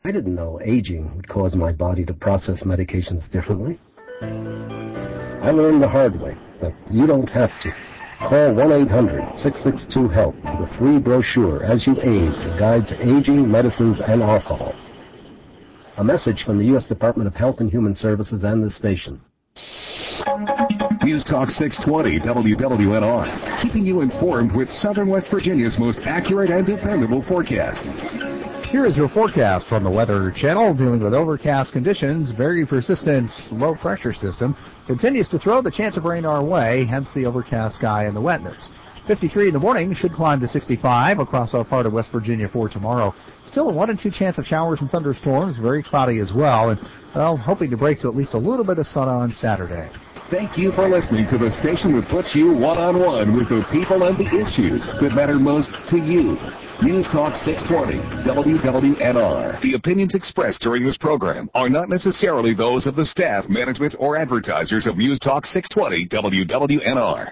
I didn't know aging would cause my body to process medications differently. I learned the hard way that you don't have to. Call 1-800-662-HELP with a free brochure as you age that guides aging, medicines, and alcohol. A message from the U.S. Department of Health and Human Services and this station. News Talk 620 WWNR, keeping you informed with Southern West Virginia's most accurate and dependable forecast. Here is your forecast from the Weather Channel, dealing with overcast conditions. Very persistent low-pressure system continues to throw the chance of rain our way, hence the overcast sky and the wetness. 53 in the morning, should climb to 65 across our part of West Virginia for tomorrow. Still a 1 in 2 chance of showers and thunderstorms, very cloudy as well, and, well, hoping to break to at least a little bit of sun on Saturday. Thank you for listening to the station that puts you one-on-one with the people and the issues that matter most to you. News Talk 620 WWNR. The opinions expressed during this program are not necessarily those of the staff, management, or advertisers of News Talk 620 WWNR.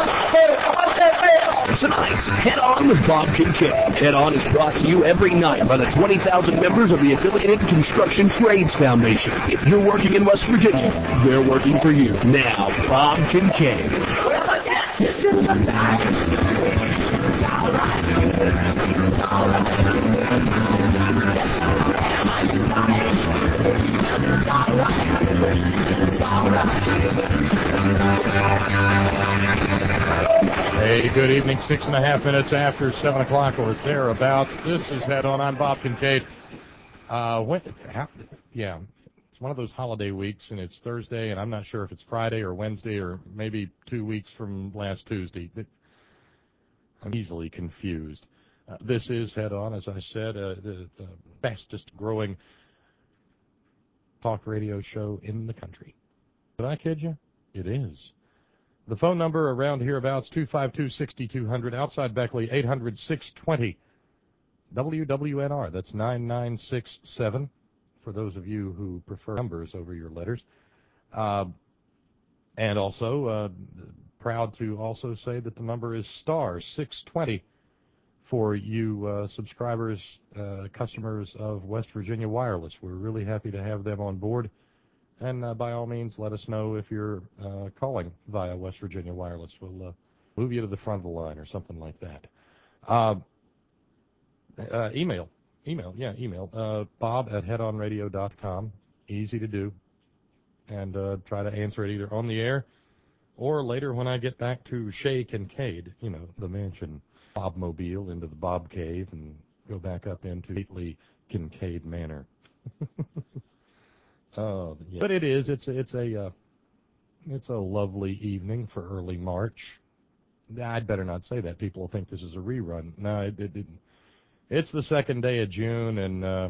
Tonight's Head On with Bob Kincaid. Head On is brought to you every night by the 20,000 members of the Affiliated Construction Trades Foundation. If you're working in West Virginia, they're working for you. Now, Bob Kincaid. Hey, good evening. 6.5 minutes after 7 o'clock or thereabouts. This is Head On. I'm Bob Kincaid. It's one of those holiday weeks, and it's Thursday, and I'm not sure if it's Friday or Wednesday or maybe 2 weeks from last Tuesday. I'm easily confused. This is Head On, as I said, the fastest growing talk radio show in the country. Did I kid you? It is. The phone number around hereabouts, 252-6200, outside Beckley, 800-620 WWNR. That's 9967 for those of you who prefer numbers over your letters. And also, proud to also say that the number is star 620 for you subscribers, customers of West Virginia Wireless. We're really happy to have them on board. And by all means, let us know if you're calling via West Virginia Wireless. We'll move you to the front of the line or something like that. Email, bob@headonradio.com. Easy to do. And try to answer it either on the air or later when I get back to Shea Kincaid, the mansion, Bobmobile, into the Bob Cave, and go back up into Wheatley Kincaid Manor. Oh, yeah. But it's a lovely evening for early March. I'd better not say that. People will think this is a rerun. No, it's the second day of June, and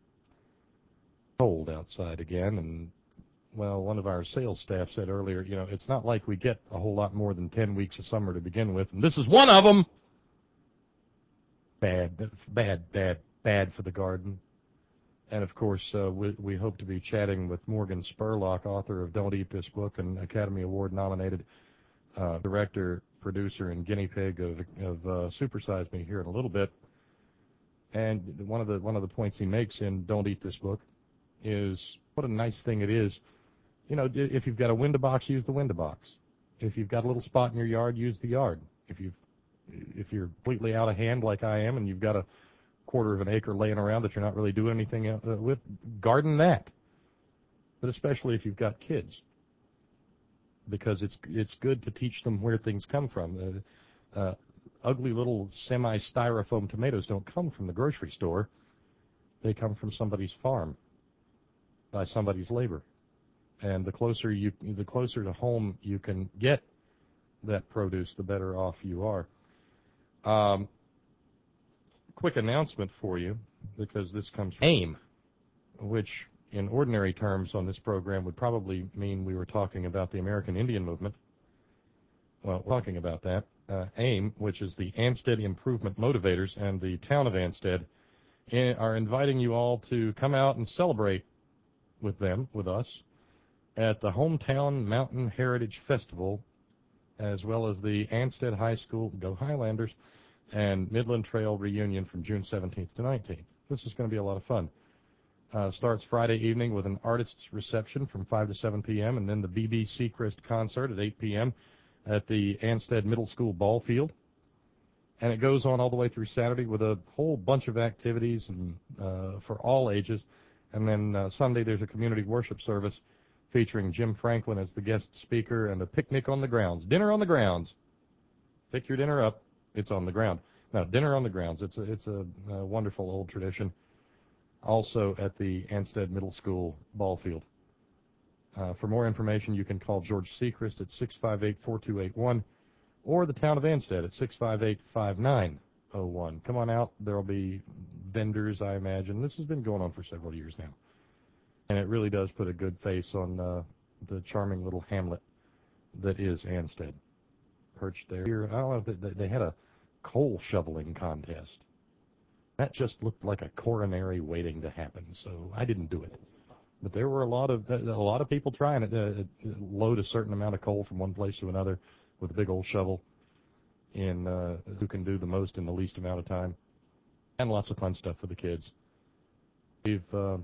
cold outside again. And, well, one of our sales staff said earlier, it's not like we get a whole lot more than 10 weeks of summer to begin with, and this is one of them. Bad for the garden. And, of course, we hope to be chatting with Morgan Spurlock, author of Don't Eat This Book and Academy Award-nominated director, producer, and guinea pig of Super Size Me here in a little bit. And one of the points he makes in Don't Eat This Book is what a nice thing it is. If you've got a window box, use the window box. If you've got a little spot in your yard, use the yard. If you're completely out of hand like I am and you've got a quarter of an acre laying around that you're not really doing anything with, garden that. But especially if you've got kids, because it's good to teach them where things come from. Ugly little semi-styrofoam tomatoes don't come from the grocery store. They come from somebody's farm by somebody's labor. And the closer to home you can get that produce, the better off you are. Quick announcement for you, because this comes from AIM, which in ordinary terms on this program would probably mean we were talking about the American Indian Movement. Well, talking about that. AIM, which is the Ansted Improvement Motivators, and the town of Ansted are inviting you all to come out and celebrate with us, at the Hometown Mountain Heritage Festival, as well as the Ansted High School, Go Highlanders, and Midland Trail Reunion from June 17th to 19th. This is going to be a lot of fun. Starts Friday evening with an artist's reception from 5 to 7 p.m., and then the B.B. Seacrest concert at 8 p.m. at the Ansted Middle School ball field. And it goes on all the way through Saturday with a whole bunch of activities and for all ages. And then Sunday there's a community worship service featuring Jim Franklin as the guest speaker and a picnic on the grounds. Dinner on the grounds. Pick your dinner up. It's on the ground. Now, dinner on the grounds. It's a wonderful old tradition. Also at the Ansted Middle School ball field. For more information, you can call George Seacrest at 658-4281 or the town of Ansted at 658-5901. Come on out. There will be vendors, I imagine. This has been going on for several years now. And it really does put a good face on the charming little hamlet that is Ansted. Perched there. I don't know if they had a coal shoveling contest. That just looked like a coronary waiting to happen, so I didn't do it. But there were a lot of people trying it, load a certain amount of coal from one place to another with a big old shovel in who can do the most in the least amount of time. And lots of fun stuff for the kids. We've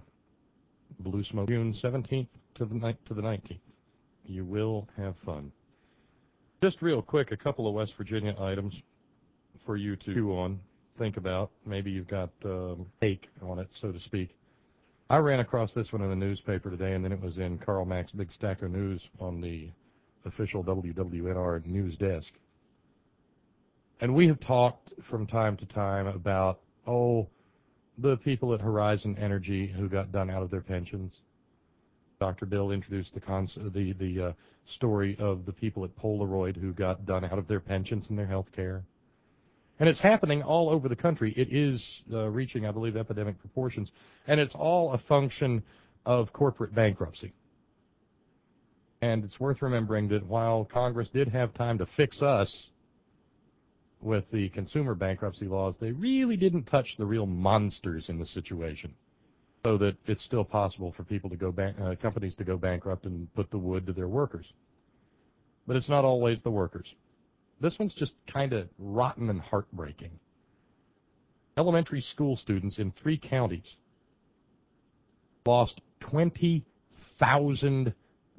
Blue Smoke June 17th to the 19th. You will have fun. Just real quick, a couple of West Virginia items for you to chew on, think about. Maybe you've got take on it, so to speak. I ran across this one in the newspaper today, and then it was in Carl Mack's Big Stack of News on the official WWNR news desk. And we have talked from time to time about, the people at Horizon Energy who got done out of their pensions. Dr. Bill introduced the story of the people at Polaroid who got done out of their pensions and their health care. And it's happening all over the country. It is reaching, I believe, epidemic proportions. And it's all a function of corporate bankruptcy. And it's worth remembering that while Congress did have time to fix us with the consumer bankruptcy laws, they really didn't touch the real monsters in the situation, so that it's still possible for people to go companies to go bankrupt and put the wood to their workers. But it's not always the workers. This one's just kind of rotten and heartbreaking. Elementary school students in 3 counties lost $20,000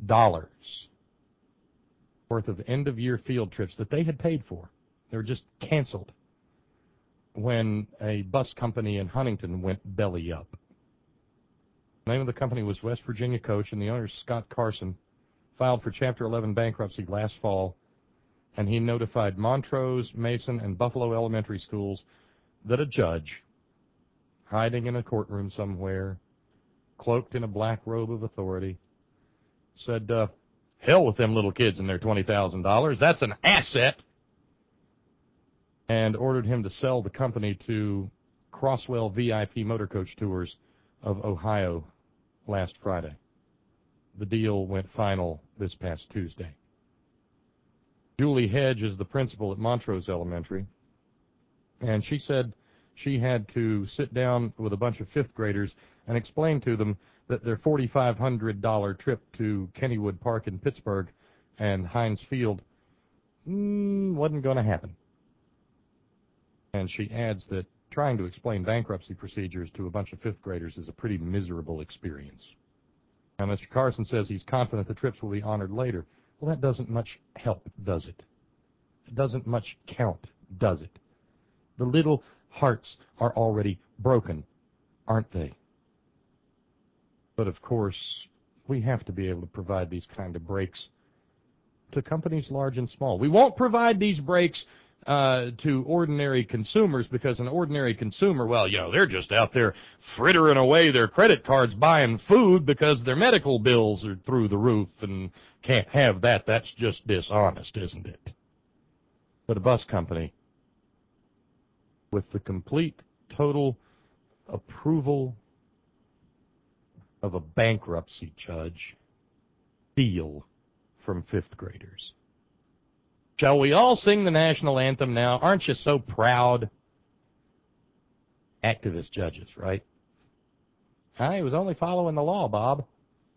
worth of end-of-year field trips that they had paid for. They were just canceled when a bus company in Huntington went belly up. The name of the company was West Virginia Coach, and the owner, Scott Carson, filed for Chapter 11 bankruptcy last fall, and he notified Montrose, Mason, and Buffalo elementary schools that a judge, hiding in a courtroom somewhere, cloaked in a black robe of authority, said, hell with them little kids and their $20,000. That's an asset. And ordered him to sell the company to Crosswell VIP Motor Coach Tours of Ohio last Friday. The deal went final this past Tuesday. Julie Hedge is the principal at Montrose Elementary, and she said she had to sit down with a bunch of 5th graders and explain to them that their $4,500 trip to Kennywood Park in Pittsburgh and Heinz Field wasn't going to happen. And she adds that trying to explain bankruptcy procedures to a bunch of 5th graders is a pretty miserable experience. Now, Mr. Carson says he's confident the trips will be honored later. Well, that doesn't much help, does it? It doesn't much count, does it? The little hearts are already broken, aren't they? But, of course, we have to be able to provide these kind of breaks to companies large and small. We won't provide these breaks to ordinary consumers, because an ordinary consumer, well, they're just out there frittering away their credit cards buying food because their medical bills are through the roof and can't have that. That's just dishonest, isn't it? But a bus company, with the complete, total approval of a bankruptcy judge, deal from 5th graders. Shall we all sing the national anthem now? Aren't you so proud? Activist judges, right? He was only following the law, Bob.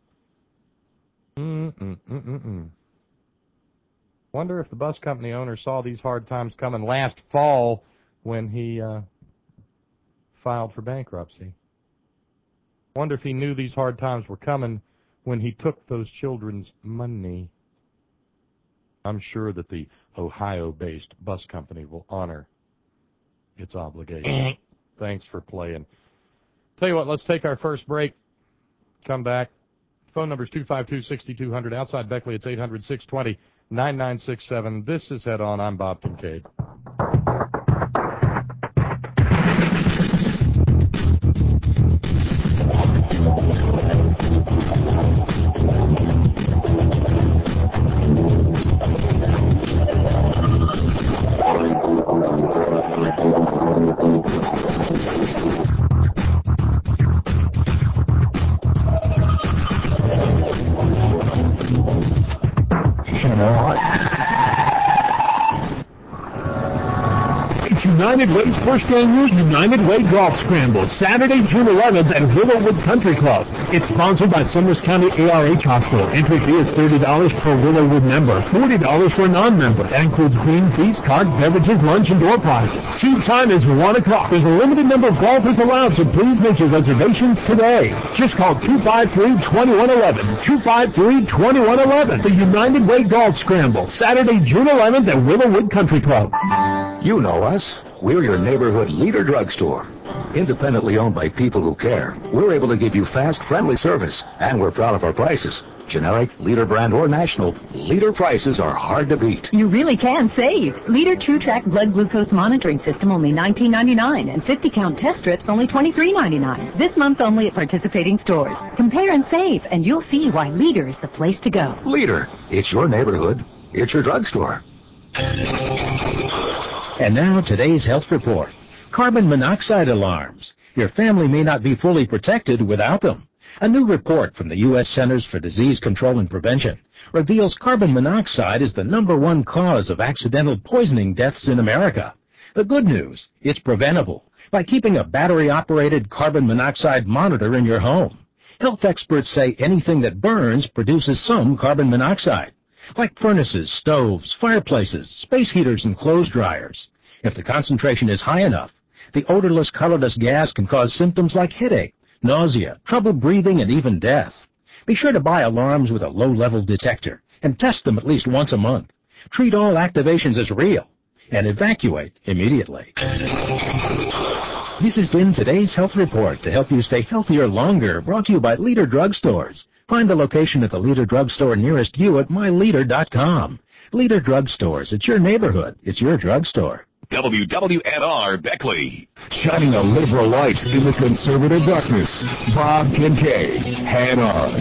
Wonder if the bus company owner saw these hard times coming last fall when he filed for bankruptcy. Wonder if he knew these hard times were coming when he took those children's money. I'm sure that the Ohio-based bus company will honor its obligation. Thanks for playing. Tell you what, let's take our first break. Come back. Phone number is 252-6200. Outside Beckley, it's 800-620-9967. This is Head On. I'm Bob Kincaid. United Way's first annual United Way Golf Scramble, Saturday, June 11th at Willowwood Country Club. It's sponsored by Summers County ARH Hospital. Entry fee is $30 per Willowwood member, $40 for a non-member. That includes green fees, card, beverages, lunch, and door prizes. Tee time is 1 o'clock. There's a limited number of golfers allowed, so please make your reservations today. Just call 253-2111. 253-2111. The United Way Golf Scramble, Saturday, June 11th at Willowwood Country Club. You know us. We're your neighborhood Leader Drugstore. Independently owned by people who care, we're able to give you fast, friendly service, and we're proud of our prices. Generic, Leader brand, or national, Leader prices are hard to beat. You really can save. Leader TrueTrack blood glucose monitoring system only $19.99 and 50-count test strips only $23.99. This month only at participating stores. Compare and save, and you'll see why Leader is the place to go. Leader, it's your neighborhood. It's your drugstore. And now, today's health report. Carbon monoxide alarms. Your family may not be fully protected without them. A new report from the U.S. Centers for Disease Control and Prevention reveals carbon monoxide is the #1 cause of accidental poisoning deaths in America. The good news, it's preventable by keeping a battery-operated carbon monoxide monitor in your home. Health experts say anything that burns produces some carbon monoxide, like furnaces, stoves, fireplaces, space heaters, and clothes dryers. If the concentration is high enough, the odorless, colorless gas can cause symptoms like headache, nausea, trouble breathing, and even death. Be sure to buy alarms with a low-level detector and test them at least once a month. Treat all activations as real and evacuate immediately. This has been today's health report to help you stay healthier longer, brought to you by Leader Drugstores. Find the location at the Leader Drugstore nearest you at myleader.com. Leader Drugstores, it's your neighborhood, it's your drugstore. WWNR Beckley. Shining a liberal light in the conservative darkness. Bob Kincaid. Head On.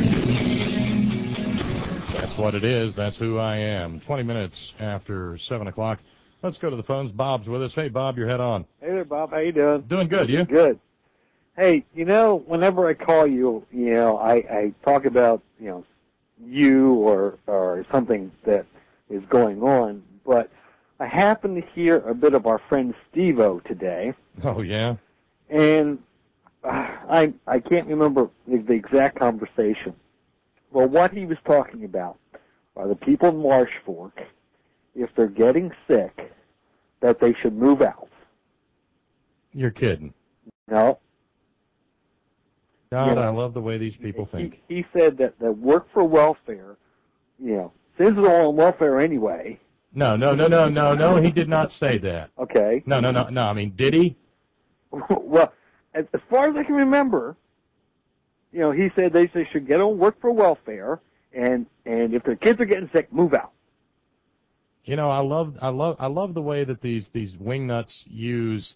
That's what it is. That's who I am. 20 minutes after 7 o'clock. Let's go to the phones. Bob's with us. Hey, Bob, you're Head On. Hey there, Bob. How you doing? Doing good. You? Good. Hey, whenever I call you, I talk about, you or something that is going on, but I happen to hear a bit of our friend Steve-O today. Oh, yeah? And I can't remember the exact conversation. Well, what he was talking about are the people in Marsh Fork, if they're getting sick, that they should move out. You're kidding. No. God, I love the way these people think. He said that work for welfare, since it's all on welfare anyway. No, he did not say that. Okay. No, I mean, did he? Well, as far as I can remember, he said they should get on work for welfare, and if their kids are getting sick, move out. I love the way that these wingnuts use.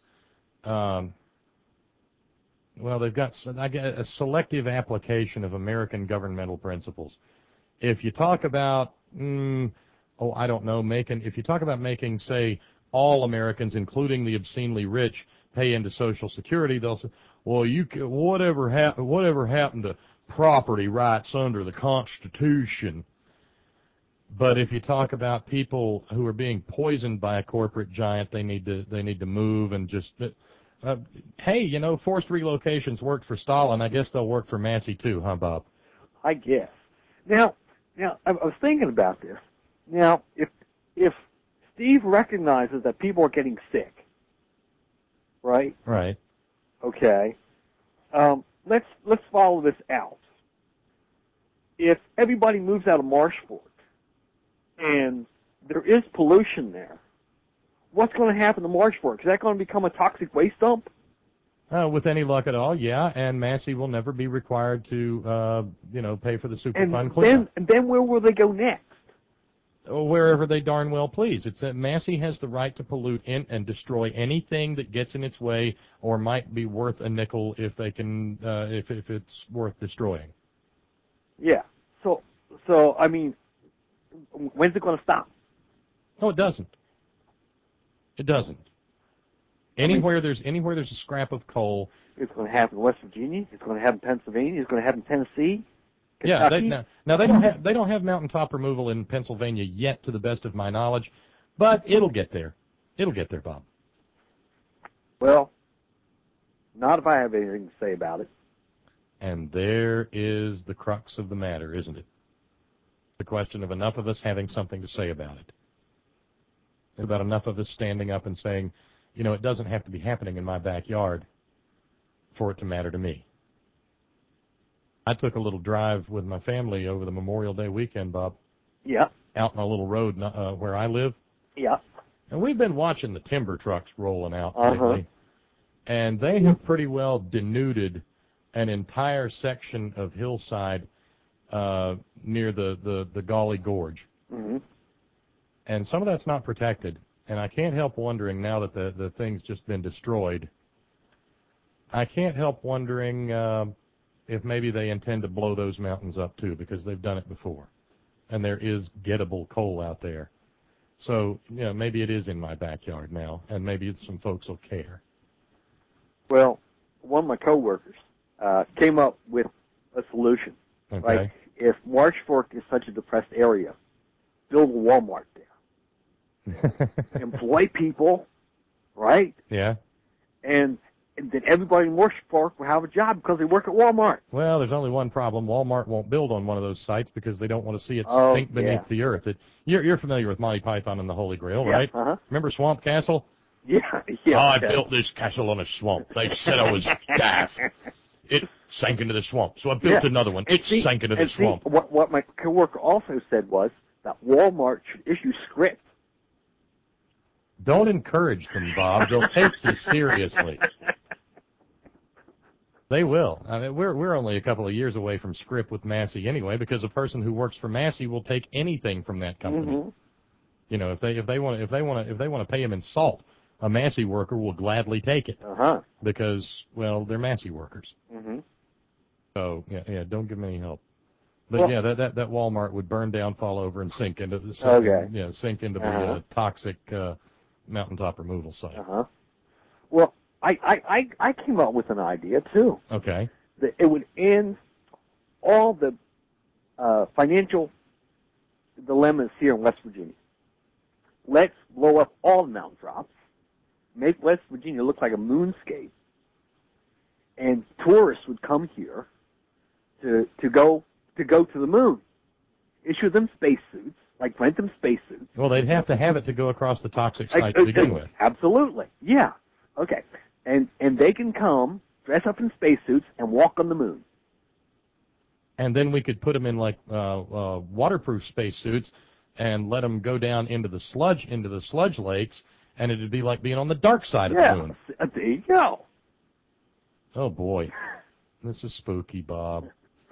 They've got a selective application of American governmental principles. If you talk about, if you talk about making, say, all Americans, including the obscenely rich, pay into Social Security, they'll say, well, whatever happened to property rights under the Constitution? But if you talk about people who are being poisoned by a corporate giant, they need to move and just. Hey, forced relocations worked for Stalin. I guess they'll work for Massey too, huh, Bob? I guess. Now, I was thinking about this. Now, if Steve recognizes that people are getting sick, right? Right. Okay. let's follow this out. If everybody moves out of Marsh Fork and there is pollution there, what's going to happen to Marsh Fork? Is that going to become a toxic waste dump? With any luck at all, yeah, and Massey will never be required to, pay for the Superfund cleanup. And then where will they go next? Wherever they darn well please. It's that Massey has the right to pollute and destroy anything that gets in its way or might be worth a nickel if they can, if it's worth destroying. Yeah. So I mean, when's it going to stop? No, it doesn't. It doesn't. Anywhere there's a scrap of coal, it's going to happen in West Virginia. It's going to happen in Pennsylvania. It's going to happen in Tennessee. Kentucky. Yeah. Now they don't have mountaintop removal in Pennsylvania yet, to the best of my knowledge, but it'll get there. It'll get there, Bob. Well, not if I have anything to say about it. And there is the crux of the matter, isn't it? The question of enough of us having something to say about it. It's about enough of us standing up and saying, it doesn't have to be happening in my backyard for it to matter to me. I took a little drive with my family over the Memorial Day weekend, Bob. Yeah. Out on a little road where I live. Yeah. And we've been watching the timber trucks rolling out lately. And they have pretty well denuded an entire section of hillside near the Gauley Gorge. Mm-hmm. And some of that's not protected. And I can't help wondering, now that the thing's just been destroyed, I can't help wondering if maybe they intend to blow those mountains up too, because they've done it before. And there is gettable coal out there. So, maybe it is in my backyard now, and maybe some folks will care. Well, one of my coworkers came up with a solution. Okay. Like, if Marsh Fork is such a depressed area, build a Walmart there. Employ people, right? Yeah. And then everybody in Marsh Fork will have a job because they work at Walmart. Well, there's only one problem. Walmart won't build on one of those sites because they don't want to see it sink beneath the earth. You're familiar with Monty Python and the Holy Grail, right? Uh-huh. Remember Swamp Castle? Yeah. I built this castle on a swamp. They said I was daft. It sank into the swamp. So I built another one. It sank into the swamp. What my coworker also said was that Walmart should issue script. Don't encourage them, Bob. They'll take you seriously. They will. I mean, we're only a couple of years away from script with Massey anyway, because a person who works for Massey will take anything from that company. Mm-hmm. If they want to pay him in salt, a Massey worker will gladly take it. Uh-huh. Because, well, they're Massey workers. Mm-hmm. So don't give them any help. But that Walmart would burn down, fall over, and sink into the the toxic mountaintop removal site. Uh-huh. Well, I came up with an idea too. Okay. That it would end all the financial dilemmas here in West Virginia. Let's blow up all the mountain drops, make West Virginia look like a moonscape, and tourists would come here to go to the moon. Issue them spacesuits, like rent them spacesuits. Well, they'd have to have it to go across the toxic site to begin with. Absolutely, yeah. Okay, and they can come, dress up in spacesuits, and walk on the moon. And then we could put them in like waterproof spacesuits and let them go down into the sludge lakes, and it'd be like being on the dark side of the moon. There you go. Oh boy, this is spooky, Bob.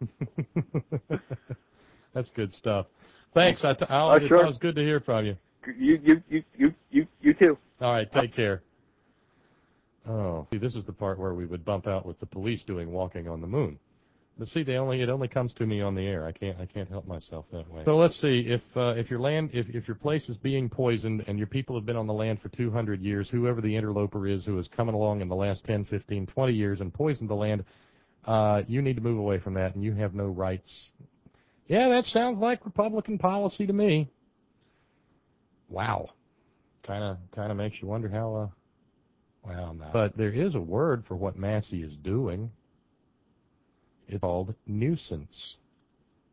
That's good stuff. Thanks. Sure. It was good to hear from you. You too. All right, take care. Oh, see, this is the part where we would bump out with the police doing walking on the moon. But see, it only comes to me on the air. I can't help myself that way. So let's see. If your place is being poisoned and your people have been on the land for 200 years, whoever the interloper is who has come along in the last 10, 15, 20 years and poisoned the land, you need to move away from that, and you have no rights. Yeah, that sounds like Republican policy to me. Wow. Kind of makes you wonder how. Well, no. But there is a word for what Massey is doing. It's called nuisance.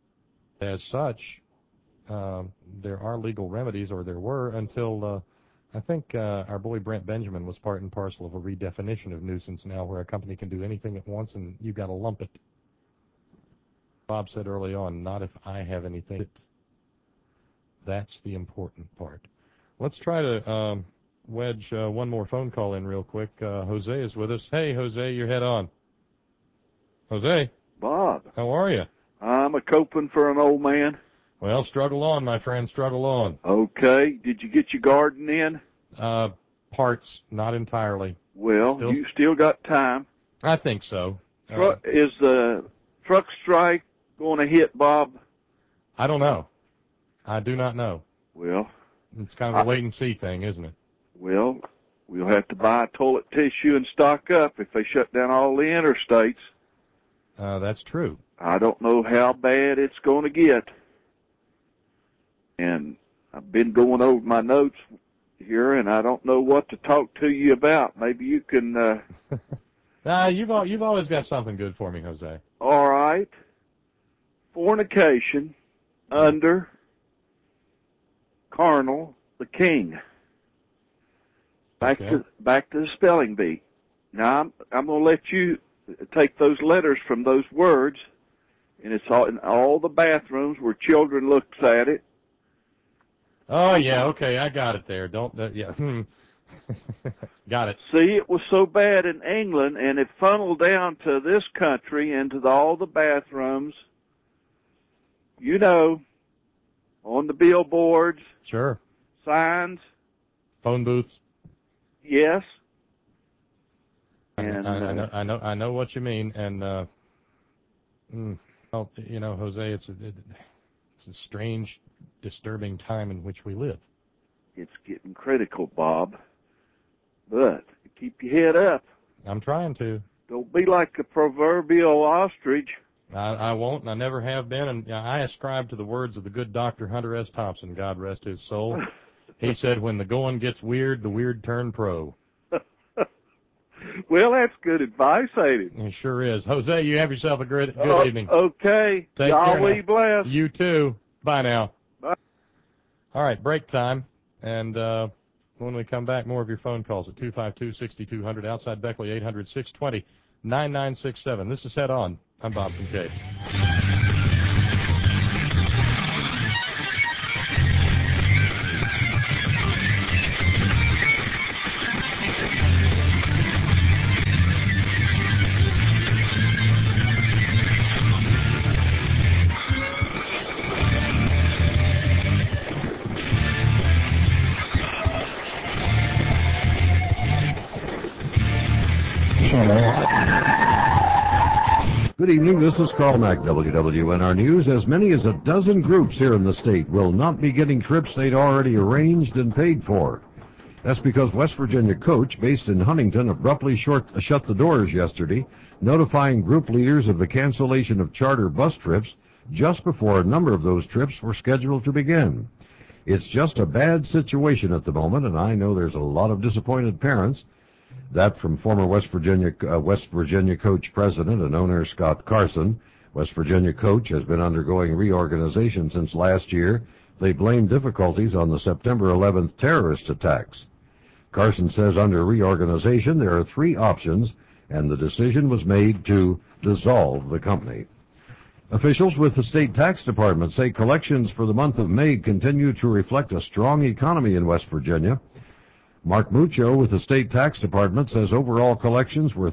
As such, there are legal remedies, or there were until I think our boy Brent Benjamin was part and parcel of a redefinition of nuisance now, where a company can do anything at once and you got to lump it. Bob said early on, not if I have anything. That's the important part. Let's try to wedge one more phone call in real quick. Jose is with us. Hey, Jose, you're head on. Jose. Bob. How are you? I'm a-coping for an old man. Well, struggle on, my friend, struggle on. Okay. Did you get your garden in? Parts, not entirely. Well, you still got time. I think so. Is the truck strike going to hit, Bob? I don't know. I do not know. Well, it's kind of a wait-and-see thing, isn't it? Well, we'll have to buy toilet tissue and stock up if they shut down all the interstates. That's true. I don't know how bad it's going to get. And I've been going over my notes here, and I don't know what to talk to you about. Maybe you can... You've always got something good for me, Jose. All right. Fornication under Carnal the King. Back to the spelling bee. Now, I'm going to let you take those letters from those words, and it's all in all the bathrooms where children looks at it. Oh, yeah, okay, I got it there. Got it. See, it was so bad in England, and it funneled down to this country, into all the bathrooms, you know, on the billboards. Sure. Signs. Phone booths. Yes. And I know what you mean, and well, you know, Jose, it's a strange, disturbing time in which we live. It's getting critical, Bob. But keep your head up. I'm trying to. Don't be like a proverbial ostrich. I won't, and I never have been, and I ascribe to the words of the good Dr. Hunter S. Thompson, God rest his soul. He said, when the going gets weird, the weird turn pro. Well, that's good advice, ain't it? It sure is. Jose, you have yourself a good evening. Okay. Take Y'all care be blessed. You too. Bye now. Bye. All right, break time. And when we come back, more of your phone calls at 252-6200, outside Beckley, 800-620-9967. This is Head On. I'm Bob Kincaid. Good evening, this is Carl Mack, WWNR News. As many as a dozen groups here in the state will not be getting trips they'd already arranged and paid for. That's because West Virginia Coach, based in Huntington, abruptly shut the doors yesterday, notifying group leaders of the cancellation of charter bus trips just before a number of those trips were scheduled to begin. It's just a bad situation at the moment, and I know there's a lot of disappointed parents. That from former West Virginia Coach president and owner Scott Carson. West Virginia Coach has been undergoing reorganization since last year. They blame difficulties on the September 11th terrorist attacks. Carson says under reorganization there are three options, and the decision was made to dissolve the company. Officials with the state tax department say collections for the month of May continue to reflect a strong economy in West Virginia. Mark Mucho with the State Tax Department says overall collections were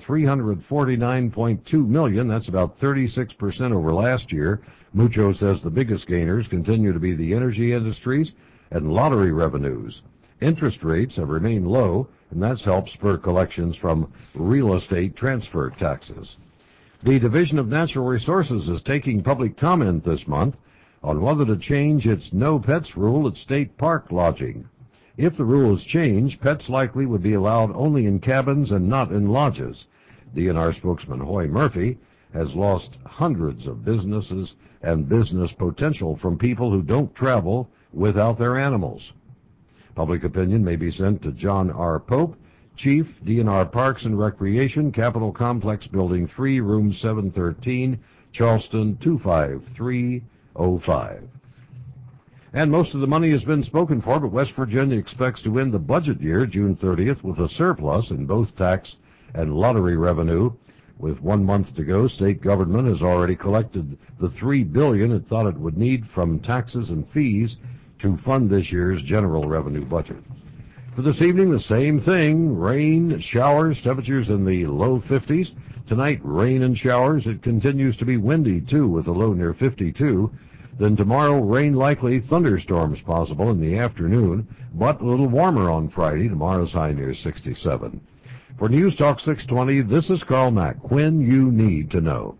$349.2 million. That's about 36% over last year. Mucho says the biggest gainers continue to be the energy industries and lottery revenues. Interest rates have remained low, and that's helped spur collections from real estate transfer taxes. The Division of Natural Resources is taking public comment this month on whether to change its no pets rule at state park lodging. If the rule is changed, pets likely would be allowed only in cabins and not in lodges. DNR spokesman Hoy Murphy has lost hundreds of businesses and business potential from people who don't travel without their animals. Public opinion may be sent to John R. Pope, Chief, DNR Parks and Recreation, Capitol Complex, Building 3, Room 713, Charleston 25305. And most of the money has been spoken for, but West Virginia expects to end the budget year, June 30th, with a surplus in both tax and lottery revenue. With 1 month to go, state government has already collected the $3 billion it thought it would need from taxes and fees to fund this year's general revenue budget. For this evening, the same thing. Rain, showers, temperatures in the low 50s. Tonight, rain and showers. It continues to be windy, too, with a low near 52. Then tomorrow, rain likely, thunderstorms possible in the afternoon, but a little warmer on Friday. Tomorrow's high near 67. For News Talk 620, this is Carl Mack. When you need to know.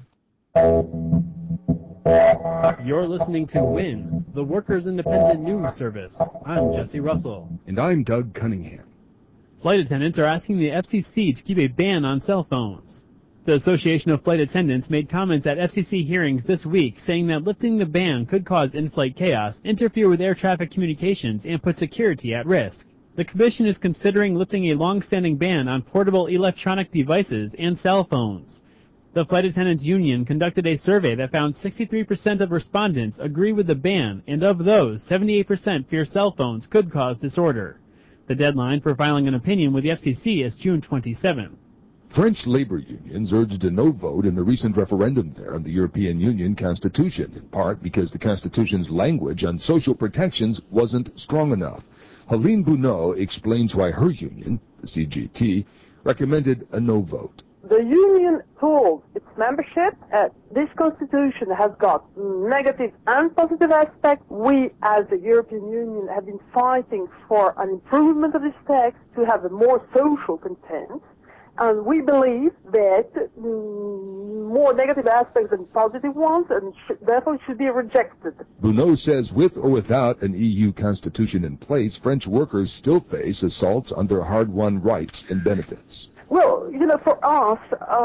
You're listening to WIN, the Workers' Independent News Service. I'm Jesse Russell. And I'm Doug Cunningham. Flight attendants are asking the FCC to keep a ban on cell phones. The Association of Flight Attendants made comments at FCC hearings this week saying that lifting the ban could cause in-flight chaos, interfere with air traffic communications, and put security at risk. The Commission is considering lifting a long-standing ban on portable electronic devices and cell phones. The Flight Attendants Union conducted a survey that found 63% of respondents agree with the ban, and of those, 78% fear cell phones could cause disorder. The deadline for filing an opinion with the FCC is June 27th. French labor unions urged a no vote in the recent referendum there on the European Union Constitution, in part because the Constitution's language on social protections wasn't strong enough. Helene Bunau explains why her union, the CGT, recommended a no vote. The union told its membership this constitution has got negative and positive aspects. We, as the European Union, have been fighting for an improvement of this text to have a more social content. And we believe that more negative aspects than positive ones, and therefore should be rejected. Bunau says with or without an EU constitution in place, French workers still face assaults on their hard-won rights and benefits. Well, for us,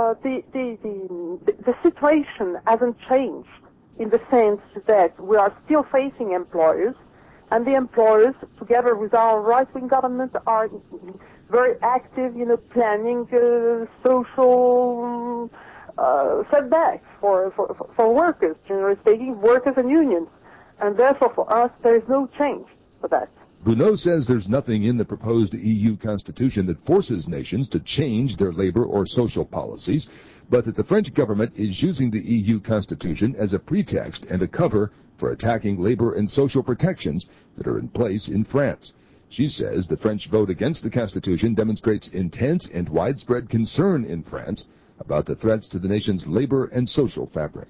the situation hasn't changed in the sense that we are still facing employers, and the employers, together with our right-wing government, are very active, planning social setbacks for workers, generally speaking, workers and unions. And therefore, for us, there is no change for that. Bunau says there's nothing in the proposed EU constitution that forces nations to change their labor or social policies, but that the French government is using the EU constitution as a pretext and a cover for attacking labor and social protections that are in place in France. She says the French vote against the Constitution demonstrates intense and widespread concern in France about the threats to the nation's labor and social fabric.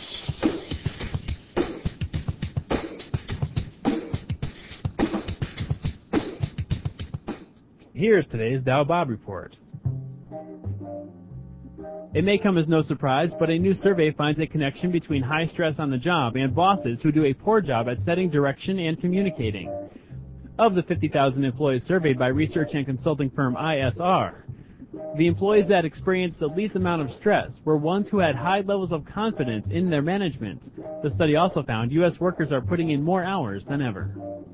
Here's today's Dow Bob Report. It may come as no surprise, but a new survey finds a connection between high stress on the job and bosses who do a poor job at setting direction and communicating. Of the 50,000 employees surveyed by research and consulting firm ISR, the employees that experienced the least amount of stress were ones who had high levels of confidence in their management. The study also found U.S. workers are putting in more hours than ever.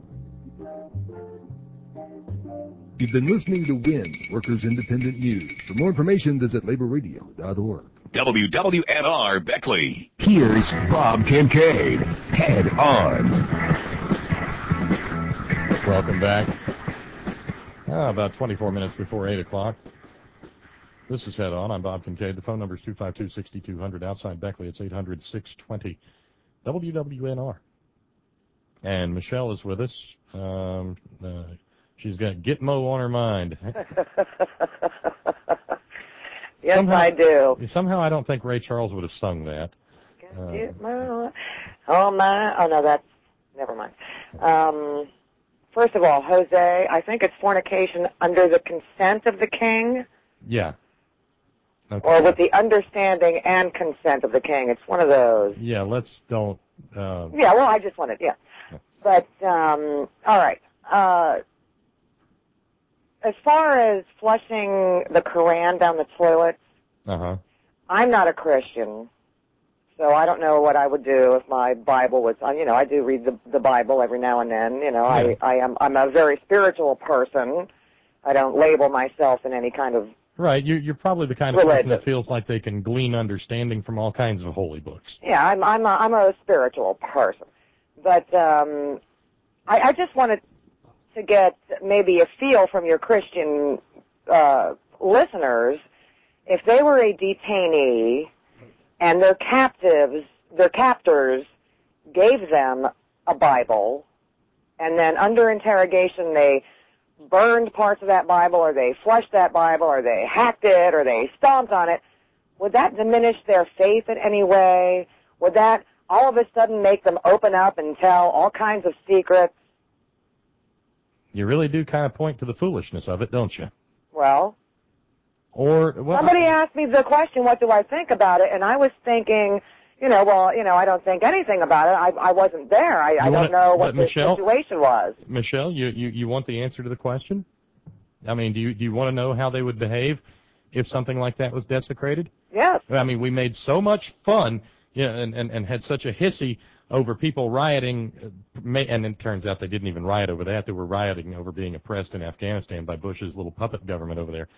You've been listening to WIN, Workers' Independent News. For more information, visit laborradio.org. WWNR Beckley. Here's Bob Kincaid. Head On. Welcome back. About 24 minutes before 8 o'clock. This is Head On. I'm Bob Kincaid. The phone number is 252-6200. Outside Beckley, it's 800-620. WWNR. And Michelle is with us. She's got Gitmo on her mind. Yes, somehow, I do. Somehow I don't think Ray Charles would have sung that. Gitmo. Oh, my. Oh, no, that's... Never mind. First of all, Jose, I think it's fornication under the consent of the king. Yeah. Okay. Or with the understanding and consent of the king. It's one of those. Yeah, let's don't... Yeah, well, I just wanted... Yeah. But, all right. As far as flushing the Quran down the toilet, I'm not a Christian, so I don't know what I would do if my Bible was, I do read the Bible every now and then, I'm a very spiritual person. I don't label myself in any kind of Right, you're probably the kind of person that feels like they can glean understanding from all kinds of holy books. Yeah, I'm a spiritual person. But I just wanted to get maybe a feel from your Christian listeners, if they were a detainee and their captors gave them a Bible, and then under interrogation they burned parts of that Bible, or they flushed that Bible, or they hacked it, or they stomped on it, would that diminish their faith in any way? Would that all of a sudden make them open up and tell all kinds of secrets? You really do kind of point to the foolishness of it, don't you? Well, somebody asked me the question, what do I think about it? And I was thinking, I don't think anything about it. I wasn't there. I don't know what the situation was. Michelle, you want the answer to the question? I mean, do you want to know how they would behave if something like that was desecrated? Yes. I mean, we made so much fun, and had such a hissy over people rioting, and it turns out they didn't even riot over that. They were rioting over being oppressed in Afghanistan by Bush's little puppet government over there.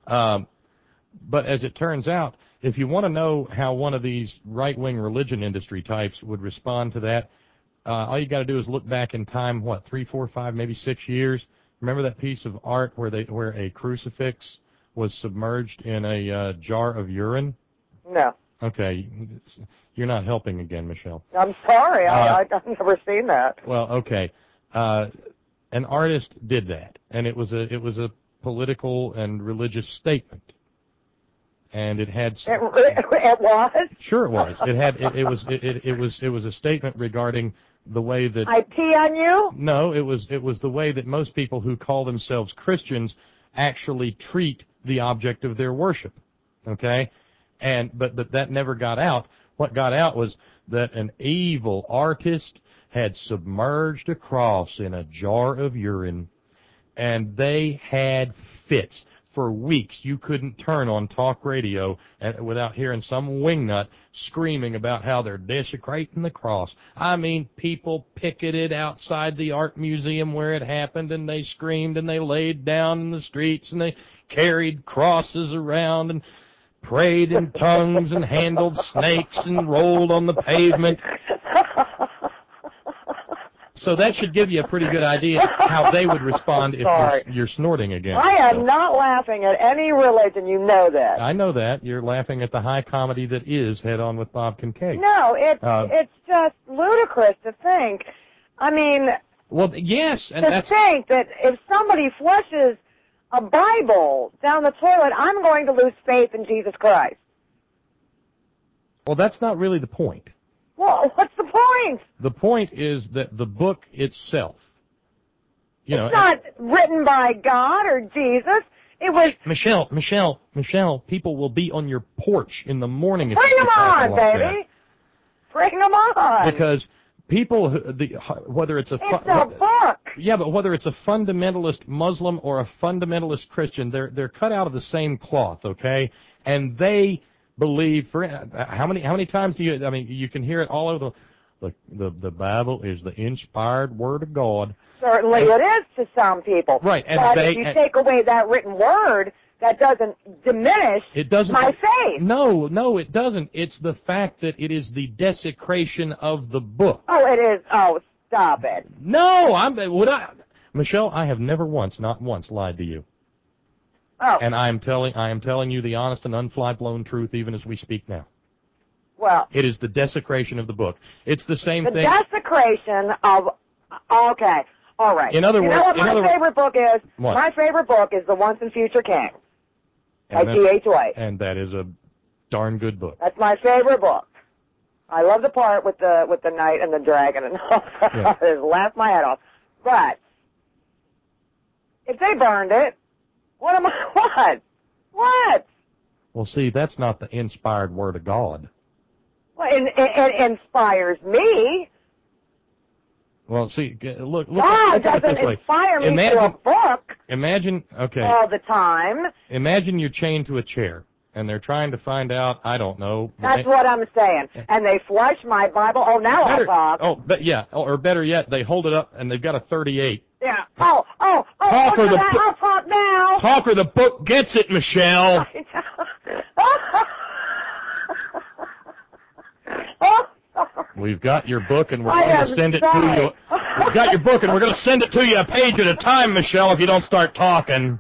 But as it turns out, if you want to know how one of these right-wing religion industry types would respond to that, all you got to do is look back in time, 3, 4, 5, maybe 6 years. Remember that piece of art where a crucifix was submerged in a jar of urine? No. Okay, you're not helping again, Michelle. I'm sorry, I've never seen that. Well, okay, an artist did that, and it was a political and religious statement, and it had. It was. Sure, it was. It was a statement regarding the way that I pee on you. No, it was the way that most people who call themselves Christians actually treat the object of their worship. Okay. But that never got out. What got out was that an evil artist had submerged a cross in a jar of urine, and they had fits. For weeks, you couldn't turn on talk radio without hearing some wingnut screaming about how they're desecrating the cross. I mean, people picketed outside the art museum where it happened, and they screamed, and they laid down in the streets, and they carried crosses around, and prayed in tongues and handled snakes and rolled on the pavement. So that should give you a pretty good idea how they would respond if you're snorting again. I am not laughing at any religion, you know that. I know that. You're laughing at the high comedy that is Head On with Bob Kincaid. No, it's just ludicrous to think. I mean, well, yes, and to think that if somebody flushes a Bible down the toilet, I'm going to lose faith in Jesus Christ. Well, that's not really the point. Well, what's the point? The point is that the book itself, it's not written by God or Jesus. It was... Michelle, people will be on your porch in the morning. Bring them on, baby. Bring them on. Because people, whether it's a book. Yeah, but whether it's a fundamentalist Muslim or a fundamentalist Christian, they're cut out of the same cloth, okay? And they believe how many times do you? I mean, you can hear it all over the Bible is the inspired word of God. Certainly, it is to some people. Right, and but if you take away that written word, that doesn't diminish my faith. No, it doesn't. It's the fact that it is the desecration of the book. Oh, it is. Oh, stop it. No, Michelle, I have never not once lied to you. Oh. And I am telling you the honest and unfly-blown truth even as we speak now. Well. It is the desecration of the book. It's the same thing. The desecration of, okay, all right. In other words. You know what my favorite book is? What? My favorite book is The Once and Future King by T.H. White. And that is a darn good book. That's my favorite book. I love the part with the knight and the dragon and all that. Yeah. I just laughed my head off. But if they burned it, what? Well, see, that's not the inspired word of God. Well, it inspires me. Well, see, look God at it this doesn't way. Inspire me through a book. Imagine, okay. All the time. Imagine you're chained to a chair, and they're trying to find out, I don't know. That's what I'm saying. And they flush my Bible. Oh, now I'll talk. Oh, but yeah, or better yet, they hold it up, and they've got a 38. Yeah. I'll talk now. Talk or the book gets it, Michelle. We've got your book, and we're going to send it to you. We've got your book, and we're going to send it to you a page at a time, Michelle, if you don't start talking.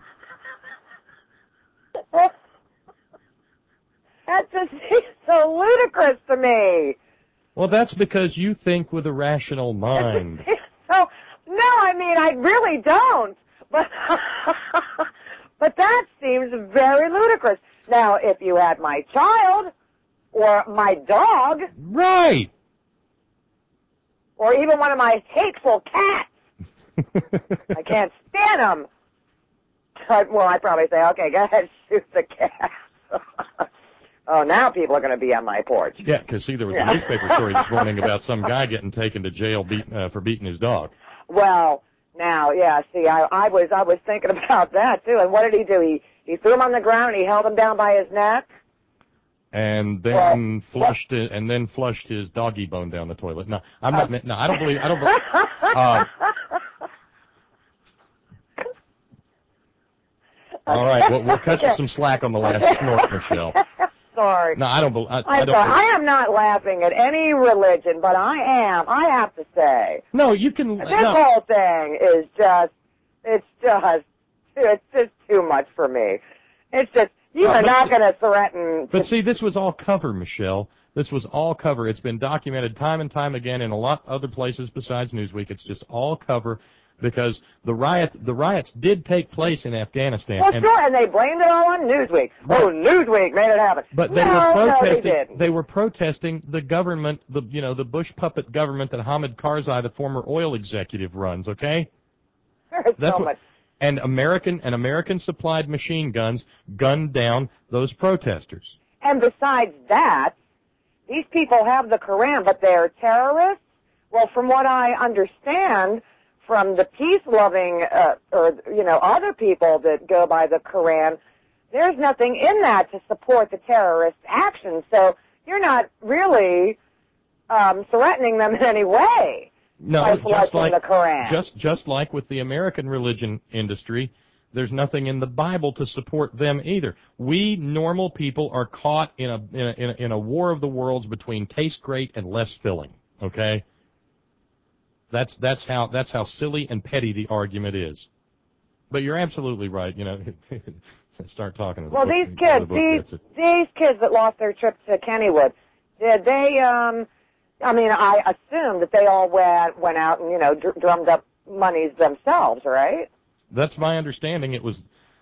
That just seems so ludicrous to me. Well, that's because you think with a rational mind. So, no, I mean, I really don't. But, but that seems very ludicrous. Now, if you had my child, or my dog. Right. Or even one of my hateful cats. I can't stand them. Well, I'd probably say, okay, go ahead, shoot the cat. Oh, now people are going to be on my porch. Yeah, because, see, there was a newspaper story this morning about some guy getting taken to jail for beating his dog. Well, now, yeah, see, I was thinking about that, too. And what did he do? He threw him on the ground and he held him down by his neck? And then flushed his doggy bone down the toilet. No, I'm not. No, I don't believe. All right, we'll cut you some slack on the last snort, Michelle. Sorry. No, I don't. I am not laughing at any religion, but I am. I have to say. No, you can. This whole thing is it's just too much for me. It's just. You are not going to threaten. But see, this was all cover, Michelle. This was all cover. It's been documented time and time again in a lot of other places besides Newsweek. It's just all cover because the riots did take place in Afghanistan. Well, sure, and they blamed it all on Newsweek. Right. Oh, Newsweek made it happen. But they were protesting. They were protesting the government, the Bush puppet government that Hamid Karzai, the former oil executive, runs. Okay. That's so much. And American supplied machine guns gunned down those protesters. And besides that, these people have the Koran, but they're terrorists. Well, from what I understand from the peace-loving other people that go by the Koran, there's nothing in that to support the terrorist action. So you're not really threatening them in any way. No, just like with the American religion industry, there's nothing in the Bible to support them either. We normal people are caught in a war of the worlds between taste great and less filling. Okay, that's how silly and petty the argument is. But you're absolutely right. Start talking. Well, these kids that lost their trip to Kennywood, did they? I mean, I assume that they all went out and, drummed up monies themselves, right? That's my understanding. It was,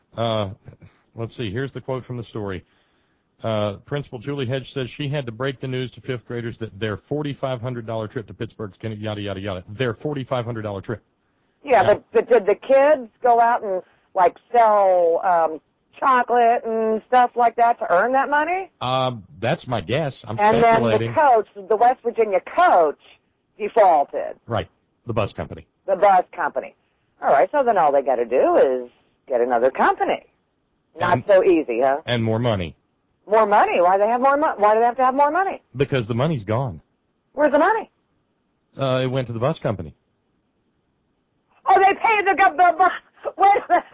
let's see, here's the quote from the story. Principal Julie Hedge says she had to break the news to fifth graders that their $4,500 trip to Pittsburgh's yada, yada, yada, their $4,500 trip. Yeah, but did the kids go out and, sell chocolate and stuff like that to earn that money? That's my guess. I'm speculating. And then the West Virginia coach, defaulted. Right. The bus company. The bus company. All right, so then all they got to do is get another company. Not so easy, huh? And more money. More money? Why do they have more money? Why do they have to have more money? Because the money's gone. Where's the money? It went to the bus company. Oh, they paid the bus. Wait a minute.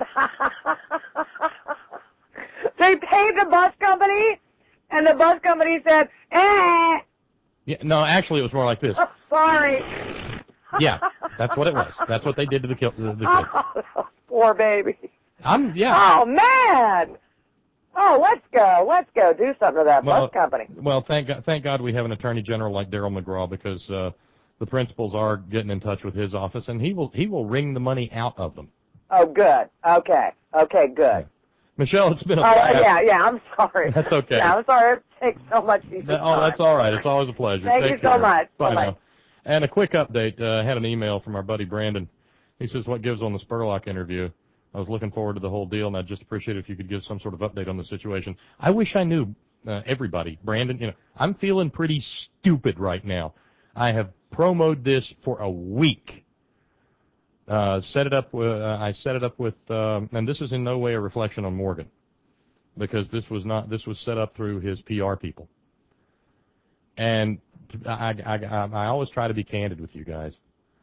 They paid the bus company, and the bus company said, eh. Yeah, no, actually, it was more like this. Oh, sorry. Yeah, that's what it was. That's what they did to the kids. Oh, poor baby. Yeah. Oh, man. Oh, let's go do something to that bus company. Well, thank God we have an attorney general like Darryl McGraw, because the principals are getting in touch with his office, and he will wring the money out of them. Oh, good. Okay, good. Yeah. Michelle, it's been a blast. Yeah, I'm sorry. That's okay. Yeah, I'm sorry it takes so much of your time. Oh, that's all right. It's always a pleasure. Thank you so much. Bye now. And a quick update. I had an email from our buddy Brandon. He says, what gives on the Spurlock interview? I was looking forward to the whole deal, and I'd just appreciate it if you could give some sort of update on the situation. I wish I knew everybody. Brandon, I'm feeling pretty stupid right now. I have promoted this for a week. I set it up with, and this is in no way a reflection on Morgan, because this was set up through his PR people. And I always try to be candid with you guys.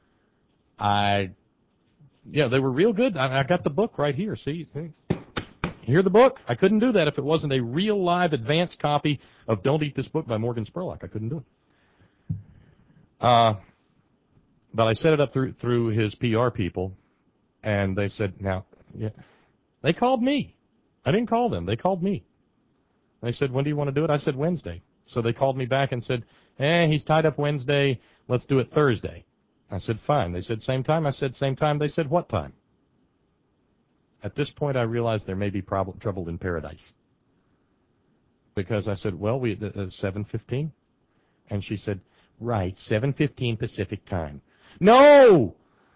They were real good. I got the book right here. See? Hear the book? I couldn't do that if it wasn't a real live advance copy of Don't Eat This Book by Morgan Spurlock. I couldn't do it. But I set it up through his PR people, and they said, now, yeah, they called me. I didn't call them. They called me. They said, when do you want to do it? I said, Wednesday. So they called me back and said, he's tied up Wednesday. Let's do it Thursday. I said, fine. They said, same time. I said, same time. They said, what time? At this point, I realized there may be trouble in paradise. Because I said, well, 7:15? And she said, right, 7:15 Pacific time. No!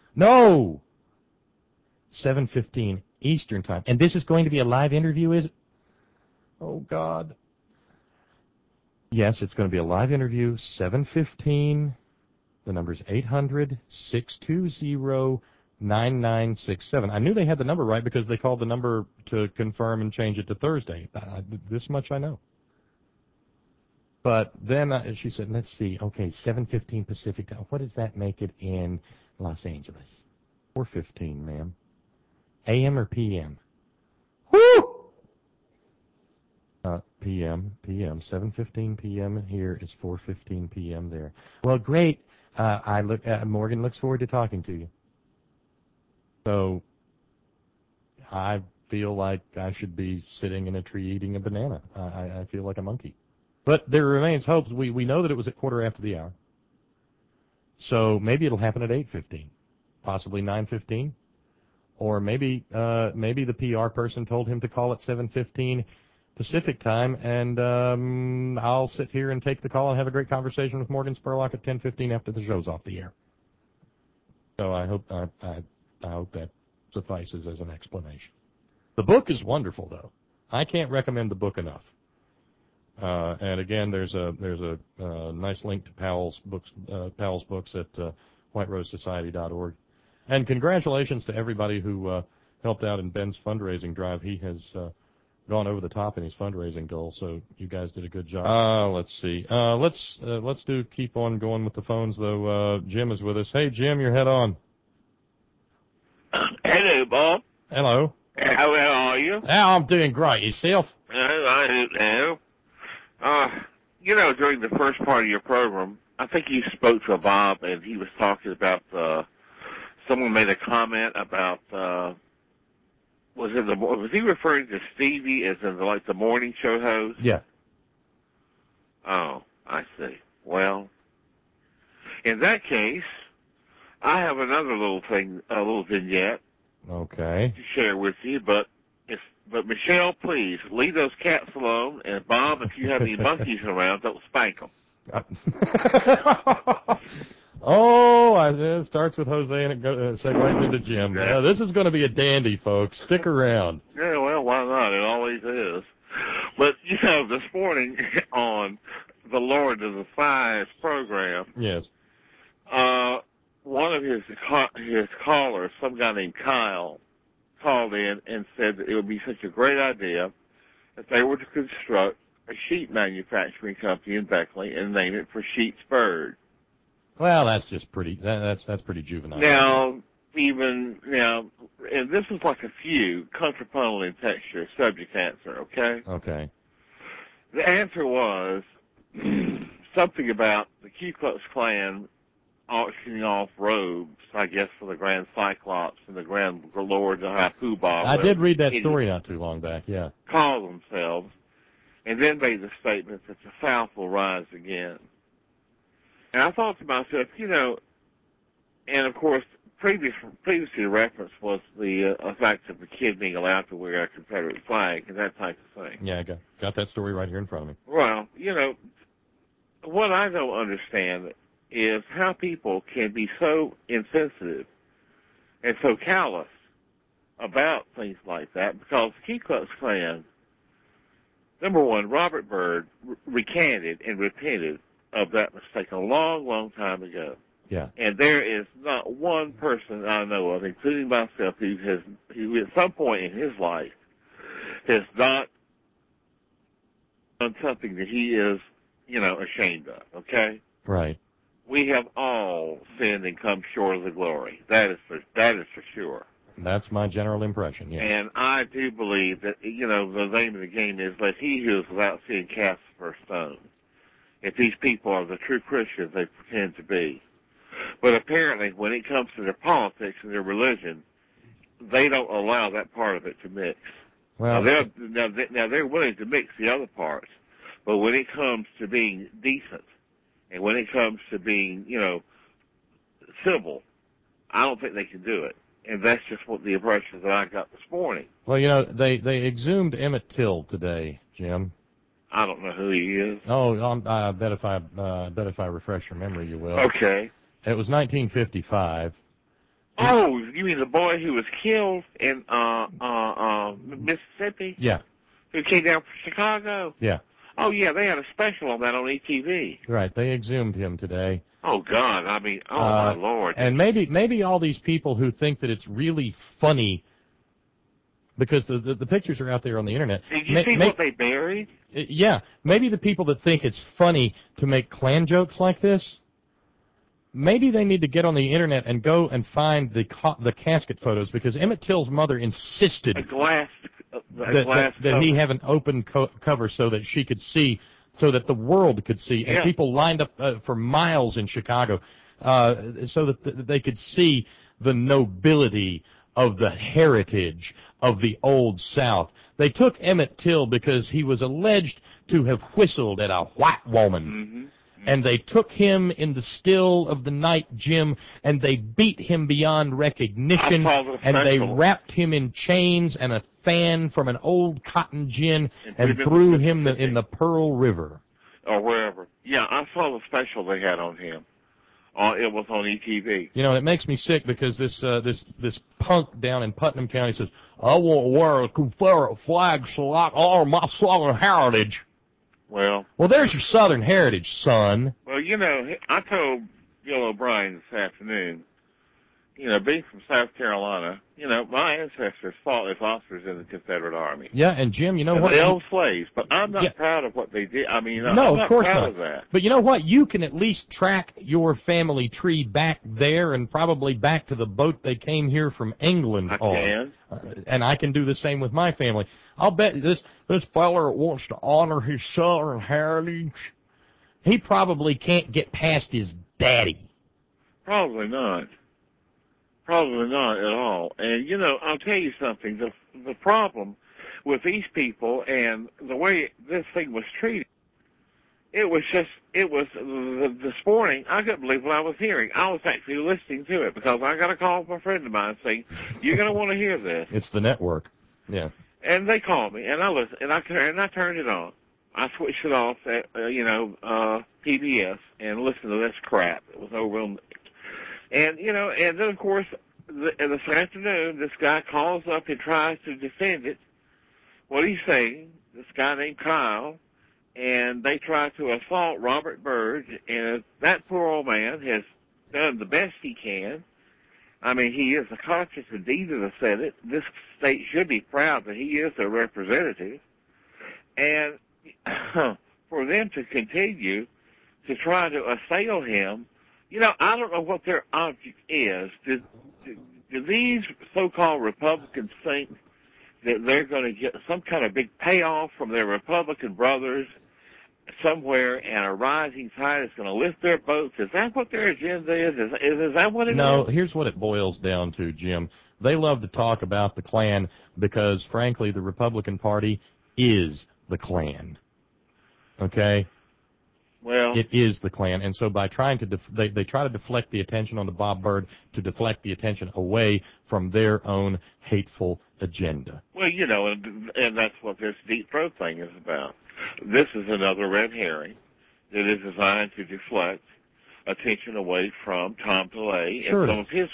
7:15 Eastern time. And this is going to be a live interview, is it? Oh, God. Yes, it's going to be a live interview, 7:15. The number's 800-620-9967. I knew they had the number right because they called the number to confirm and change it to Thursday. This much I know. But then she said, let's see, okay, 7:15 Pacific time. What does that make it in Los Angeles? 4:15, ma'am. AM or PM? Woo! PM, 7:15 p.m. here is 4:15 p.m. there. Well, great. Morgan looks forward to talking to you. So I feel like I should be sitting in a tree eating a banana. I feel like a monkey. But there remains hopes. We know that it was at 1/4 after the hour. So maybe it'll happen at 8:15, possibly 9:15, or maybe the PR person told him to call at 7:15 Pacific time, and I'll sit here and take the call and have a great conversation with Morgan Spurlock at 10:15 after the show's off the air. So I hope that suffices as an explanation. The book is wonderful, though. I can't recommend the book enough. And again, there's a nice link to Powell's books at whiterosesociety.org. And congratulations to everybody who helped out in Ben's fundraising drive. He has gone over the top in his fundraising goal, so you guys did a good job. Let's see. Let's keep on going with the phones, though. Jim is with us. Hey, Jim, your head on. Hello, Bob. Hello. How are you? I'm doing great. Yourself? During the first part of your program, I think you spoke to Bob, and he was talking about someone made a comment about was he referring to Stevie as in the morning show host? Yeah. Oh, I see. Well, in that case, I have another little vignette. Okay. To share with you, but Michelle, please leave those cats alone, and Bob, if you have any monkeys around, don't spank them. It starts with Jose and it segues into Jim. Yeah, this is going to be a dandy, folks. Stick around. Yeah, well, why not? It always is. But, this morning on the Lord of the Flies program, yes, one of his callers, some guy named Kyle, called in and said that it would be such a great idea if they were to construct a sheep manufacturing company in Beckley and name it for Sheepsburg. Well, that's just pretty. That's pretty juvenile. Now, and this is like a few contrapuntal in texture, subject answer. Okay. Okay. The answer was something about the Ku Klux Klan auctioning off robes, I guess, for the Grand Cyclops and the Grand Lord of High Poobah. I did read that story not too long back, yeah. Call themselves, and then made the statement that the South will rise again. And I thought to myself, and of course, previously reference was the fact of the kid being allowed to wear a Confederate flag and that type of thing. Yeah, I got that story right here in front of me. Well, what I don't understand is how people can be so insensitive and so callous about things like that, because the Ku Klux Klan, number one, Robert Byrd recanted and repented of that mistake a long, long time ago. Yeah. And there is not one person I know of, including myself, who at some point in his life has not done something that he is, ashamed of, okay? Right. We have all sinned and come short of the glory. That is for sure. That's my general impression, yeah. And I do believe that, the name of the game is, let he who is without sin cast the first stone. if these people are the true Christians they pretend to be. But apparently, when it comes to their politics and their religion, they don't allow that part of it to mix. Well, now they're willing to mix the other parts, but when it comes to being decent and when it comes to being, civil, I don't think they can do it. And that's just what the impression that I got this morning. Well, they exhumed Emmett Till today, Jim. I don't know who he is. Oh, I bet if I refresh your memory, you will. Okay. It was 1955. Oh, you mean the boy who was killed in Mississippi? Yeah. Who came down from Chicago? Yeah. Oh, yeah, they had a special on that on ETV. Right, they exhumed him today. Oh, God, I mean, my Lord. And maybe all these people who think that it's really funny, because the pictures are out there on the Internet. Did you see what they buried? Yeah, maybe the people that think it's funny to make Klan jokes like this, maybe they need to get on the Internet and go and find the casket photos, because Emmett Till's mother insisted that he have an open cover so that she could see, so that the world could see, and people lined up for miles in Chicago so that they could see the nobility of the heritage of the Old South. They took Emmett Till because he was alleged to have whistled at a white woman. Mm-hmm. And they took him in the still of the night, Jim, and they beat him beyond recognition, and they wrapped him in chains and a fan from an old cotton gin and threw him in the Pearl River. Or wherever. Yeah, I saw the special they had on him. It was on ETV. It makes me sick because this punk down in Putnam County says, I want to wear a Confederate flag so I can honor my Southern heritage. Well, there's your Southern heritage, son. Well, I told Bill O'Brien this afternoon, being from South Carolina, my ancestors fought as officers in the Confederate Army. Yeah, and Jim, you know what? They owned slaves, but I'm not proud of what they did. I mean, no, I'm not of course proud not. of that. But you know what? You can at least track your family tree back there and probably back to the boat they came here from England on. I can. And I can do the same with my family. I'll bet this feller wants to honor his Southern heritage, he probably can't get past his daddy. Probably not. Probably not at all. And, I'll tell you something. The problem with these people and the way this thing was treated, this morning, I couldn't believe what I was hearing. I was actually listening to it because I got a call from a friend of mine saying, you're going to want to hear this. It's the network. Yeah. And they called me, and I listened, and I turned it on. I switched it off at, PBS and listened to this crap. It was over on. And, and then, of course, this afternoon, this guy calls up and tries to defend it. What he's saying, this guy named Kyle, and they try to assault Robert Byrd, and that poor old man has done the best he can. I mean, he is the conscience and deed of the Senate. This state should be proud that he is a representative. And for them to continue to try to assail him, I don't know what their object is. Do these so-called Republicans think that they're going to get some kind of big payoff from their Republican brothers somewhere, and a rising tide is going to lift their boats? Is that what their agenda is? Is that what it is? No, here's what it boils down to, Jim. They love to talk about the Klan because, frankly, the Republican Party is the Klan. Okay? Well, it is the Klan, and so by trying to they try to deflect the attention onto Bob Byrd to deflect the attention away from their own hateful agenda. Well, and that's what this deep throat thing is about. This is another red herring that is designed to deflect attention away from Tom DeLay and some of his,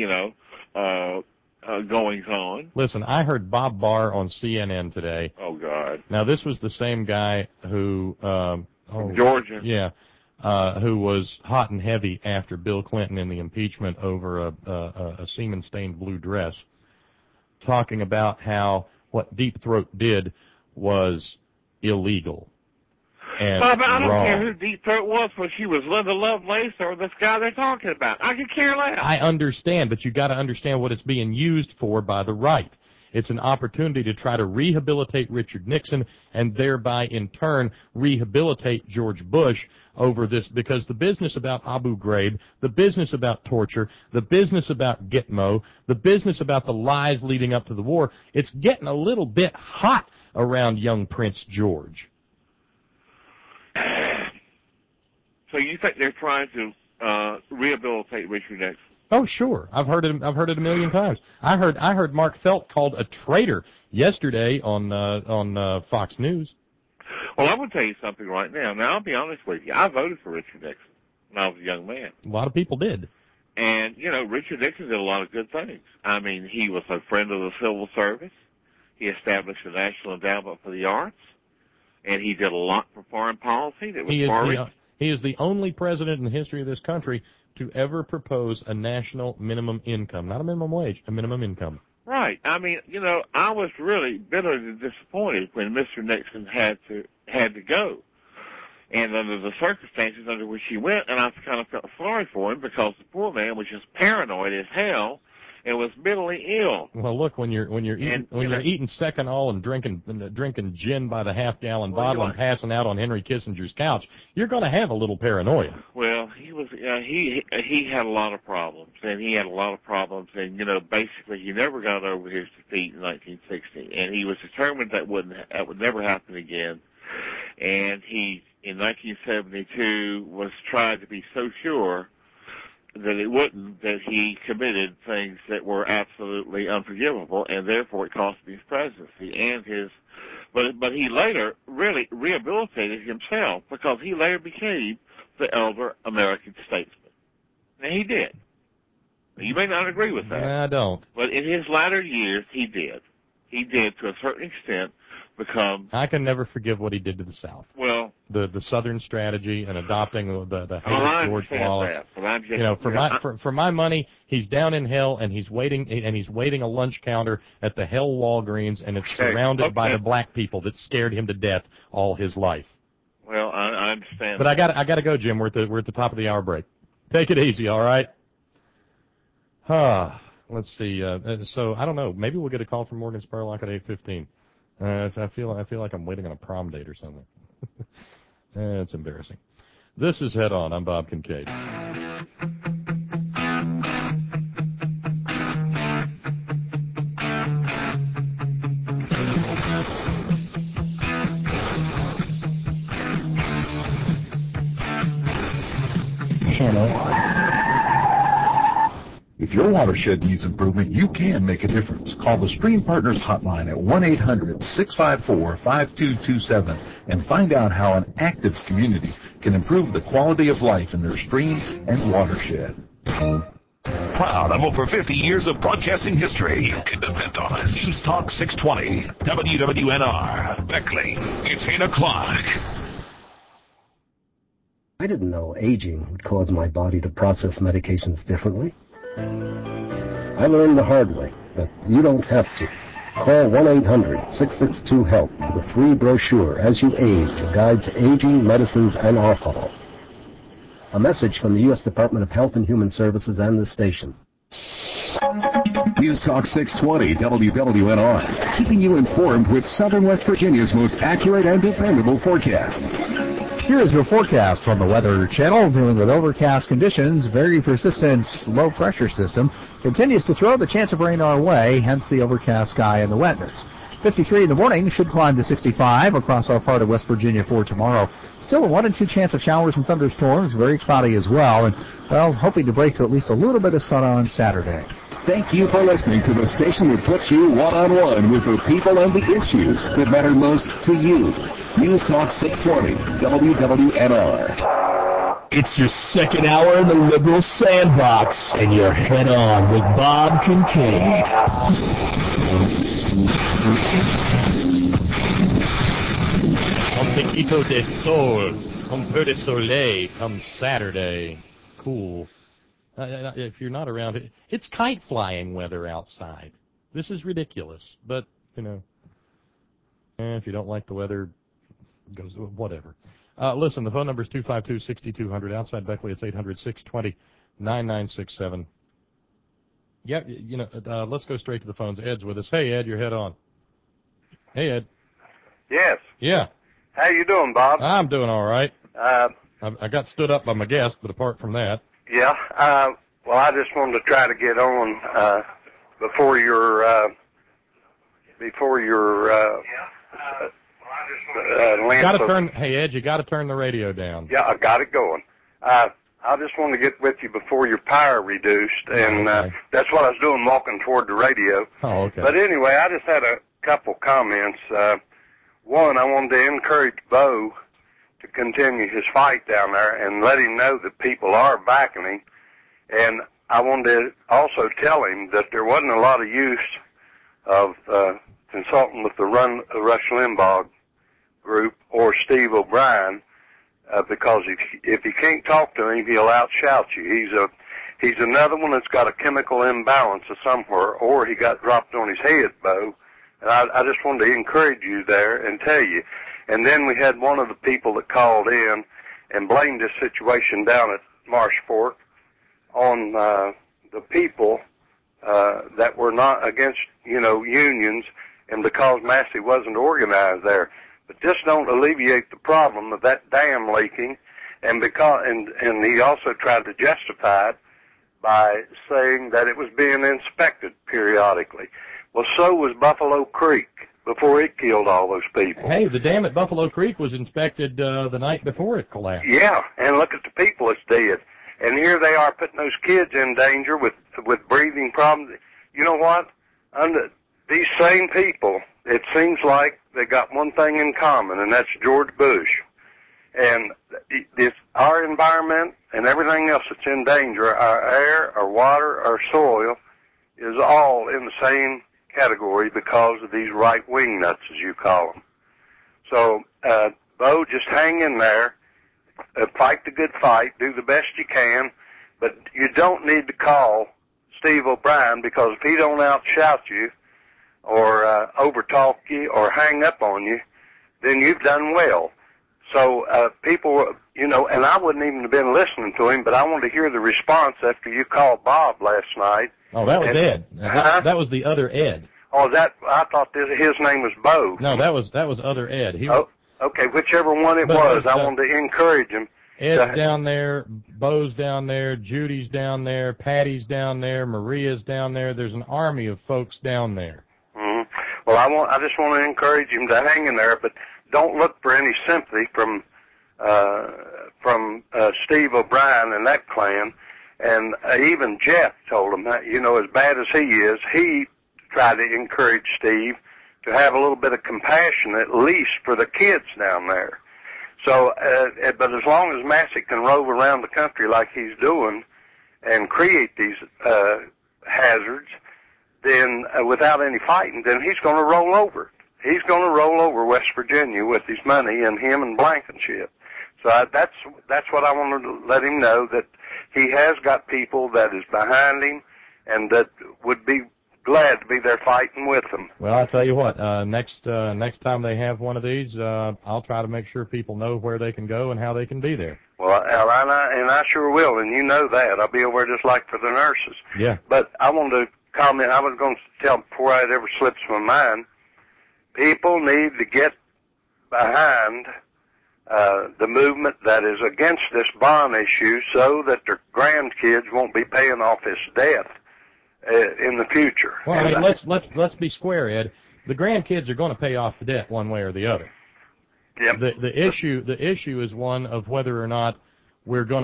goings on. Listen, I heard Bob Barr on CNN today. Oh, God. Now, this was the same guy who... from Georgia. Yeah, who was hot and heavy after Bill Clinton in the impeachment over a semen-stained blue dress, talking about how what Deep Throat did was illegal and Bob, I don't wrong. care who Deep Throat was, whether she was Linda Lovelace or this guy they're talking about. I could care less. I understand, but you got to understand what it's being used for by the right. It's an opportunity to try to rehabilitate Richard Nixon and thereby, in turn, rehabilitate George Bush over this, because the business about Abu Ghraib, the business about torture, the business about Gitmo, the business about the lies leading up to the war, it's getting a little bit hot around young Prince George. So you think they're trying to rehabilitate Richard Nixon? Oh, sure. I've heard it a million times. I heard Mark Felt called a traitor yesterday on Fox News. Well, I'm going to tell you something right now. Now, I'll be honest with you. I voted for Richard Nixon when I was a young man. A lot of people did. And, you know, Richard Nixon did a lot of good things. I mean, he was a friend of the civil service. He established the National Endowment for the Arts. And he did a lot for foreign policy that was He is the only president in the history of this country to ever propose a national minimum income. Not a minimum wage, a minimum income. Right. I mean, you know, I was really bitterly disappointed when Mr. Nixon had to go. And under the circumstances under which he went, and I kind of felt sorry for him because the poor man was just paranoid as hell and was mentally ill. Well, look, when you're eating second all and drinking gin by the half-gallon bottle and passing out on Henry Kissinger's couch, you're going to have a little paranoia. Well, he had a lot of problems, and you know, basically he never got over his defeat in 1960, and he was determined that would never happen again. And he, in 1972, was trying to be so sure that it wouldn't, that he committed things that were absolutely unforgivable, and therefore it cost him his presidency and his. But he later really rehabilitated himself because he later became the elder American statesman. Now he did. You may not agree with that. I don't. But in his latter years, he did. He did, to a certain extent, become. I can never forgive what he did to the South. Well, the Southern strategy and adopting the hate of George Wallace. You know, for my money, he's down in hell and he's waiting a lunch counter at the Hell Walgreens, and it's surrounded by the black people that scared him to death all his life. Well, I understand. But I got to go, Jim. We're at the top of the hour break. Take it easy, all right? Let's see. So I don't know. Maybe we'll get a call from Morgan Spurlock at 8:15. I feel like I'm waiting on a prom date or something. It's embarrassing. This is Head On. I'm Bob Kincaid. If your watershed needs improvement, you can make a difference. Call the Stream Partners hotline at 1-800-654-5227 and find out how an active community can improve the quality of life in their streams and watershed. Proud of over 50 years of broadcasting history. You can depend on us. News Talk 620, WWNR, Beckley. It's 8 o'clock. I didn't know aging would cause my body to process medications differently. I learned the hard way that you don't have to. Call 1-800-662-HELP for the free brochure As You Age, a guide to aging, medicines, and alcohol. A message from the U.S. Department of Health and Human Services and the station. News Talk 620 WWNR, keeping you informed with Southern West Virginia's most accurate and dependable forecast. Here is your forecast from the Weather Channel, dealing with overcast conditions. Very persistent low pressure system continues to throw the chance of rain our way, hence the overcast sky and the wetness. 53 in the morning, should climb to 65 across our part of West Virginia for tomorrow. Still a 1 in 2 chance of showers and thunderstorms, very cloudy as well, and, well, hoping to break to at least a little bit of sun on Saturday. Thank you for listening to the station that puts you one-on-one with the people and the issues that matter most to you. News Talk 620, WWNR. It's your second hour in the liberal sandbox, and you're Head On with Bob Kincaid. Un poquito de sol, un peu de soleil, come Saturday. Cool. If you're not around, it's kite flying weather outside. This is ridiculous, but, you know, if you don't like the weather, goes whatever. Listen, the phone number is 252-6200. Outside Beckley, it's 800-620-9967. Yep, let's go straight to the phones. Ed's with us. Hey, Ed, your head on. Hey, Ed. Yes. Yeah. How you doing, Bob? I'm doing all right. I got stood up by my guest, but apart from that. Yeah. Well, I just wanted to try to get on before your Hey, Ed, you got to turn the radio down. Yeah, I got it going. I just wanted to get with you before your power reduced, and that's what I was doing, walking toward the radio. Oh, okay. But anyway, I just had a couple comments. One, I wanted to encourage Bo to continue his fight down there and let him know that people are backing him. And I wanted to also tell him that there wasn't a lot of use of consulting with the Rush Limbaugh group or Steve O'Brien, because if you can't talk to him, he'll outshout you. He's another one that's got a chemical imbalance of somewhere, or he got dropped on his head, Bo. And I just wanted to encourage you there and tell you. And then we had one of the people that called in and blamed this situation down at Marsh Fork on the people that were not against, unions, and because Massey wasn't organized there. But this don't alleviate the problem of that dam leaking, and he also tried to justify it by saying that it was being inspected periodically. Well, so was Buffalo Creek before it killed all those people. Hey, the dam at Buffalo Creek was inspected the night before it collapsed. Yeah, and look at the people it's dead. And here they are putting those kids in danger with breathing problems. You know what? These same people, it seems like they got one thing in common, and that's George Bush. And our environment and everything else that's in danger, our air, our water, our soil, is all in the same category because of these right-wing nuts, as you call them. So, Bo, just hang in there, fight the good fight, do the best you can, but you don't need to call Steve O'Brien, because if he don't outshout you or overtalk you or hang up on you, then you've done well. So people, and I wouldn't even have been listening to him, but I wanted to hear the response after you called Bob last night. Oh, that was Ed. That was the other Ed. Oh, I thought his name was Bo. No, that was other Ed. Okay, whichever one it was, I wanted to encourage him. Ed's down there, Bo's down there, Judy's down there, Patty's down there, Maria's down there. There's an army of folks down there. Mm-hmm. Well, I just want to encourage him to hang in there, but don't look for any sympathy from Steve O'Brien and that clan. And even Jeff told him that, as bad as he is, he tried to encourage Steve to have a little bit of compassion, at least for the kids down there. So, but as long as Massey can rove around the country like he's doing and create these hazards, then without any fighting, then he's going to roll over. He's going to roll over West Virginia with his money, and him and Blankenship. So that's what I wanted to let him know, that he has got people that is behind him and that would be glad to be there fighting with them. Well, I'll tell you what, next time they have one of these, I'll try to make sure people know where they can go and how they can be there. Well, I sure will, and you know that. I'll be over just like for the nurses. Yeah. But I wanted to comment, I was going to tell before it ever slips my mind, people need to get behind the movement that is against this bond issue so that their grandkids won't be paying off this debt in the future. Well, I mean, let's be square, Ed. The grandkids are going to pay off the debt one way or the other. Yep. The issue is one of whether or not we're going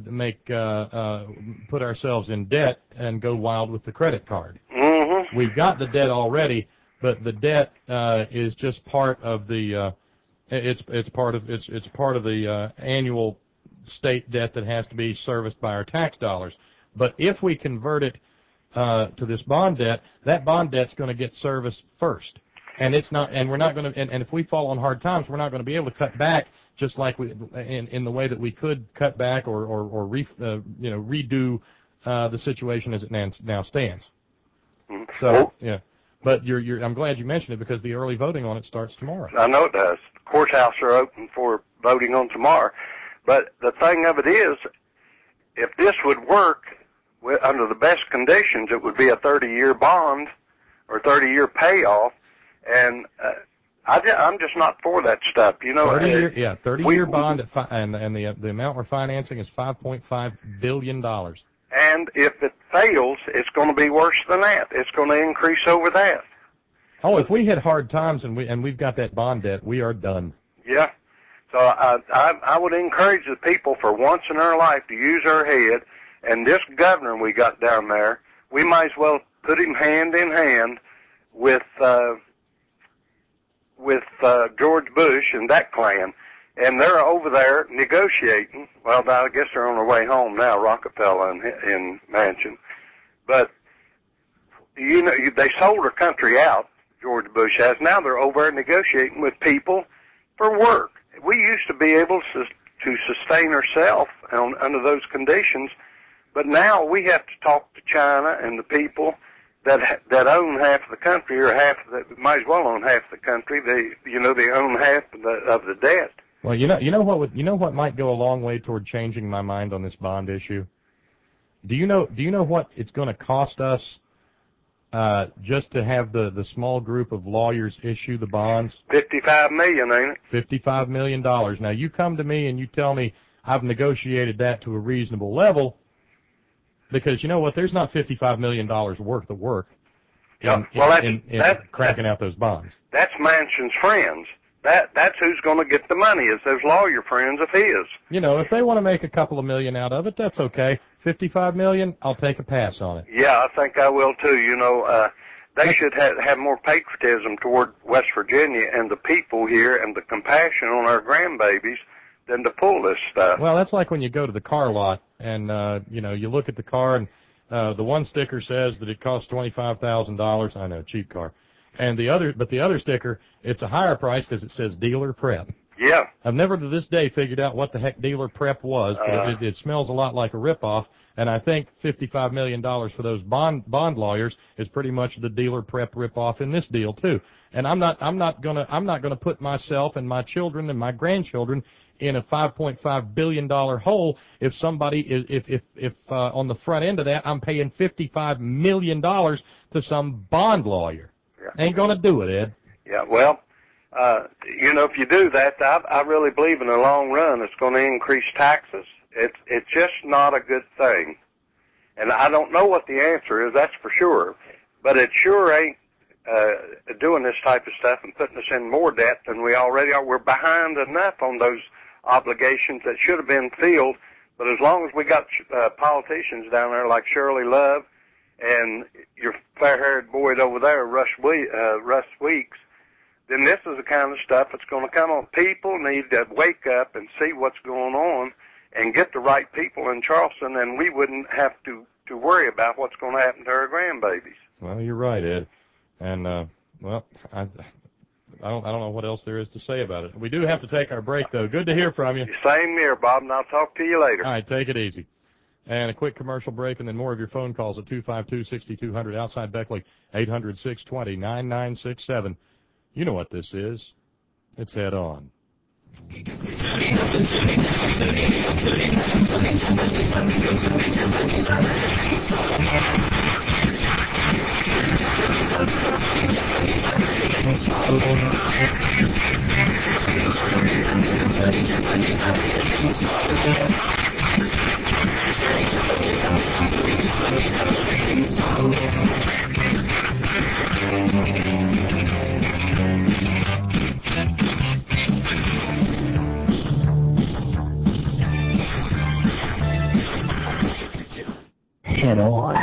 to put ourselves in debt and go wild with the credit card. Mm-hmm. We've got the debt already, but the debt is just part of the it's part of the annual state debt that has to be serviced by our tax dollars. But if we convert it to this bond debt, that bond debt's going to get serviced first, and we're not going to. And if we fall on hard times, we're not going to be able to cut back just like we in the way that we could cut back or redo the situation as it now stands. Mm-hmm. So yeah. But I'm glad you mentioned it, because the early voting on it starts tomorrow. I know it does. The courthouse are open for voting on tomorrow. But the thing of it is, if this would work, under the best conditions, it would be a 30-year bond or 30-year payoff, and I'm just not for that stuff. 30-year bond, and the amount we're financing is $5.5 billion. And if it fails, it's going to be worse than that. It's going to increase over that. Oh, if we hit hard times and we've got that bond debt, we are done. Yeah. So I would encourage the people for once in their life to use their head. And this governor we got down there, we might as well put him hand in hand with George Bush and that clan. And they're over there negotiating. Well, I guess they're on their way home now, Rockefeller and Manchin. But, they sold their country out, George Bush has. Now they're over there negotiating with people for work. We used to be able to sustain ourselves under those conditions, but now we have to talk to China and the people that own half of the country, or might as well own half the country. They own half of the debt. Well, you know what might go a long way toward changing my mind on this bond issue? Do you know what it's going to cost us just to have the small group of lawyers issue the bonds? $55 million, ain't it? $55 million. Now you come to me and you tell me I've negotiated that to a reasonable level, because you know what? There's not $55 million worth of work in cracking out those bonds. That's Manchin's friends. That's who's going to get the money, is those lawyer friends of his. If they want to make a couple of million out of it, that's okay. $55 million, I'll take a pass on it. Yeah, I think I will too. They should have more patriotism toward West Virginia and the people here and the compassion on our grandbabies than to pull this stuff. Well, that's like when you go to the car lot and, you look at the car and the one sticker says that it costs $25,000. I know, cheap car. And the other sticker, it's a higher price because it says dealer prep. Yeah. I've never to this day figured out what the heck dealer prep was, but it smells a lot like a ripoff. And I think $55 million for those bond lawyers is pretty much the dealer prep ripoff in this deal too. And I'm not gonna put myself and my children and my grandchildren in a $5.5 billion hole if on the front end of that I'm paying $55 million to some bond lawyer. Yeah. Ain't gonna do it, Ed. Yeah, well, if you do that, I really believe in the long run it's going to increase taxes. It's just not a good thing. And I don't know what the answer is, that's for sure. But it sure ain't doing this type of stuff and putting us in more debt than we already are. We're behind enough on those obligations that should have been filled. But as long as we got politicians down there like Shirley Love and your fair-haired boy over there, Russ Weeks, then this is the kind of stuff that's going to come on. People need to wake up and see what's going on and get the right people in Charleston, and we wouldn't have to worry about what's going to happen to our grandbabies. Well, you're right, Ed. And, I don't know what else there is to say about it. We do have to take our break, though. Good to hear from you. Same here, Bob, and I'll talk to you later. All right, take it easy. And a quick commercial break, and then more of your phone calls at 252-6200 outside Beckley, 800-620-9967. You know what this is. It's Head On. Head On.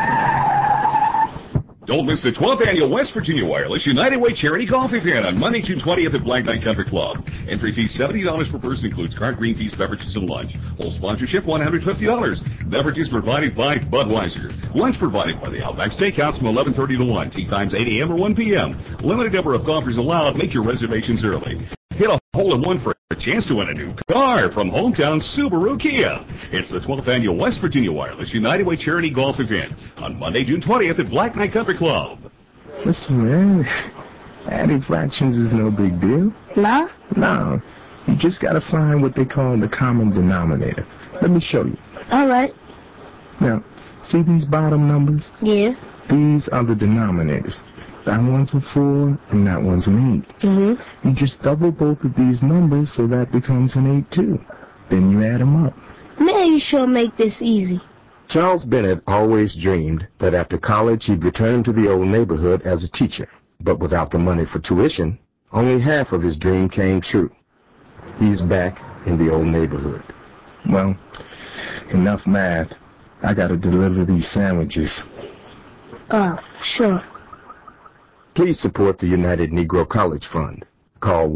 Don't miss the 12th Annual West Virginia Wireless United Way Charity Golf Event on Monday, June 20th at Black Knight Country Club. Entry fee $70 per person, includes cart, green fees, beverages, and lunch. Whole sponsorship $150. Beverages provided by Budweiser. Lunch provided by the Outback Steakhouse from 11:30 to 1. Tea times 8 a.m. or 1 p.m. Limited number of golfers allowed. Make your reservations early. Hit a hole-in-one for a chance to win a new car from hometown Subaru Kia. It's the 12th Annual West Virginia Wireless United Way Charity Golf Event on Monday, June 20th at Black Knight Country Club. Listen, man, adding fractions is no big deal. No? No. You just got to find what they call the common denominator. Let me show you. All right. Now, See these bottom numbers? Yeah. These are the denominators. That one's a 4 and that one's an 8. Mm-hmm. You just double both of these numbers so that becomes an 8 too. Then you add them up. Man, you sure make this easy. Charles Bennett always dreamed that after college he'd return to the old neighborhood as a teacher. But without the money for tuition, only half of his dream came true. He's back in the old neighborhood. Well, enough math. I gotta deliver these sandwiches. Oh, sure. Please support the United Negro College Fund. Call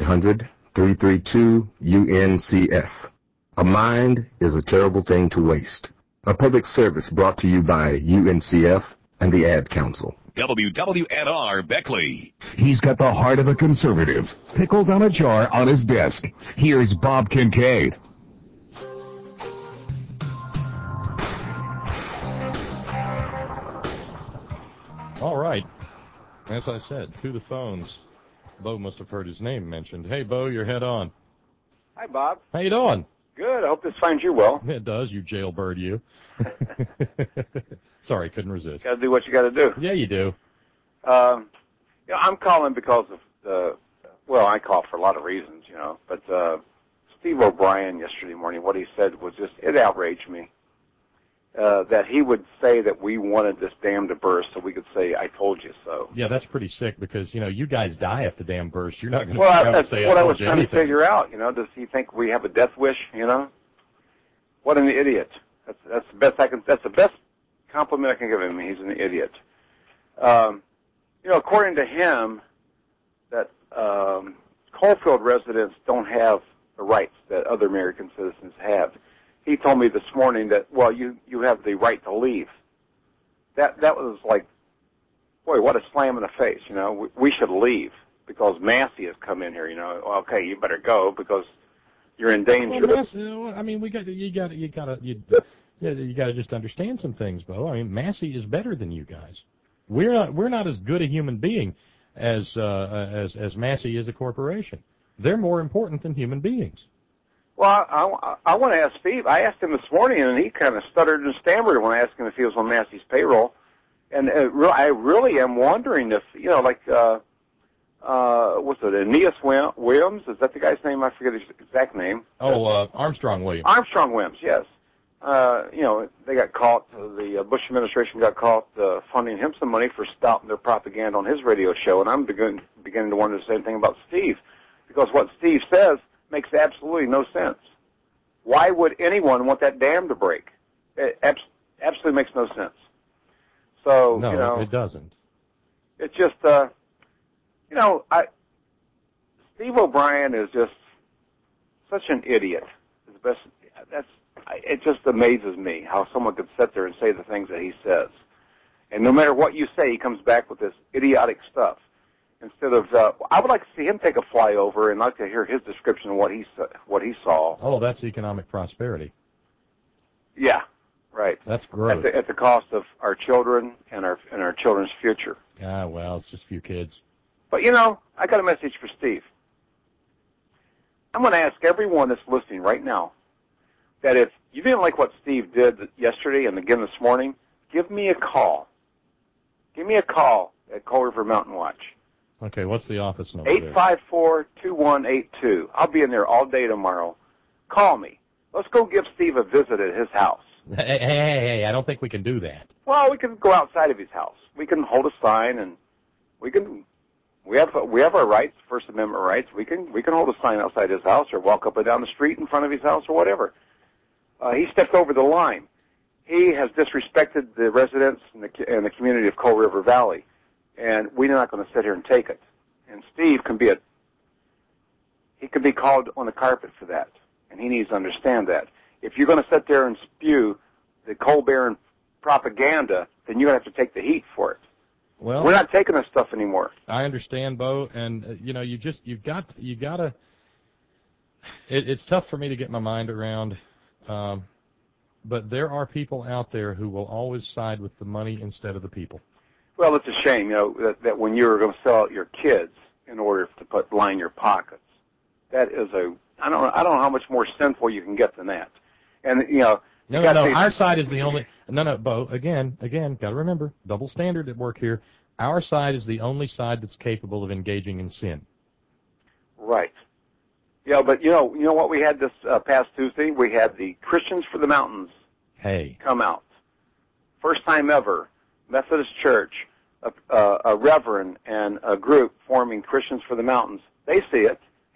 1-800-332-UNCF. A mind is a terrible thing to waste. A public service brought to you by UNCF and the Ad Council. WWNR Beckley. He's got the heart of a conservative, pickled on a jar on his desk. Here's Bob Kincaid. All right. As I said, to the phones. Bo must have heard his name mentioned. Hey, Bo, you're head on. Hi, Bob. How you doing? Good. I hope this finds you well. It does, you jailbird, you. Sorry, couldn't resist. Got to do what you got to do. Yeah, you do. I'm calling because of I call for a lot of reasons, but Steve O'Brien yesterday morning, what he said was it outraged me. That he would say that we wanted this dam to burst so we could say, I told you so. Yeah, that's pretty sick because, you guys die if the dam bursts. You're not going to say what I was told you trying anything. to figure out, does he think we have a death wish, What an idiot. That's the best compliment I can give him. He's an idiot. According to him, that Coalfield residents don't have the rights that other American citizens have. He told me this morning that, you have the right to leave. That was like, boy, what a slam in the face, We should leave because Massey has come in here, Okay, you better go because you're in danger. You got to just understand some things, Bo. I mean, Massey is better than you guys. We're not as good a human being as Massey is a corporation. They're more important than human beings. Well, I want to ask Steve. I asked him this morning, and he kind of stuttered and stammered when I asked him if he was on Massey's payroll. And I really am wondering if, what's it, Aeneas Williams? Is that the guy's name? I forget his exact name. Armstrong Williams. Armstrong Williams, yes. They got caught, the Bush administration got caught funding him some money for stopping their propaganda on his radio show, and I'm beginning to wonder the same thing about Steve, because what Steve says makes absolutely no sense. Why would anyone want that dam to break? It absolutely makes no sense. So, no, it doesn't. It's just, Steve O'Brien is just such an idiot. It just amazes me how someone could sit there and say the things that he says. And no matter what you say, he comes back with this idiotic stuff. Instead of, I would like to see him take a flyover and like to hear his description of what he saw. Oh, that's economic prosperity. Yeah, right. That's gross. At the cost of our children and our children's future. Ah, well, it's just a few kids. But I got a message for Steve. I'm going to ask everyone that's listening right now that if you didn't like what Steve did yesterday and again this morning, give me a call. Give me a call at Coal River Mountain Watch. Okay, what's the office number? 854-2182. I'll be in there all day tomorrow. Call me. Let's go give Steve a visit at his house. Hey, I don't think we can do that. Well, we can go outside of his house. We can hold a sign and we have our rights, First Amendment rights. We can hold a sign outside his house or walk up and down the street in front of his house or whatever. He stepped over the line. He has disrespected the residents and the community of Coal River Valley. And we're not going to sit here and take it. And Steve can be called on the carpet for that. And he needs to understand that. If you're going to sit there and spew the coal baron propaganda, then you're going to have to take the heat for it. Well, we're not taking this stuff anymore. I understand, Bo, and you've got to. It's tough for me to get my mind around, but there are people out there who will always side with the money instead of the people. Well, it's a shame, that when you're going to sell out your kids in order to line your pockets, that is I don't know how much more sinful you can get than that. And No, our side is the only... No, Bo, again, got to remember, double standard at work here. Our side is the only side that's capable of engaging in sin. Right. Yeah, but you know what we had this past Tuesday? We had the Christians for the Mountains come out. First time ever, Methodist Church, a reverend and a group forming Christians for the Mountains. They see it.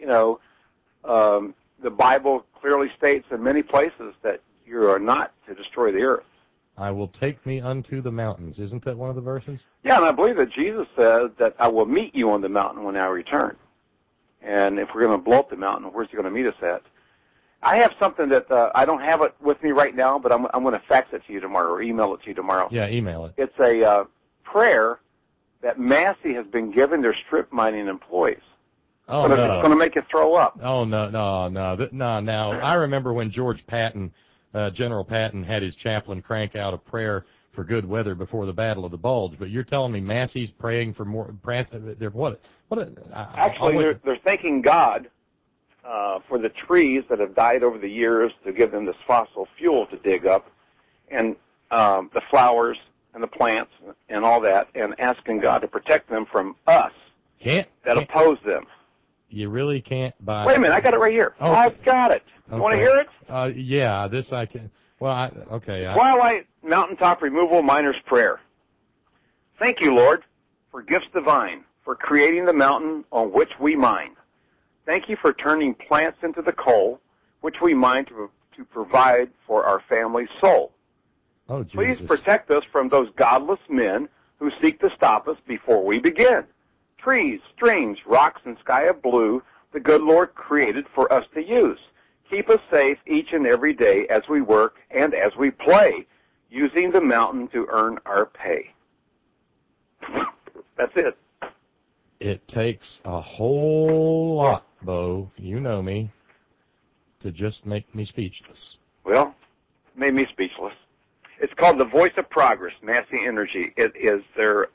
The Bible clearly states in many places that you are not to destroy the earth. I will take me unto the mountains. Isn't that one of the verses? Yeah, and I believe that Jesus says that I will meet you on the mountain when I return. And if we're going to blow up the mountain, where's he going to meet us at? I have something that I don't have it with me right now, but I'm going to fax it to you tomorrow or email it to you tomorrow. Yeah, email it. It's a prayer that Massey has been giving their strip mining employees. Oh, no. It's going to make you throw up. Oh, no. Now, I remember when George Patton, General Patton, had his chaplain crank out a prayer for good weather before the Battle of the Bulge, but you're telling me Massey's praying for more... Actually, they're thanking God for the trees that have died over the years to give them this fossil fuel to dig up, and the flowers and the plants and all that, and asking God to protect them from us that oppose them. You really can't buy... Wait a minute, I got it right here. Oh. I've got it. You want to hear it? Yeah, this I can... Well, Twilight Mountaintop Removal Miner's Prayer. Thank you, Lord, for gifts divine, for creating the mountain on which we mine. Thank you for turning plants into the coal, which we mine to provide for our family's soul. Oh, Jesus. Please protect us from those godless men who seek to stop us before we begin. Trees, streams, rocks, and sky of blue the good Lord created for us to use. Keep us safe each and every day as we work and as we play, using the mountain to earn our pay. That's it. It takes a whole lot, Bo, you know me, to just make me speechless. Well, it made me speechless. It's called The Voice of Progress, Massey Energy. It is their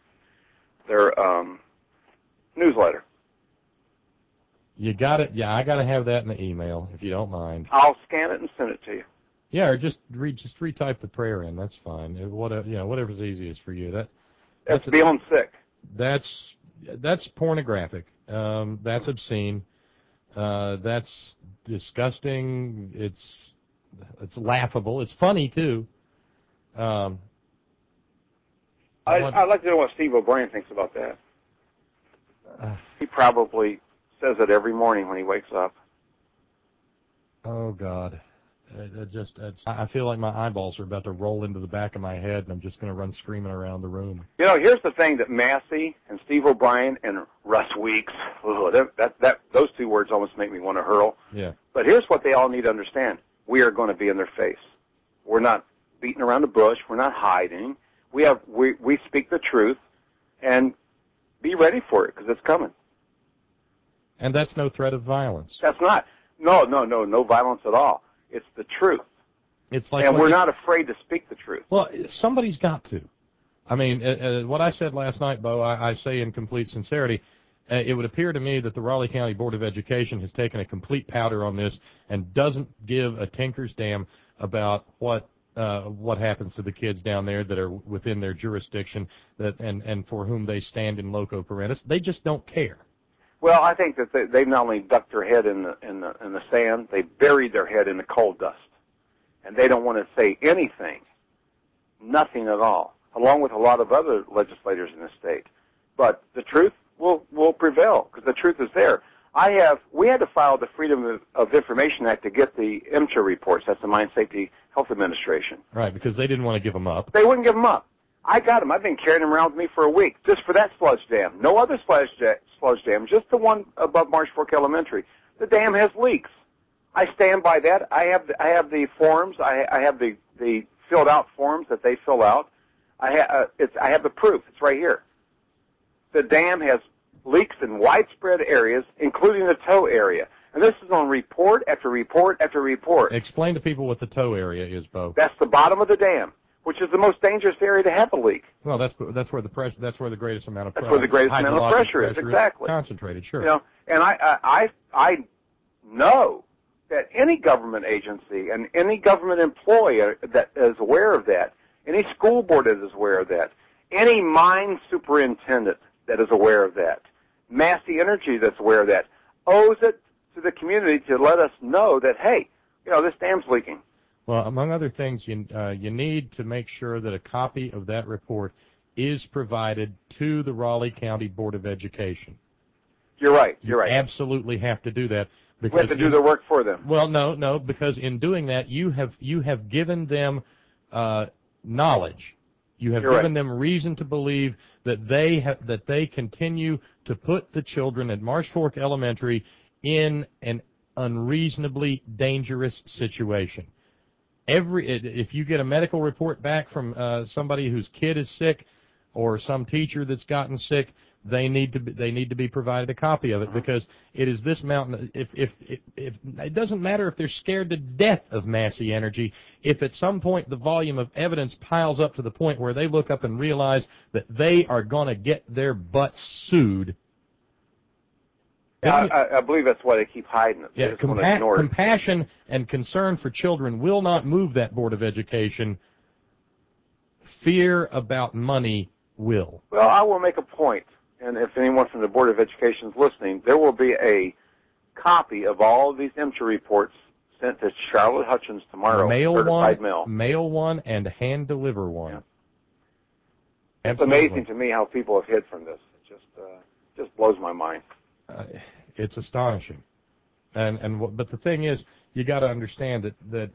newsletter. You got it. Yeah, I got to have that in the email, if you don't mind. I'll scan it and send it to you. Yeah, or just retype the prayer in. That's fine. Whatever's easiest for you. That's beyond sick. That's pornographic. That's obscene. That's disgusting. It's laughable. It's funny too. I'd like to know what Steve O'Brien thinks about that. He probably says it every morning when he wakes up. Oh God. I feel like my eyeballs are about to roll into the back of my head, and I'm just going to run screaming around the room. Here's the thing that Massey and Steve O'Brien and Russ Weeks, those two words almost make me want to hurl. Yeah. But here's what they all need to understand. We are going to be in their face. We're not beating around the bush. We're not hiding. We speak the truth, and be ready for it, because it's coming. And that's no threat of violence. That's not. No violence at all. It's the truth. It's like, and we're not afraid to speak the truth. Well, somebody's got to. I mean, what I said last night, Bo, I say in complete sincerity, it would appear to me that the Raleigh County Board of Education has taken a complete powder on this and doesn't give a tinker's damn about what happens to the kids down there that are within their jurisdiction and for whom they stand in loco parentis. They just don't care. Well, I think that they've not only ducked their head in the sand, they buried their head in the coal dust, and they don't want to say anything, nothing at all, along with a lot of other legislators in the state. But the truth will prevail because the truth is there. We had to file the Freedom of Information Act to get the MSHA reports. That's the Mine Safety Health Administration. Right, because they didn't want to give them up. They wouldn't give them up. I got them. I've been carrying them around with me for a week just for that sludge dam. No other sludge dam, just the one above Marsh Fork Elementary. The dam has leaks. I stand by that. I have the forms. I have the filled out forms that they fill out. I have the proof. It's right here. The dam has leaks in widespread areas, including the tow area. And this is on report after report after report. Explain to people what the tow area is, Bo. That's the bottom of the dam, which is the most dangerous area to have a leak. Well, that's where the pressure. That's where the greatest amount of pressure. That's where the greatest amount of pressure is. Exactly. Concentrated. Sure. And I know that any government agency and any government employee that is aware of that, any school board that is aware of that, any mine superintendent that is aware of that, Massey Energy that's aware of that, owes it to the community to let us know that, hey, this dam's leaking. Well, among other things, you need to make sure that a copy of that report is provided to the Raleigh County Board of Education. You're right. You absolutely have to do that. Because we have to do their work for them. Well, no, because in doing that, you have given them knowledge. You have given them reason to believe that they continue to put the children at Marsh Fork Elementary in an unreasonably dangerous situation. If you get a medical report back from somebody whose kid is sick or some teacher that's gotten sick, they need to be provided a copy of it, because it is this mountain. If it doesn't matter if they're scared to death of Massey Energy, if at some point the volume of evidence piles up to the point where they look up and realize that they are going to get their butts sued. I believe that's why they keep hiding it. Yeah, compassion and concern for children will not move that Board of Education. Fear about money will. Well, I will make a point, and if anyone from the Board of Education is listening, there will be a copy of all of these MSHA reports sent to Charlotte Hutchins tomorrow. Certified mail. Mail one and hand deliver one. Yeah. It's amazing to me how people have hid from this. It just blows my mind. It's astonishing, but the thing is, you got to understand that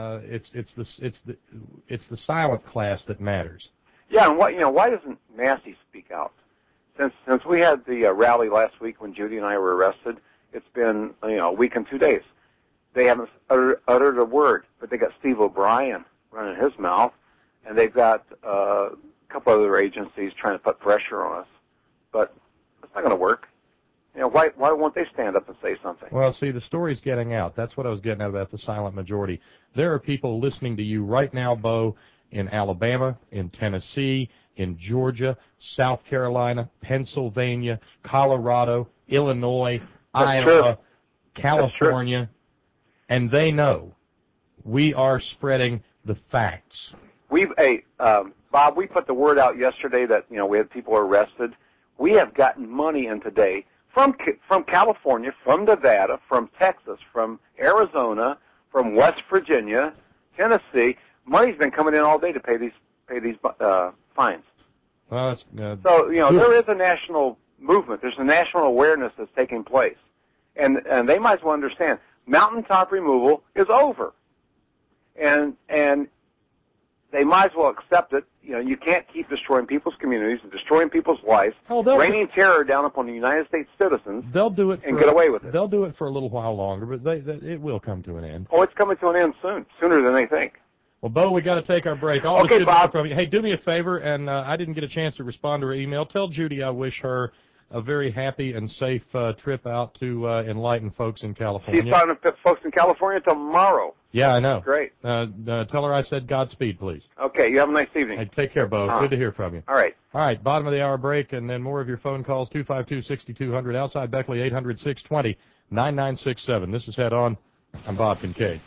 it's the silent class that matters. Yeah, and why doesn't Massey speak out? Since we had the rally last week when Judy and I were arrested, it's been a week and 2 days. They haven't uttered a word, but they got Steve O'Brien running his mouth, and they've got a couple other agencies trying to put pressure on us, but it's not going to work. Why won't they stand up and say something? Well, see, the story's getting out. That's what I was getting at about the silent majority. There are people listening to you right now, Bo, in Alabama, in Tennessee, in Georgia, South Carolina, Pennsylvania, Colorado, Illinois, Iowa, California, and they know we are spreading the facts. Bob, we put the word out yesterday that we had people arrested. We have gotten money in today from California, from Nevada, from Texas, from Arizona, from West Virginia, Tennessee. Money's been coming in all day to pay these fines. Well, that's, so there is a national movement. There's a national awareness that's taking place, and they might as well understand mountaintop removal is over, and they might as well accept it. You can't keep destroying people's communities and destroying people's lives, raining terror down upon the United States citizens. They'll do it and get away with it. They'll do it for a little while longer, but it will come to an end. Oh, it's coming to an end sooner than they think. Well, Bo, we got to take our break. Okay, Bob. From you. Hey, do me a favor, and I didn't get a chance to respond to her email. Tell Judy I wish her a very happy and safe trip out to enlighten folks in California. She's talking to folks in California tomorrow. Yeah, I know. Great. Tell her I said Godspeed, please. Okay, you have a nice evening. Hey, take care, Bo. Good to hear from you. All right. All right, bottom of the hour break, and then more of your phone calls, 252-6200, outside Beckley, 800-620-9967. This is Head On. I'm Bob Kincaid.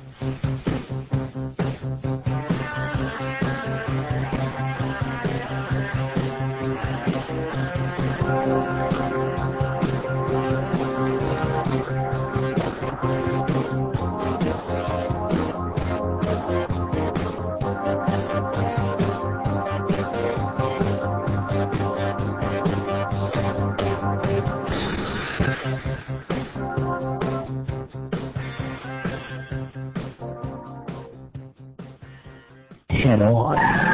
Head On.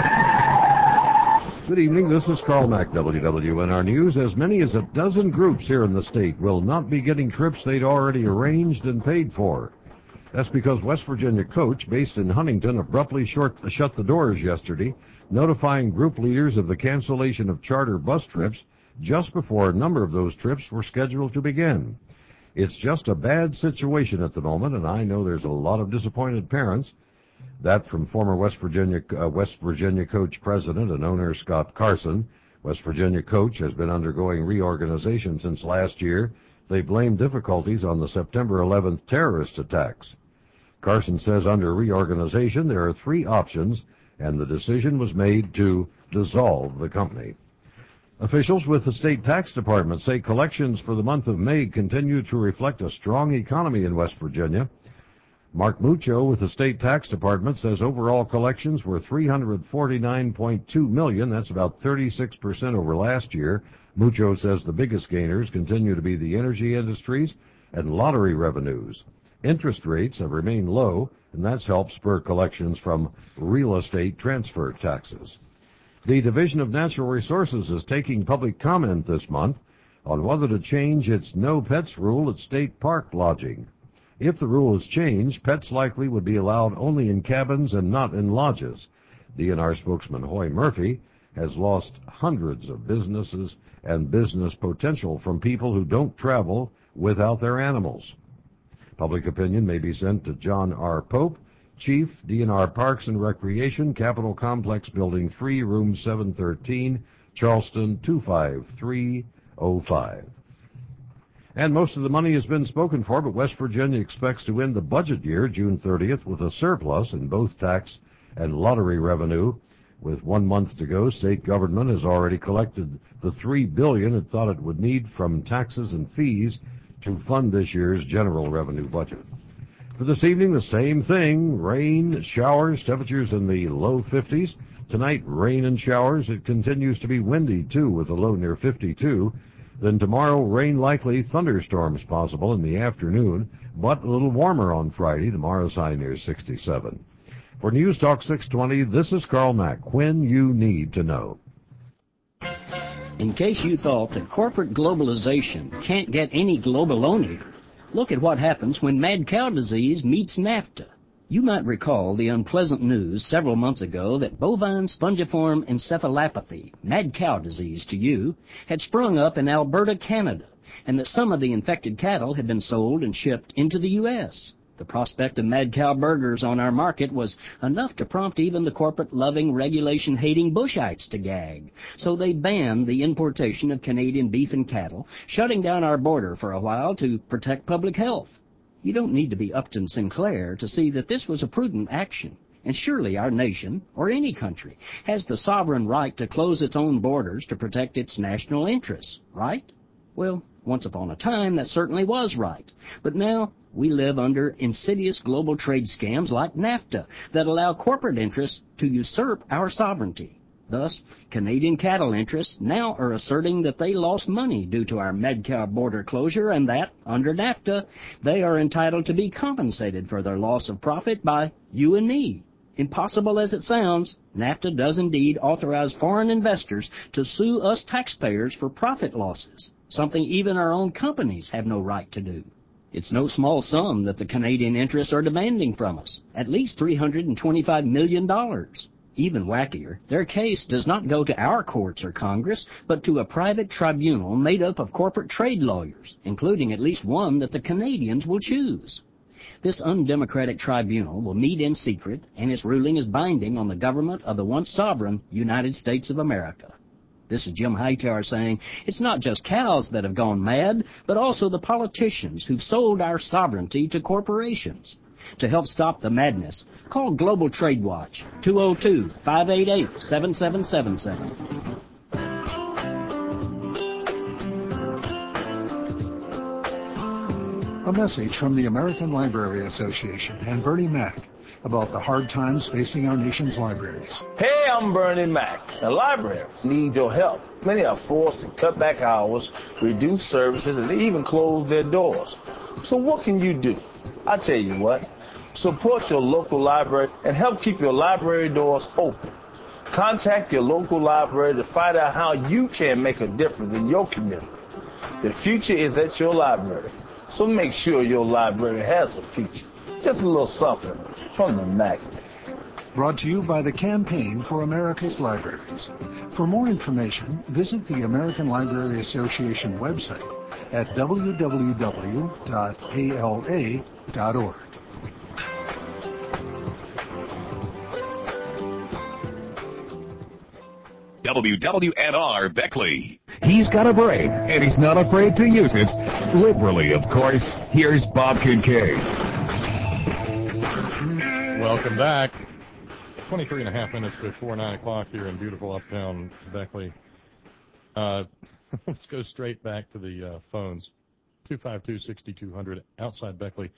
Good evening, this is Carl Mack, WWNR News. As many as a dozen groups here in the state will not be getting trips they'd already arranged and paid for. That's because West Virginia Coach, based in Huntington, abruptly shut the doors yesterday, notifying group leaders of the cancellation of charter bus trips just before a number of those trips were scheduled to begin. It's just a bad situation at the moment, and I know there's a lot of disappointed parents. That from former West Virginia Coach president and owner Scott Carson. West Virginia Coach has been undergoing reorganization since last year They blame difficulties on the September 11th terrorist attacks. Carson says under reorganization there are 3 options, and the decision was made to dissolve the company. Officials with the state tax department say collections for the month of May continue to reflect a strong economy in West Virginia. Mark Mucho with the state tax department says overall collections were $349.2 million. That's about 36% over last year. Mucho says the biggest gainers continue to be the energy industries and lottery revenues. Interest rates have remained low, and that's helped spur collections from real estate transfer taxes. The Division of Natural Resources is taking public comment this month on whether to change its no pets rule at state park lodging. If the rule is changed, pets likely would be allowed only in cabins and not in lodges. DNR spokesman Hoy Murphy has lost hundreds of businesses and business potential from people who don't travel without their animals. Public opinion may be sent to John R. Pope, Chief, DNR Parks and Recreation, Capitol Complex, Building 3, Room 713, Charleston 25305. And most of the money has been spoken for, but West Virginia expects to end the budget year, June 30th, with a surplus in both tax and lottery revenue. With 1 month to go, state government has already collected the $3 billion it thought it would need from taxes and fees to fund this year's general revenue budget. For this evening, the same thing, rain, showers, temperatures in the low 50s. Tonight, rain and showers. It continues to be windy, too, with a low near 52. Then tomorrow, rain likely, thunderstorms possible in the afternoon, but a little warmer on Friday. Tomorrow's high near 67. For News Talk 620, this is Carl Mack. When you need to know. In case you thought that corporate globalization can't get any globalonier, look at what happens when mad cow disease meets NAFTA. You might recall the unpleasant news several months ago that bovine spongiform encephalopathy, mad cow disease to you, had sprung up in Alberta, Canada, and that some of the infected cattle had been sold and shipped into the U.S. The prospect of mad cow burgers on our market was enough to prompt even the corporate-loving, regulation-hating Bushites to gag. So they banned the importation of Canadian beef and cattle, shutting down our border for a while to protect public health. You don't need to be Upton Sinclair to see that this was a prudent action. And surely our nation, or any country, has the sovereign right to close its own borders to protect its national interests, right? Well, once upon a time, that certainly was right. But now, we live under insidious global trade scams like NAFTA that allow corporate interests to usurp our sovereignty. Thus, Canadian cattle interests now are asserting that they lost money due to our mad cow border closure and that, under NAFTA, they are entitled to be compensated for their loss of profit by you and me. Impossible as it sounds, NAFTA does indeed authorize foreign investors to sue us taxpayers for profit losses, something even our own companies have no right to do. It's no small sum that the Canadian interests are demanding from us, at least $325 million. Even wackier, their case does not go to our courts or Congress, but to a private tribunal made up of corporate trade lawyers, including at least one that the Canadians will choose. This undemocratic tribunal will meet in secret, and its ruling is binding on the government of the once sovereign United States of America. This is Jim Hightower saying it's not just cows that have gone mad, but also the politicians who've sold our sovereignty to corporations. To help stop the madness, call Global Trade Watch, 202-588-7777. A message from the American Library Association and Bernie Mac about the hard times facing our nation's libraries. Hey, I'm Bernie Mac. The libraries need your help. Many are forced to cut back hours, reduce services, and even close their doors. So what can you do? I tell you what. Support your local library and help keep your library doors open. Contact your local library to find out how you can make a difference in your community. The future is at your library, so make sure your library has a future. Just a little something from the MAC. Brought to you by the Campaign for America's Libraries. For more information, visit the American Library Association website at www.ala.org. WWNR Beckley. He's got a brain, and he's not afraid to use it. Liberally, of course. Here's Bob Kincaid. Welcome back. 23 and a half minutes before 9 o'clock here in beautiful uptown Beckley. Let's go straight back to the phones. 252-6200 outside Beckley,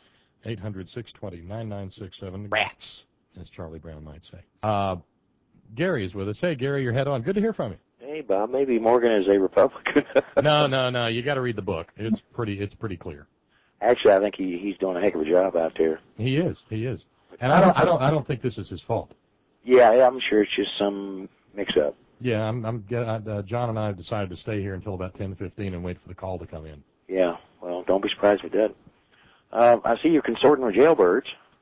800-620-9967. Rats, as Charlie Brown might say. Gary is with us. Hey, Gary, you're head on. Good to hear from you. Hey, Bob. Maybe Morgan is a Republican. No. You got to read the book. It's pretty clear. Actually, I think he's doing a heck of a job out there. He is. And I don't think this is his fault. Yeah, I'm sure it's just some mix-up. Yeah, John and I have decided to stay here until about 10:15 and wait for the call to come in. Yeah, well, don't be surprised if it doesn't. I see you're consorting with jailbirds.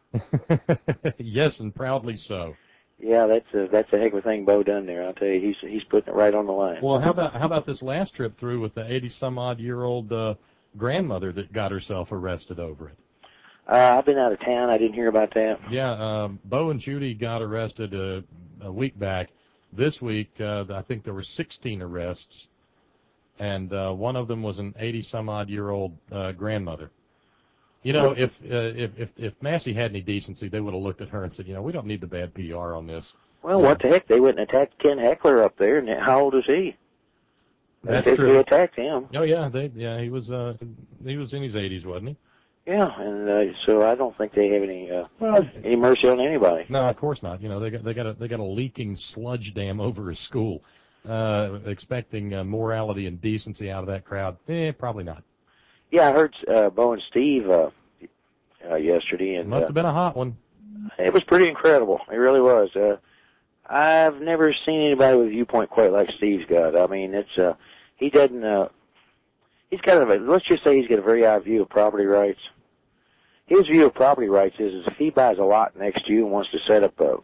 Yes, and proudly so. Yeah, that's a heck of a thing Bo done there. I'll tell you, he's putting it right on the line. Well, how about this last trip through with the 80-some-odd-year-old grandmother that got herself arrested over it? I've been out of town. I didn't hear about that. Yeah, Bo and Judy got arrested a week back. This week, I think there were 16 arrests, and one of them was an 80-some-odd-year-old grandmother. You know, if Massey had any decency, they would have looked at her and said, we don't need the bad PR on this. Well, what the heck? They went and attacked Ken Heckler up there, and how old is he? That's true. They attacked him. Oh yeah, he was in his 80s, wasn't he? Yeah, and so I don't think they have any mercy on anybody. No, of course not. They got a leaking sludge dam over a school, expecting morality and decency out of that crowd. Probably not. Yeah, I heard Bo and Steve yesterday, and must have been a hot one. It was pretty incredible. It really was. I've never seen anybody with a viewpoint quite like Steve's got. I mean, it's he doesn't. He's got let's just say he's got a very odd view of property rights. His view of property rights is if he buys a lot next to you and wants to set up a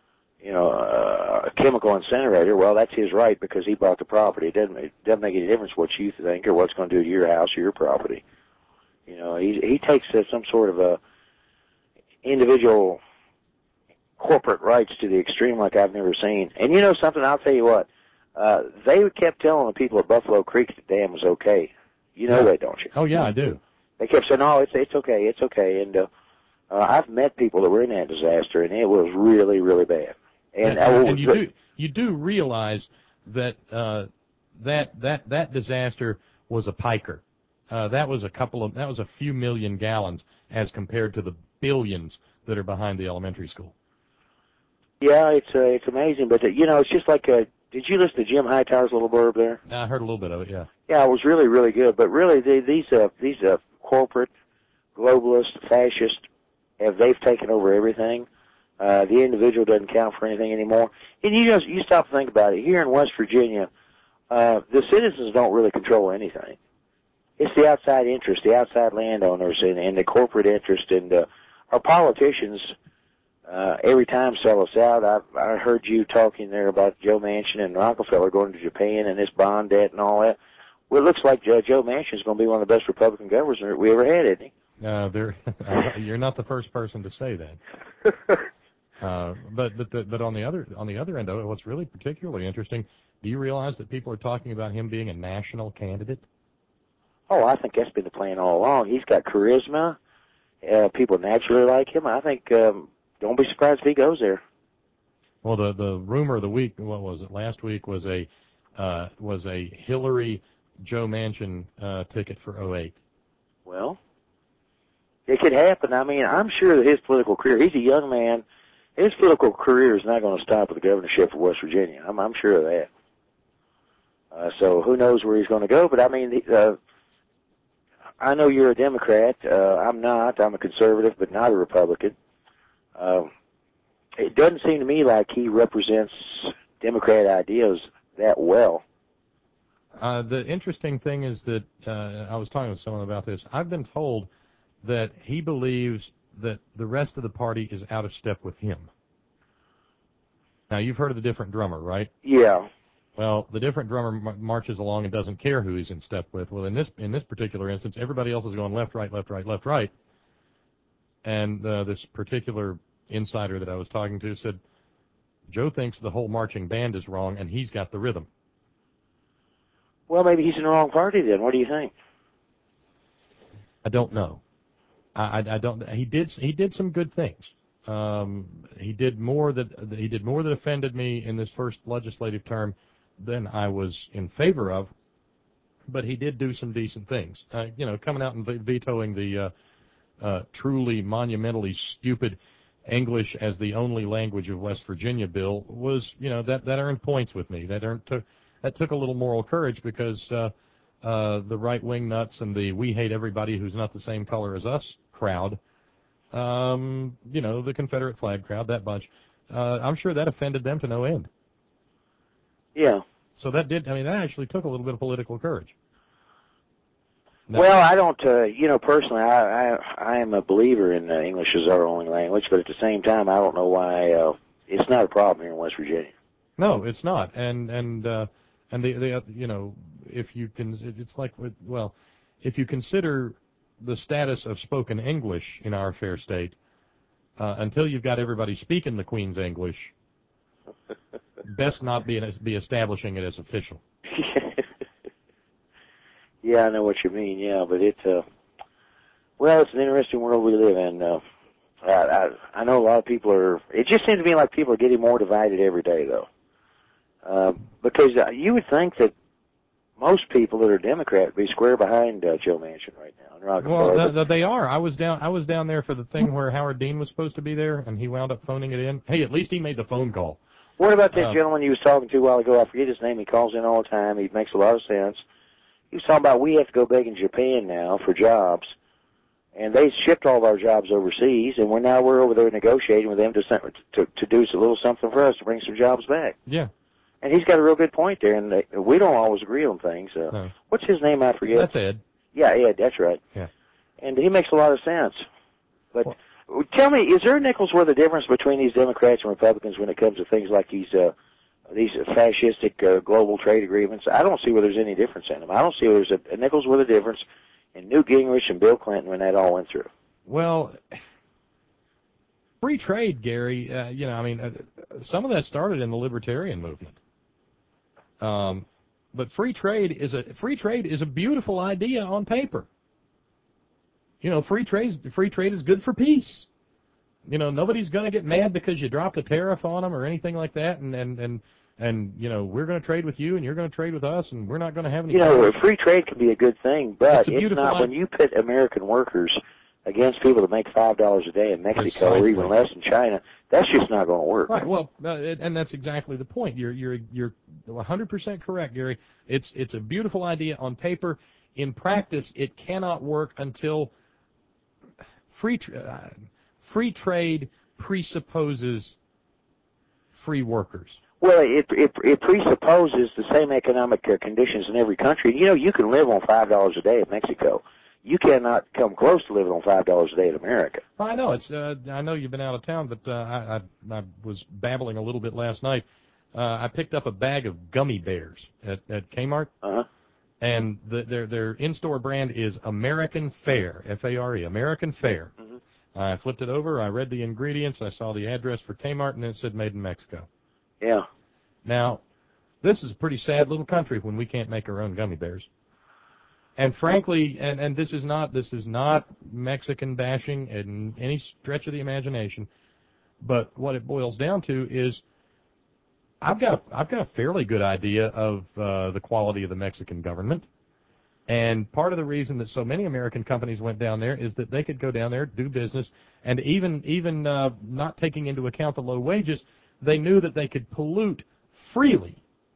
chemical incinerator, well, that's his right because he bought the property. It doesn't make any difference what you think or what's going to do to your house or your property. He takes some sort of a individual corporate rights to the extreme like I've never seen. And you know something? I'll tell you what. They kept telling the people at Buffalo Creek the dam was okay. You know that, don't you? Oh yeah, I do. They kept saying, "No, it's okay, it's okay." And I've met people that were in that disaster, and it was really, really bad. And you do realize that that disaster was a piker. That was a few million gallons as compared to the billions that are behind the elementary school. Yeah, it's amazing, but it's just like did you listen to Jim Hightower's little blurb there? I heard a little bit of it, yeah. Yeah, it was really, really good. But really, these corporate, globalist, fascist, they've taken over everything. The individual doesn't count for anything anymore. And you stop and think about it. Here in West Virginia, the citizens don't really control anything. It's the outside interest, the outside landowners, and the corporate interest, and our politicians. Every time sell us out. I heard you talking there about Joe Manchin and Rockefeller going to Japan and this bond debt and all that. Well, it looks like Joe Manchin is going to be one of the best Republican governors we ever had, isn't he? You're not the first person to say that. But on the other end of it, what's really particularly interesting, do you realize that people are talking about him being a national candidate? Oh, I think that's been the plan all along. He's got charisma. People naturally like him. I think. Don't be surprised if he goes there. Well, the rumor of the week, what was it? Last week was a Hillary Joe Manchin ticket for 2008. Well, it could happen. I mean, I'm sure that his political career. He's a young man. His political career is not going to stop with the governorship of West Virginia. I'm sure of that. So who knows where he's going to go? But I mean, I know you're a Democrat. I'm not. I'm a conservative, but not a Republican. It doesn't seem to me like he represents Democrat ideas that well. The interesting thing is that I was talking with someone about this. I've been told that he believes that the rest of the party is out of step with him. Now, you've heard of the different drummer, right? Yeah. Well, the different drummer marches along and doesn't care who he's in step with. Well, in this particular instance, everybody else is going left, right, left, right, left, right. And this particular insider that I was talking to said, Joe thinks the whole marching band is wrong, and he's got the rhythm. Well, maybe he's in the wrong party then. What do you think? I don't know. I don't. He did some good things. He did more that offended me in this first legislative term than I was in favor of. But he did do some decent things. Coming out and vetoing the truly monumentally stupid English as the only language of West Virginia bill was, that earned points with me. That took a little moral courage because the right-wing nuts and the we hate everybody who's not the same color as us crowd, the Confederate flag crowd, that bunch, I'm sure that offended them to no end. Yeah. So that actually took a little bit of political courage. Well, I don't, personally, I am a believer in English as our only language, but at the same time, I don't know why it's not a problem here in West Virginia. No, it's not, and if you can, it's like, well, if you consider the status of spoken English in our fair state, until you've got everybody speaking the Queen's English, best not be establishing it as official. Yeah, I know what you mean. Yeah, but it's an interesting world we live in. I know a lot of people are. It just seems to me like people are getting more divided every day, though, because you would think that most people that are Democrat would be square behind Joe Manchin right now. Well, they are. I was down there for the thing where Howard Dean was supposed to be there, and he wound up phoning it in. Hey, at least he made the phone call. What about that gentleman you was talking to a while ago? I forget his name. He calls in all the time. He makes a lot of sense. He was talking about we have to go begging Japan now for jobs, and they shipped all of our jobs overseas, and we're over there negotiating with them to do a little something for us to bring some jobs back. Yeah. And he's got a real good point there, and we don't always agree on things. No. What's his name? I forget. That's Ed. Yeah, Ed, that's right. Yeah. And he makes a lot of sense. But tell me, is there nickels worth of difference between these Democrats and Republicans when it comes to things like these fascistic global trade agreements? I don't see where there's any difference in them. I don't see where there's a nickels worth of difference in Newt Gingrich and Bill Clinton when that all went through. Well, free trade, Gary, some of that started in the libertarian movement. But free trade is a beautiful idea on paper. Free trade is good for peace. Nobody's going to get mad because you dropped a tariff on them or anything like that, and we're going to trade with you and you're going to trade with us, and we're not going to have any. Free trade can be a good thing, but it's not when you pit American workers against people that make $5 a day in Mexico or even less in China. That's just not going to work. Right. Well, and that's exactly the point. You're 100% correct, Gary. It's a beautiful idea on paper. In practice, it cannot work until free trade presupposes free workers. Well, it presupposes the same economic conditions in every country. You can live on $5 a day in Mexico. You cannot come close to living on $5 a day in America. I know I know you've been out of town, but I was babbling a little bit last night. I picked up a bag of gummy bears at Kmart, and their in-store brand is American Fare, F-A-R-E, American Fare. Mm-hmm. I flipped it over. I read the ingredients. I saw the address for Kmart, and it said "Made in Mexico." Yeah. Now, this is a pretty sad little country when we can't make our own gummy bears. And frankly, and this is not Mexican bashing in any stretch of the imagination, but what it boils down to is I've got a fairly good idea of the quality of the Mexican government. And part of the reason that so many American companies went down there is that they could go down there, do business, and even not taking into account the low wages, they knew that they could pollute freely.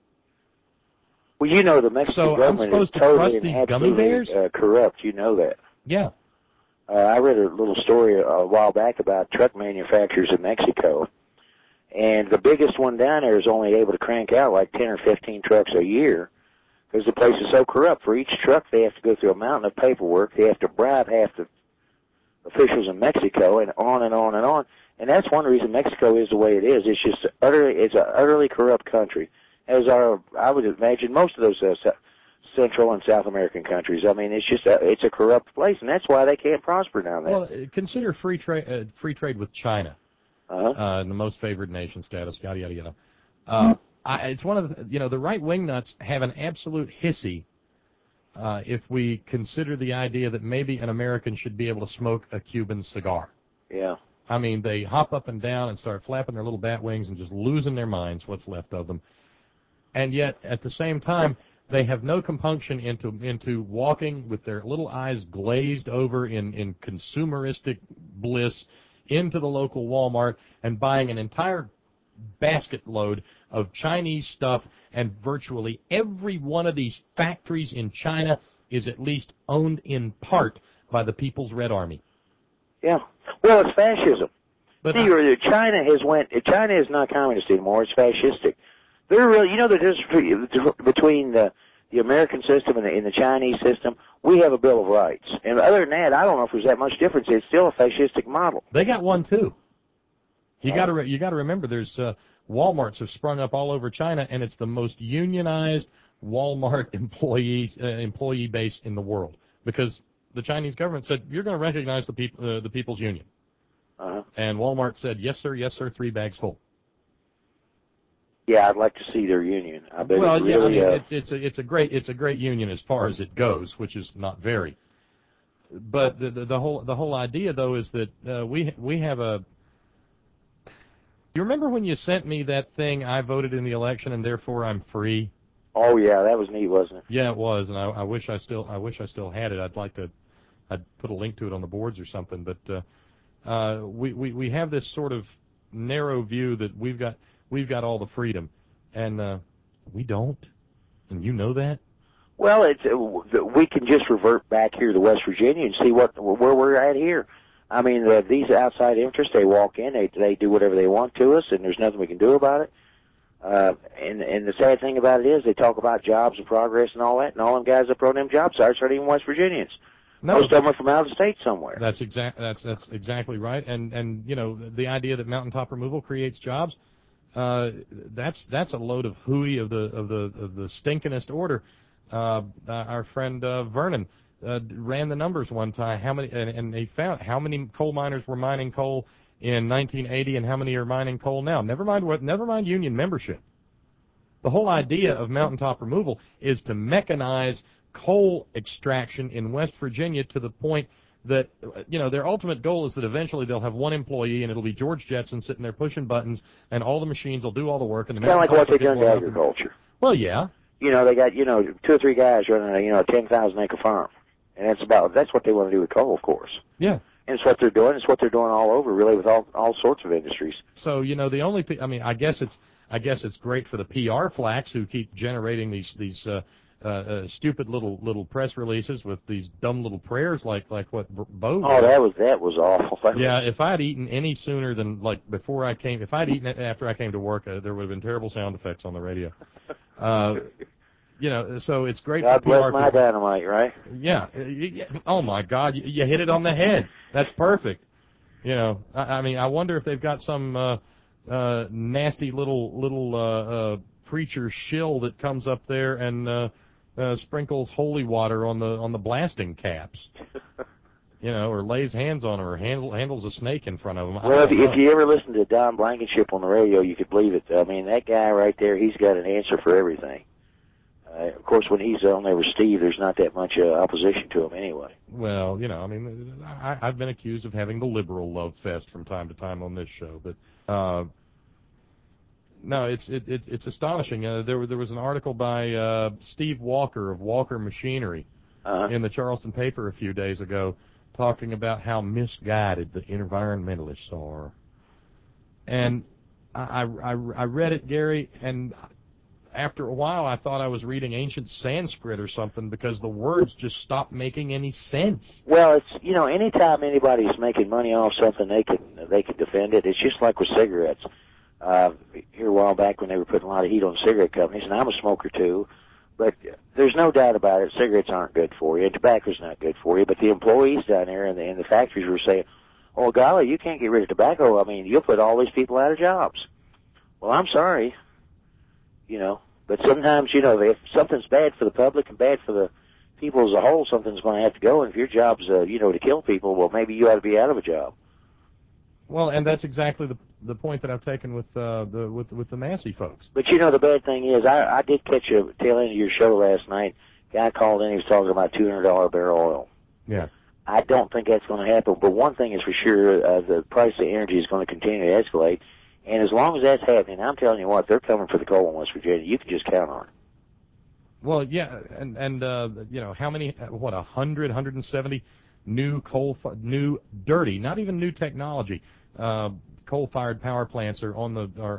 Well, the Mexican government is totally and absolutely corrupt. You know that. Yeah. I read a little story a while back about truck manufacturers in Mexico, and the biggest one down there is only able to crank out like 10 or 15 trucks a year because the place is so corrupt. For each truck, they have to go through a mountain of paperwork. They have to bribe half the officials in Mexico, and on and on and on. And that's one reason Mexico is the way it is. It's just it's an utterly corrupt country, as I would imagine most of those Central and South American countries. I mean, it's a corrupt place, and that's why they can't prosper down there. Well, consider free trade with China, the most favored nation status, yada yada yada. it's one of the, the right-wing nuts have an absolute hissy if we consider the idea that maybe an American should be able to smoke a Cuban cigar. Yeah. I mean, they hop up and down and start flapping their little bat wings and just losing their minds, what's left of them. And yet, at the same time, they have no compunction into walking with their little eyes glazed over in consumeristic bliss into the local Walmart and buying an entire basket load of Chinese stuff, and virtually every one of these factories in China is at least owned in part by the People's Red Army. Yeah. Well, it's fascism. But China is not communist anymore. It's fascistic. They're really, the difference between the American system and the Chinese system. We have a Bill of Rights, and other than that, I don't know if there's that much difference. It's still a fascistic model. They got one too. You got to remember, there's Walmarts have sprung up all over China, and it's the most unionized Walmart employee base in the world, because the Chinese government said, you're going to recognize the People's Union. And Walmart said, yes, sir, 3 bags full. Yeah, I'd like to see their union. I bet. Well, really, it's a great union as far as it goes, which is not very. But the whole idea though is that we have a. You remember when you sent me that thing? I voted in the election and therefore I'm free. Oh yeah, that was neat, wasn't it? Yeah, it was, and I wish I still had it. I'd put a link to it on the boards or something. But we have this sort of narrow view that we've got all the freedom, and we don't, and you know that. Well, we can just revert back here to West Virginia and see where we're at here. I mean, these outside interests, they walk in, they do whatever they want to us, and there's nothing we can do about it. And the sad thing about it is they talk about jobs and progress and all that, and all them guys that brought them job sites aren't even West Virginians. No. Most of them are from out of state somewhere. That's exactly right. And the idea that mountaintop removal creates jobs, that's a load of hooey of the stinkingest order. Our friend Vernon ran the numbers one time. How many? And they found how many coal miners were mining coal in 1980, and how many are mining coal now. Never mind union membership. The whole idea of mountaintop removal is to mechanize coal extraction in West Virginia to the point that, their ultimate goal is that eventually they'll have one employee, and it'll be George Jetson sitting there pushing buttons, and all the machines will do all the work. And kind of like what they've done to agriculture. Well, yeah. They got, 2 or 3 guys running a 10,000-acre farm. And that's what they want to do with coal, of course. Yeah. And it's what they're doing. It's what they're doing all over, really, with all sorts of industries. So, the only, I guess it's great for the PR flacks who keep generating these stupid little press releases with these dumb little prayers like what Bo. Oh, that was awful. Yeah, if I'd eaten any sooner than before I came, if I'd eaten it after I came to work, there would have been terrible sound effects on the radio. So it's great God for PR. bless my dynamite, right? Yeah. Oh my God, you hit it on the head. That's perfect. I wonder if they've got some nasty little preacher shill that comes up there and sprinkles holy water on the blasting caps. Or lays hands on them, or handles a snake in front of them. Well, if you ever listen to Don Blankenship on the radio, you could believe it. I mean, that guy right there, he's got an answer for everything. Of course, when he's on there with Steve, there's not that much opposition to him anyway. Well, I've been accused of having the liberal love fest from time to time on this show, but no, it's astonishing. There was an article by Steve Walker of Walker Machinery in the Charleston paper a few days ago, talking about how misguided the environmentalists are. And I read it, Gary, and after a while I thought I was reading ancient Sanskrit or something, because the words just stopped making any sense. Well, it's, anytime anybody's making money off something, they can defend it. It's just like with cigarettes. Here a while back when they were putting a lot of heat on cigarette companies, and I'm a smoker too, but there's no doubt about it, cigarettes aren't good for you, and tobacco's not good for you, but the employees down there in the factories were saying, oh golly, you can't get rid of tobacco, you'll put all these people out of jobs. Well, I'm sorry, but sometimes, if something's bad for the public and bad for the people as a whole, something's going to have to go, and if your job's, to kill people, well, maybe you ought to be out of a job. Well, and that's exactly the point that I've taken with the Massey folks. But you know, the bad thing is, I did catch a tail end of your show last night. Guy called in, he was talking about $200 barrel oil. Yeah. I don't think that's going to happen, but one thing is for sure, the price of energy is going to continue to escalate, and as long as that's happening, I'm telling you what, they're coming for the coal in West Virginia. You can just count on it. Well, yeah, and you know, how many, 100, 170 new new dirty, not even new technology, coal-fired power plants are on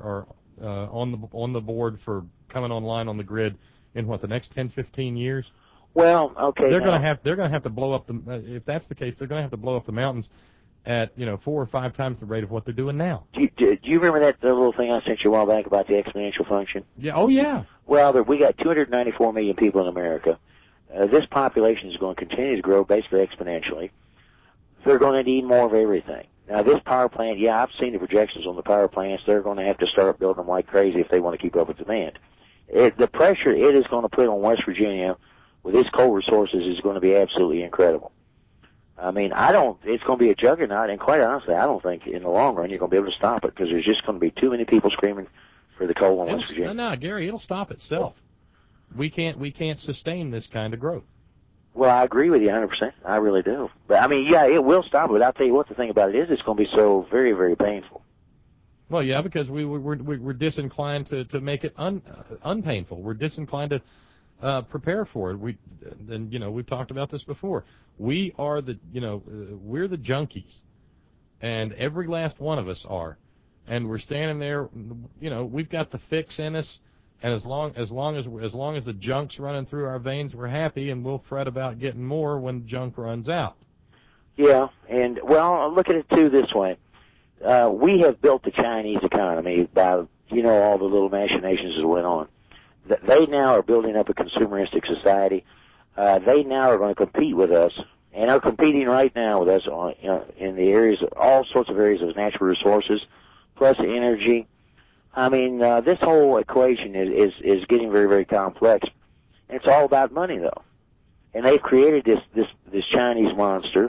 the board for coming online on the grid in the next 10, 15 years? Well, okay. They're going to have to blow up if that's the case, they're going to have to blow up the mountains at 4 or 5 times the rate of what they're doing now. Do you remember that little thing I sent you a while back about the exponential function? Yeah. Oh, yeah. Well, we got 294 million people in America. This population is going to continue to grow basically exponentially. They're going to need more of everything. Now, this power plant, yeah, I've seen the projections on the power plants. They're going to have to start building them like crazy if they want to keep up with demand. The pressure it is going to put on West Virginia with its coal resources is going to be absolutely incredible. I mean, it's going to be a juggernaut, and quite honestly, I don't think in the long run you're going to be able to stop it because there's just going to be too many people screaming for the coal in West Virginia. No, Gary, it'll stop itself. We can't sustain this kind of growth. Well, I agree with you 100%. I really do. But, I mean, yeah, it will stop it. But I'll tell you what, the thing about it is it's going to be so very, very painful. Well, yeah, because we're disinclined to make it unpainful. We're disinclined to prepare for it. We've talked about this before. We are we're the junkies, and every last one of us are. And we're standing there, we've got the fix in us. And as long as the junk's running through our veins, we're happy, and we'll fret about getting more when junk runs out. Yeah, and well, look at it too this way: we have built the Chinese economy by all the little machinations that went on. They now are building up a consumeristic society. They now are going to compete with us, and are competing right now with us in the areas, all sorts of areas of natural resources, plus energy. I mean, this whole equation is getting very, very complex. It's all about money, though. And they've created this Chinese monster.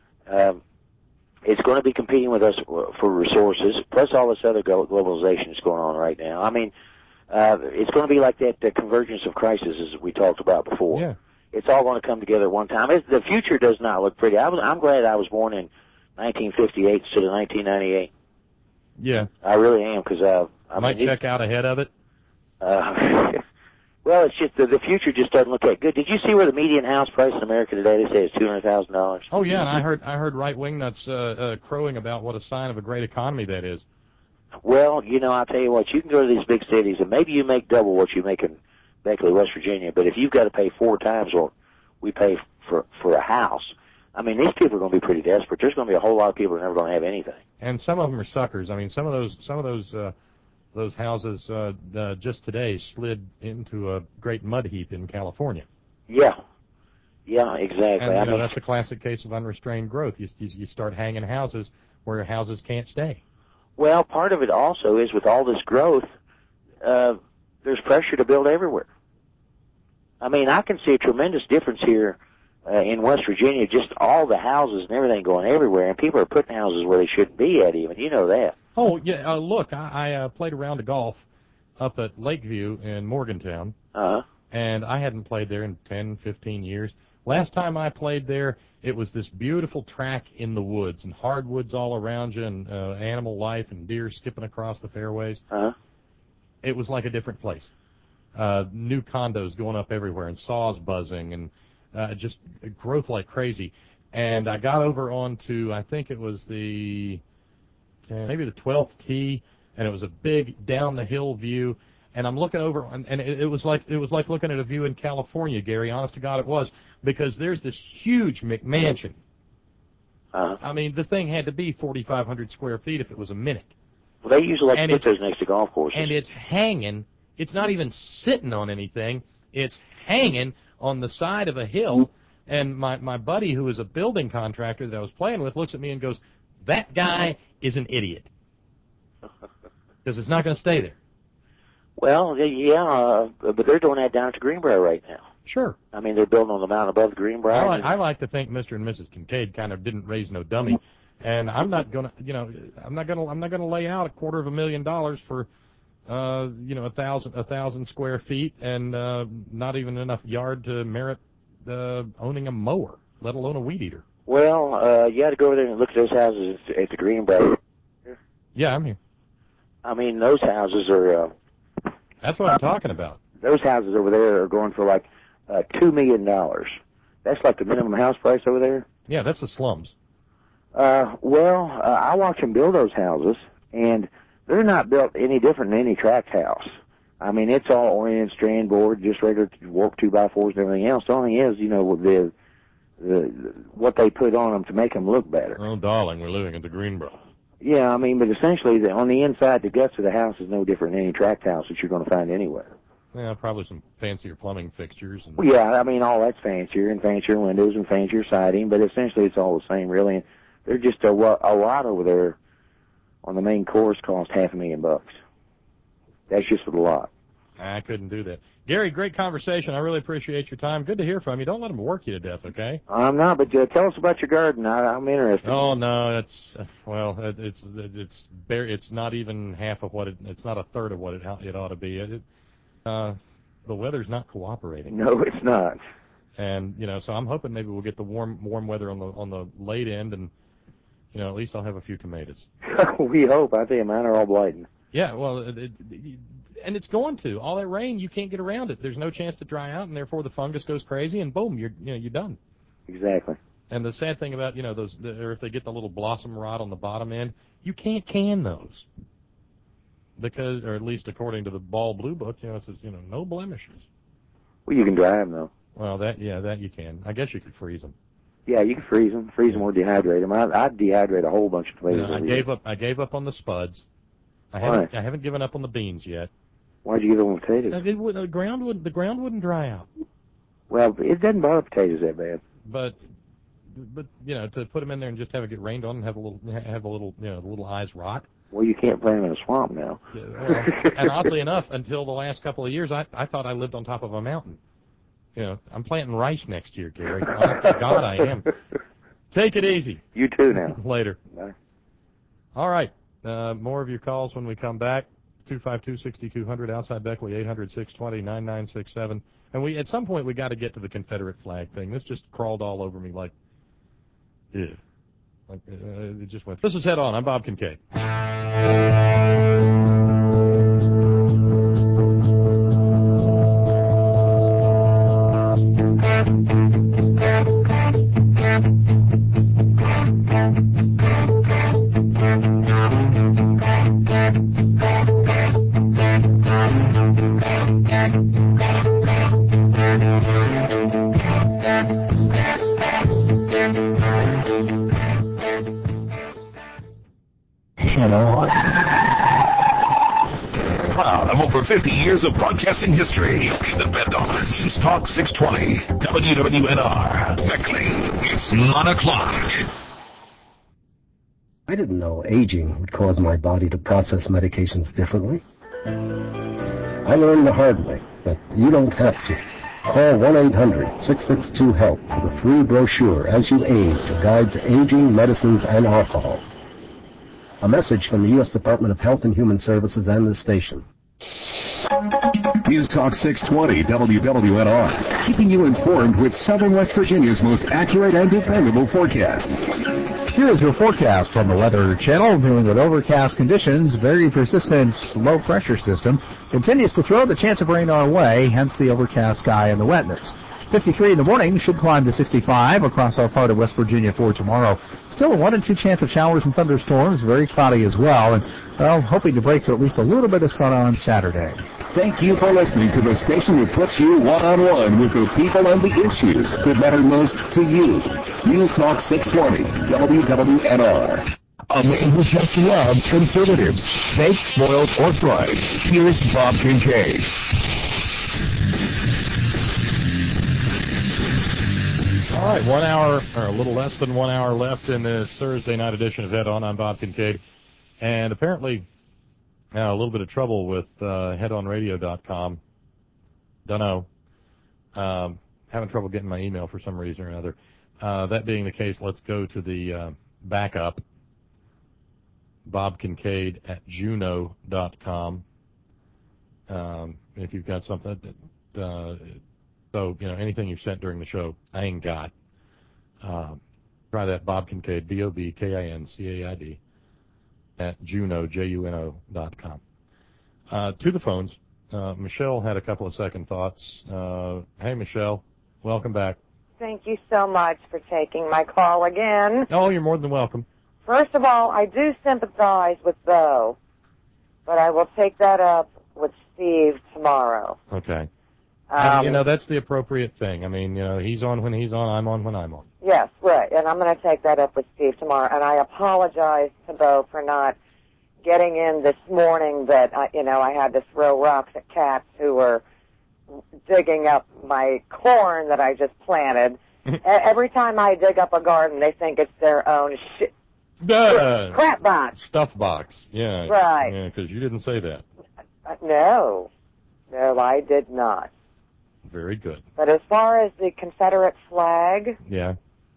It's going to be competing with us for resources, plus all this other globalization that's going on right now. I mean, it's going to be like that convergence of crises as we talked about before. Yeah. It's all going to come together at one time. The future does not look pretty. I'm glad I was born in 1958 instead of 1998. Yeah. I really am, because I might check out ahead of it. Well, it's just the future just doesn't look that good. Did you see where the median house price in America today? They say it's $200,000. Oh yeah, and I heard right-wing nuts crowing about what a sign of a great economy that is. Well, I'll tell you what, you can go to these big cities and maybe you make double what you make in Beckley, West Virginia, but if you've got to pay 4 times what we pay for a house, I mean, these people are going to be pretty desperate. There's going to be a whole lot of people who are never going to have anything. And some of them are suckers. I mean, some of those houses just today slid into a great mud heap in California. Yeah, exactly. And that's a classic case of unrestrained growth. You start hanging houses where houses can't stay. Well, part of it also is with all this growth, there's pressure to build everywhere. I mean, I can see a tremendous difference here in West Virginia, just all the houses and everything going everywhere, and people are putting houses where they shouldn't be at even. You know that. Oh, yeah, look, I played a round of golf up at Lakeview in Morgantown, and I hadn't played there in 10, 15 years. Last time I played there, it was this beautiful track in the woods, and hardwoods all around you, and animal life, and deer skipping across the fairways. It was like a different place. New condos going up everywhere, and saws buzzing, and just growth like crazy. And I got over onto, I think it was maybe the 12th tee, and it was a big down the hill view. And I'm looking over, and it was like looking at a view in California, Gary. Honest to God, it was, because there's this huge McMansion. I mean, the thing had to be 4,500 square feet if it was a minute. Well, they usually like to put those next to golf courses. And it's hanging. It's not even sitting on anything. It's hanging on the side of a hill. And my buddy, who is a building contractor that I was playing with, looks at me and goes, "That guy is an idiot." Because it's not going to stay there. Well, yeah, but they're doing that down at the Greenbrier right now. Sure. I mean, they're building on the mountain above the Greenbrier. I like to think Mr. and Mrs. Kincaid kind of didn't raise no dummy And I'm not gonna, I'm not gonna lay out $250,000 for, 1,000 square feet and not even enough yard to merit owning a mower, let alone a weed eater. Well, you got to go over there and look at those houses at the Greenbrier. Yeah, I'm here. I mean, those houses are. That's what I'm talking about. Those houses over there are going for like $2 million. That's like the minimum house price over there. Yeah, that's the slums. I watch them build those houses, and they're not built any different than any tract house. I mean, it's all oriented strand board, just regular warp 2x4s and everything else. The only thing is, what they put on them to make them look better. Oh, darling, we're living in the Greenbrier. Yeah, I mean, but essentially, on the inside, the guts of the house is no different than any tract house that you're going to find anywhere. Yeah, probably some fancier plumbing fixtures. And... Well, yeah, I mean, all that's fancier windows and fancier siding, but essentially it's all the same, really. And they're just a lot over there on the main course cost $500,000. That's just for the lot. I couldn't do that. Gary, great conversation. I really appreciate your time. Good to hear from you. Don't let them work you to death, okay? I'm not, but tell us about your garden. I'm interested. Oh no, it's not even half of what it's not a third of what it ought to be. The weather's not cooperating. No, it's not. And so I'm hoping maybe we'll get the warm weather on the late end, and at least I'll have a few tomatoes. We hope. I think mine are all blighting. Yeah, well, and it's going to. All that rain, you can't get around it. There's no chance to dry out, and therefore the fungus goes crazy, and boom, you're done. Exactly. And the sad thing about those, or if they get the little blossom rot on the bottom end, you can't can those because, or at least according to the Ball Blue Book, it says no blemishes. Well, you can dry them though. Well, that you can. I guess you could freeze them. Yeah, you can freeze them or dehydrate them. I'd dehydrate a whole bunch of tomatoes. I gave up on the spuds. I haven't given up on the beans yet. Why'd you give up on potatoes? The ground wouldn't dry out. Well, it doesn't bother potatoes that bad. But to put them in there and just have it get rained on and have the little eyes rot. Well, you can't plant them in a swamp now. Well, and oddly enough, until the last couple of years, I thought I lived on top of a mountain. I'm planting rice next year, Gary. Honest to God, I am. Take it easy. You too now. Later. Bye. All right. More of your calls when we come back. 252-6200 outside Beckley, 800-620-9967. And at some point we got to get to the Confederate flag thing. This just crawled all over me like, ew. It just went. This is Head On. I'm Bob Kincaid. Proud of over 50 years of broadcasting history, depend on News Talk 620, WWNR, Beckley. It's 9 o'clock. I didn't know aging would cause my body to process medications differently. I learned the hard way that you don't have to. Call 1-800-662-HELP for the free brochure As You Age, a guide to aging, medicines, and alcohol. A message from the U.S. Department of Health and Human Services and the station. News Talk 620 WWNR, keeping you informed with Southern West Virginia's most accurate and dependable forecast. Here is your forecast from the Weather Channel, dealing with overcast conditions. Very persistent low-pressure system continues to throw the chance of rain our way, hence the overcast sky and the wetness. 53 in the morning, should climb to 65 across our part of West Virginia for tomorrow. Still a 1 in 2 chance of showers and thunderstorms, very cloudy as well, and, hoping to break to at least a little bit of sun on Saturday. Thank you for listening to the station that puts you one-on-one with the people and the issues that matter most to you. News Talk 620, WWNR. A man who just loves conservatives, baked, spoiled, or fried. Here's Bob Kincaid. All right, 1 hour, or a little less than 1 hour left in this Thursday night edition of Head On. I'm Bob Kincaid. And apparently, a little bit of trouble with headonradio.com. Don't know. Having trouble getting my email for some reason or another. That being the case, let's go to the backup. bobkincaid@juno.com. If you've got something, so, anything you've sent during the show, I ain't got. Try that, Bob Kincaid, BOBKINCAID, @juno, JUNO.com. To the phones. Michelle had a couple of second thoughts. Hey, Michelle, welcome back. Thank you so much for taking my call again. Oh, you're more than welcome. First of all, I do sympathize with Bo, but I will take that up with Steve tomorrow. Okay. That's the appropriate thing. I mean, he's on when he's on, I'm on when I'm on. Yes, right, and I'm going to take that up with Steve tomorrow, and I apologize to Bo for not getting in this morning that, I had to throw rocks at cats who were digging up my corn that I just planted. Every time I dig up a garden, they think it's their own crap box. Stuff box, yeah. Right. Yeah, because you didn't say that. No, I did not. Very good. But as far as the Confederate flag, yeah,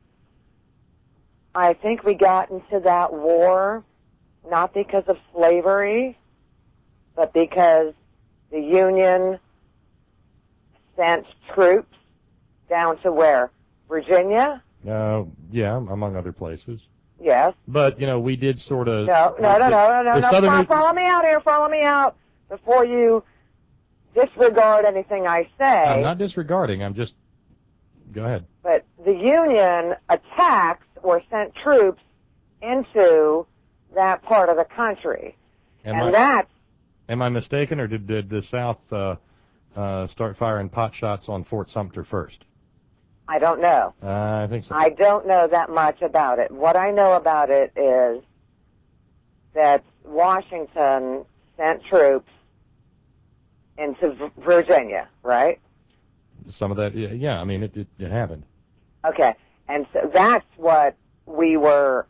I think we got into that war not because of slavery, but because the Union sent troops down to where? Virginia? Yeah, among other places. Yes. But, we did sort of... No. Follow me out here. Follow me out before you disregard anything I say. I'm not disregarding. I'm just... Go ahead. But the Union attacked or sent troops into that part of the country. Am I mistaken, or did the South start firing pot shots on Fort Sumter first? I don't know. I think so. I don't know that much about it. What I know about it is that Washington sent troops into Virginia, right? Some of that, yeah. I mean, it happened. Okay, and so that's what we were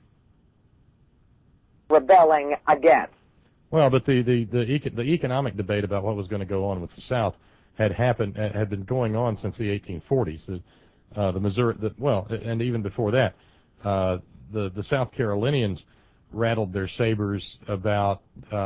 rebelling against. Well, but the economic debate about what was going to go on with the South had been going on since the 1840s. The Missouri, and even before that, the South Carolinians rattled their sabers about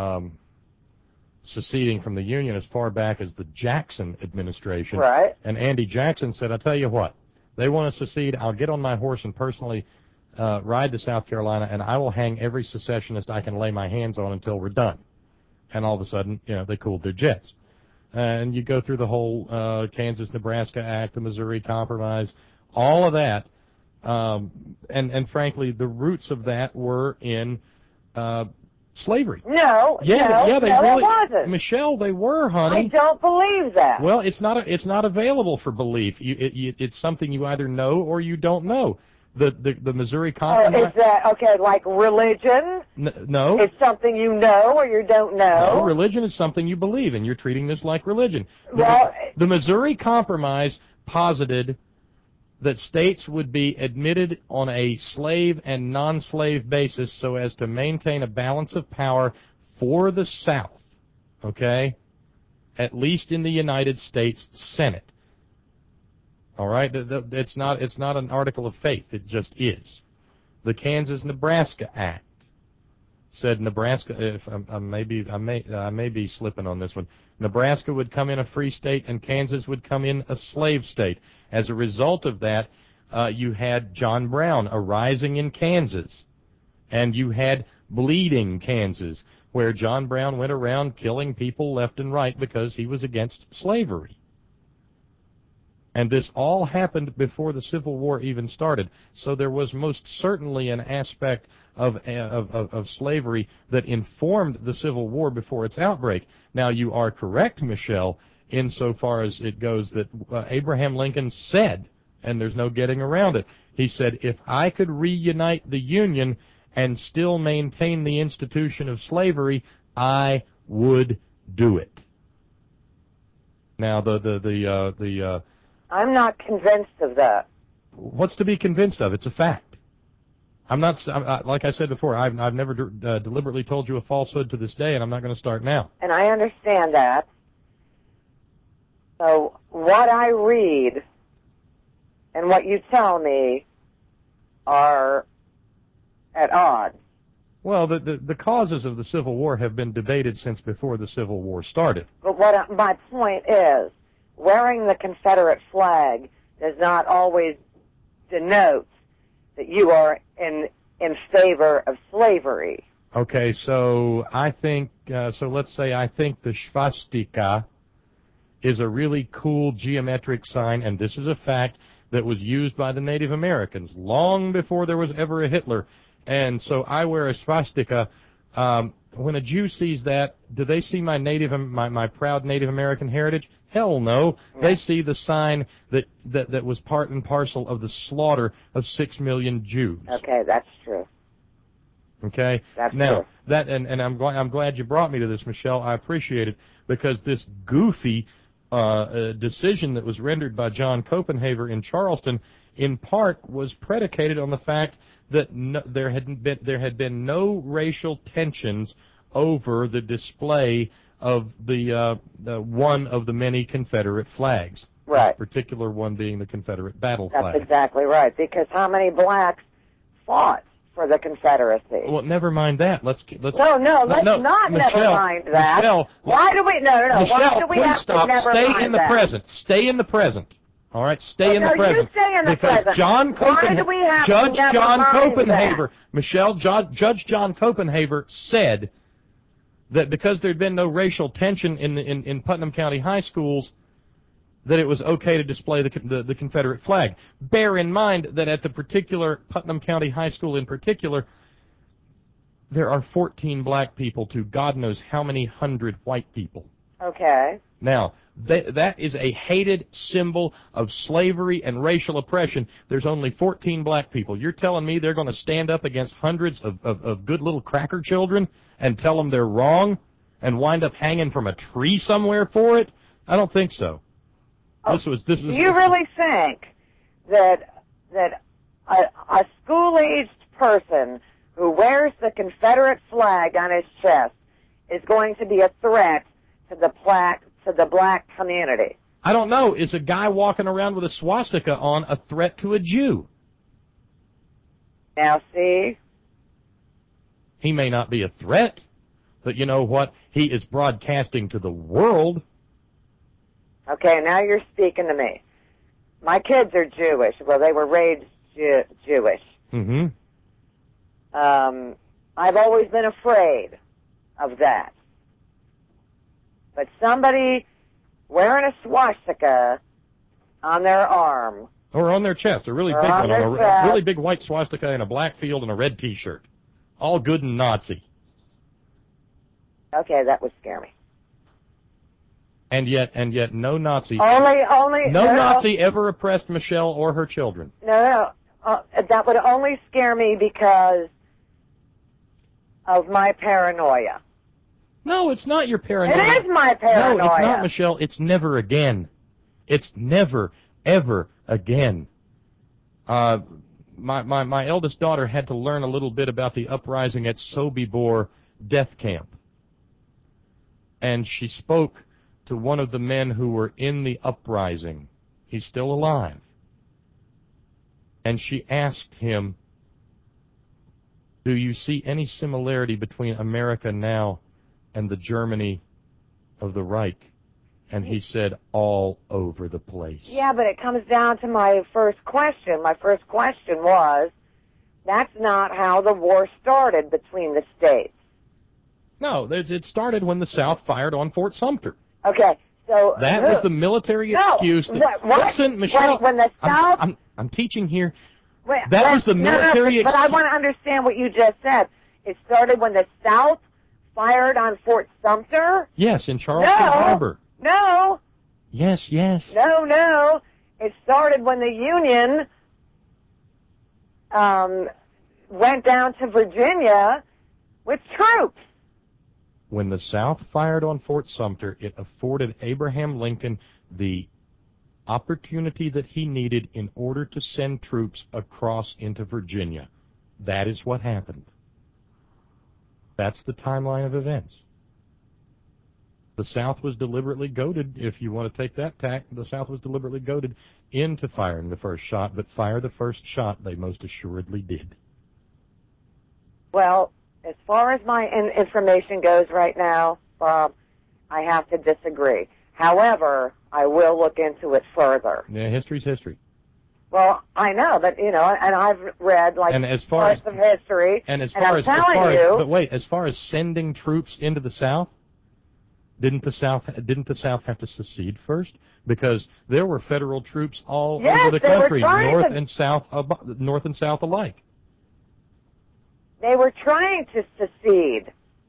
seceding from the Union as far back as the Jackson administration. Right. And Andy Jackson said, "I'll tell you what, they want to secede. I'll get on my horse and personally ride to South Carolina, and I will hang every secessionist I can lay my hands on until we're done." And all of a sudden, they cooled their jets. And you go through the whole Kansas-Nebraska Act, the Missouri Compromise, all of that. And frankly, the roots of that were in slavery. No, it wasn't. Michelle, they were, honey. I don't believe that. Well, it's not available for belief. It's something you either know or you don't know. The Missouri Compromise. Is that okay? Like religion? No. It's something you know or you don't know. No, religion is something you believe, and you're treating this like religion. The Missouri Compromise posited that states would be admitted on a slave and non-slave basis so as to maintain a balance of power for the South, okay? At least in the United States Senate. All right? It's not an article of faith. It just is. The Kansas-Nebraska Act said Nebraska, I may be slipping on this one, Nebraska would come in a free state and Kansas would come in a slave state. As a result of that, you had John Brown arising in Kansas, and you had Bleeding, Kansas, where John Brown went around killing people left and right because he was against slavery. And this all happened before the Civil War even started. So there was most certainly an aspect of slavery that informed the Civil War before its outbreak. Now, you are correct, Michelle, insofar as it goes that Abraham Lincoln said, and there's no getting around it, he said, if I could reunite the Union and still maintain the institution of slavery, I would do it. Now, I'm not convinced of that. What's to be convinced of? It's a fact. I'm not, like I said before, I've never deliberately told you a falsehood to this day, and I'm not going to start now. And I understand that. So what I read and what you tell me are at odds. Well, the causes of the Civil War have been debated since before the Civil War started. But my point is, wearing the Confederate flag does not always denote that you are in favor of slavery. Okay, so I think, let's say I think the swastika is a really cool geometric sign, and this is a fact that was used by the Native Americans long before there was ever a Hitler. And so I wear a swastika. When a Jew sees that, do they see my my proud Native American heritage? Hell no. Yeah. They see the sign that was part and parcel of the slaughter of 6 million Jews. Okay, that's true. Okay. That's now true. That and I'm glad you brought me to this, Michelle. I appreciate it, because this goofy decision that was rendered by John Copenhaver in Charleston, in part, was predicated on the fact that there had been no racial tensions over the display of the one of the many Confederate flags. Right. This particular one being the Confederate battle flag. That's exactly right. Because how many blacks fought for the Confederacy? Well, never mind that. Let's let's not Michelle, never mind that. Michelle, why do we no? Michelle, why do we have stop. to never Stay mind in the that? present. Stay in the present. All right, stay in the present. You stay in the because present. Judge John Copenhaver, Michelle, Judge John Copenhaver said that because there had been no racial tension in Putnam County high schools, that it was okay to display the Confederate flag. Bear in mind that at the particular Putnam County High School in particular, there are 14 black people to God knows how many hundred white people. Okay. Now, that is a hated symbol of slavery and racial oppression. There's only 14 black people. You're telling me they're going to stand up against hundreds of good little cracker children and tell them they're wrong and wind up hanging from a tree somewhere for it? I don't think so. Do you really think that a school-aged person who wears the Confederate flag on his chest is going to be a threat to the black community? I don't know. Is a guy walking around with a swastika on a threat to a Jew? Now, see? He may not be a threat, but you know what? He is broadcasting to the world. Okay, now you're speaking to me. My kids are Jewish. Well, they were raised Jewish. Mm-hmm. I've always been afraid of that. But somebody wearing a swastika on their arm. Or on their chest, a really big one, a really big white swastika in a black field and a red T-shirt. All good and Nazi. Okay, that would scare me. And yet, no Nazi. No Nazi ever oppressed Michelle or her children. No. That would only scare me because of my paranoia. No, it's not your paranoia. It is my paranoia. No, it's not, Michelle. It's never again. It's never, ever again. My eldest daughter had to learn a little bit about the uprising at Sobibor death camp. And she spoke to one of the men who were in the uprising. He's still alive. And she asked him, do you see any similarity between America now and the Germany of the Reich? And he said, all over the place. Yeah, but it comes down to my first question. My first question was, that's not how the war started between the states. No, it started when the South fired on Fort Sumter. Okay, so... That was the military excuse. Listen, Michelle, when the South... I'm teaching here. That was the military excuse. But I want to understand what you just said. It started when the South fired on Fort Sumter? Yes, in Charleston Harbor. No. Yes. No. It started when the Union went down to Virginia with troops. When the South fired on Fort Sumter, it afforded Abraham Lincoln the opportunity that he needed in order to send troops across into Virginia. That is what happened. That's the timeline of events. The South was deliberately goaded, if you want to take that tack, the South was deliberately goaded into firing the first shot, but fire the first shot they most assuredly did. Well, As far as my information goes right now, Bob, I have to disagree. However, I will look into it further. Yeah, history's history. Well, I know, but and I've read parts of history, but wait, as far as sending troops into the South, didn't the South have to secede first? Because there were federal troops all over the country, north and south alike. They were trying to secede.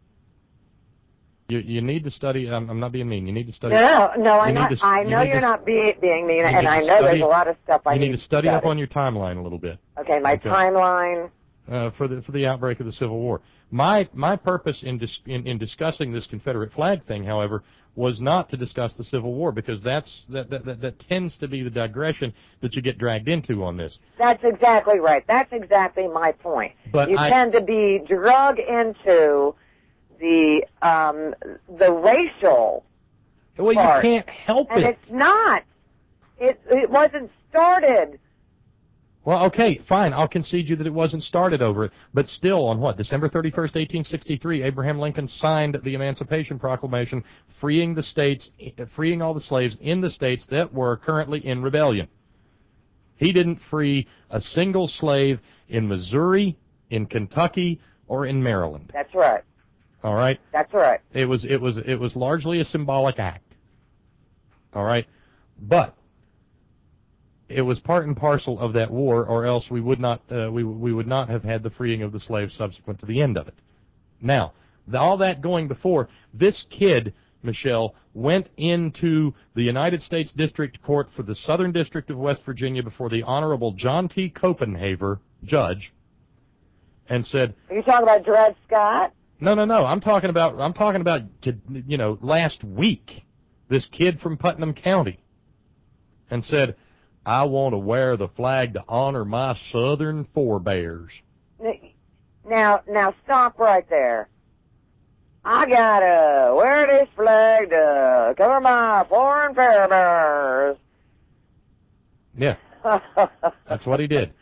You need to study. I'm not being mean. You need to study. No, I'm not. I know you're not being mean, and I know there's a lot of stuff I need to study up on your timeline a little bit. Okay, my timeline. For the outbreak of the Civil War. My purpose in discussing this Confederate flag thing, however, was not to discuss the Civil War, because that tends to be the digression that you get dragged into on this. That's exactly right. That's exactly my point. But you tend to be drug into the racial part. You can't help it. And it's not. It wasn't started. Well, okay, fine. I'll concede you that it wasn't started over it. But still, on what? December 31st, 1863, Abraham Lincoln signed the Emancipation Proclamation, freeing all the slaves in the states that were currently in rebellion. He didn't free a single slave in Missouri, in Kentucky, or in Maryland. That's right. All right? That's right. It was largely a symbolic act. All right? But it was part and parcel of that war, or else we would not have had the freeing of the slaves subsequent to the end of it. Now, all that going before, this kid, Michelle, went into the United States District Court for the Southern District of West Virginia before the Honorable John T. Copenhaver, judge, and said, "Are you talking about Dred Scott?" No. I'm talking about last week, this kid from Putnam County, and said, "I want to wear the flag to honor my Southern forebears." Now stop right there. I gotta wear this flag to cover my foreign forebears. Yeah, that's what he did.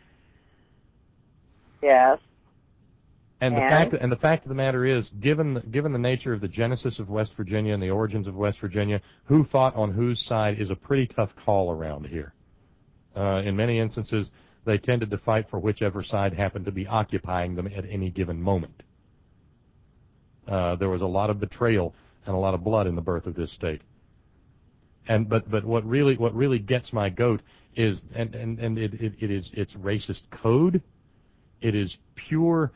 Yes. And the fact of the matter is, given the nature of the genesis of West Virginia and the origins of West Virginia, who fought on whose side is a pretty tough call around here. In many instances, they tended to fight for whichever side happened to be occupying them at any given moment. There was a lot of betrayal and a lot of blood in the birth of this state. But what really gets my goat is it's racist code. It is pure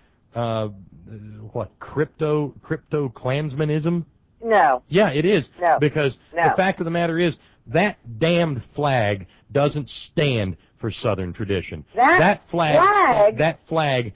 crypto Klansmanism. No. Yeah, it is. No. Because the fact of the matter is, that damned flag doesn't stand for Southern tradition. That flag. That flag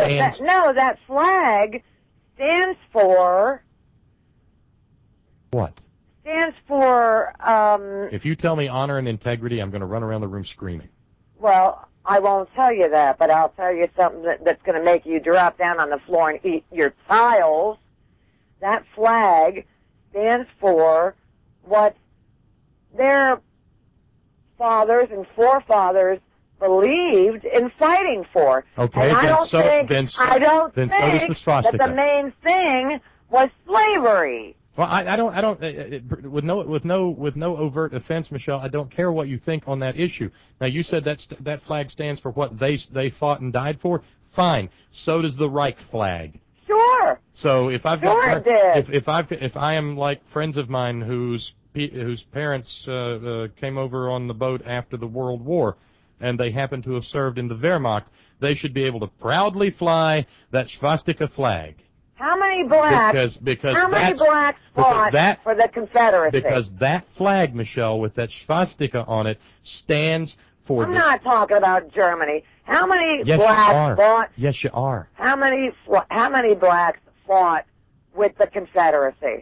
stands for what? Stands for. If you tell me honor and integrity, I'm going to run around the room screaming. Well, I won't tell you that, but I'll tell you something that's going to make you drop down on the floor and eat your tiles. That flag stands for what their fathers and forefathers believed in fighting for. Okay, and I don't think that the main thing was slavery. Well, I don't. With no overt offense, Michelle, I don't care what you think on that issue. Now, you said that flag stands for what they fought and died for. Fine. So does the Reich flag. Sure. So if I've got if I am like friends of mine whose parents came over on the boat after the World War, and they happen to have served in the Wehrmacht, they should be able to proudly fly that swastika flag. How many blacks? How many blacks fought for the Confederacy? Because that flag, Michelle, with that swastika on it, stands for. I'm not talking about Germany. How many blacks fought? Yes, you are. How many blacks fought with the Confederacy?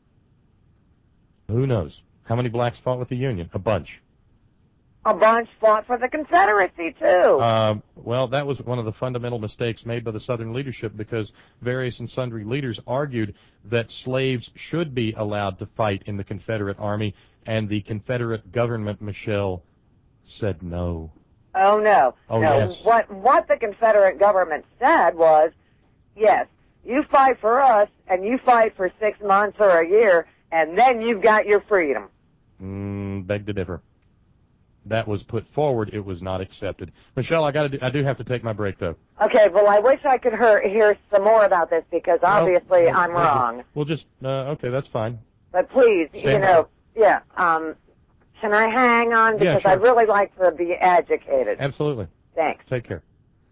Who knows? How many blacks fought with the Union? A bunch. A bunch fought for the Confederacy, too. Well, that was one of the fundamental mistakes made by the Southern leadership, because various and sundry leaders argued that slaves should be allowed to fight in the Confederate Army, and the Confederate government, Michelle, said no. Oh, no. Oh, no. yes. What the Confederate government said was, yes, You fight for us, and you fight for 6 months or a year, and then you've got your freedom. Beg to differ. That was put forward. It was not accepted. Michelle, I do have to take my break, though. Okay, well, I wish I could hear some more about this because obviously I'm wrong. We'll just, okay, that's fine. But please, can I hang on? Because sure. I'd really like to be educated. Absolutely. Thanks. Take care.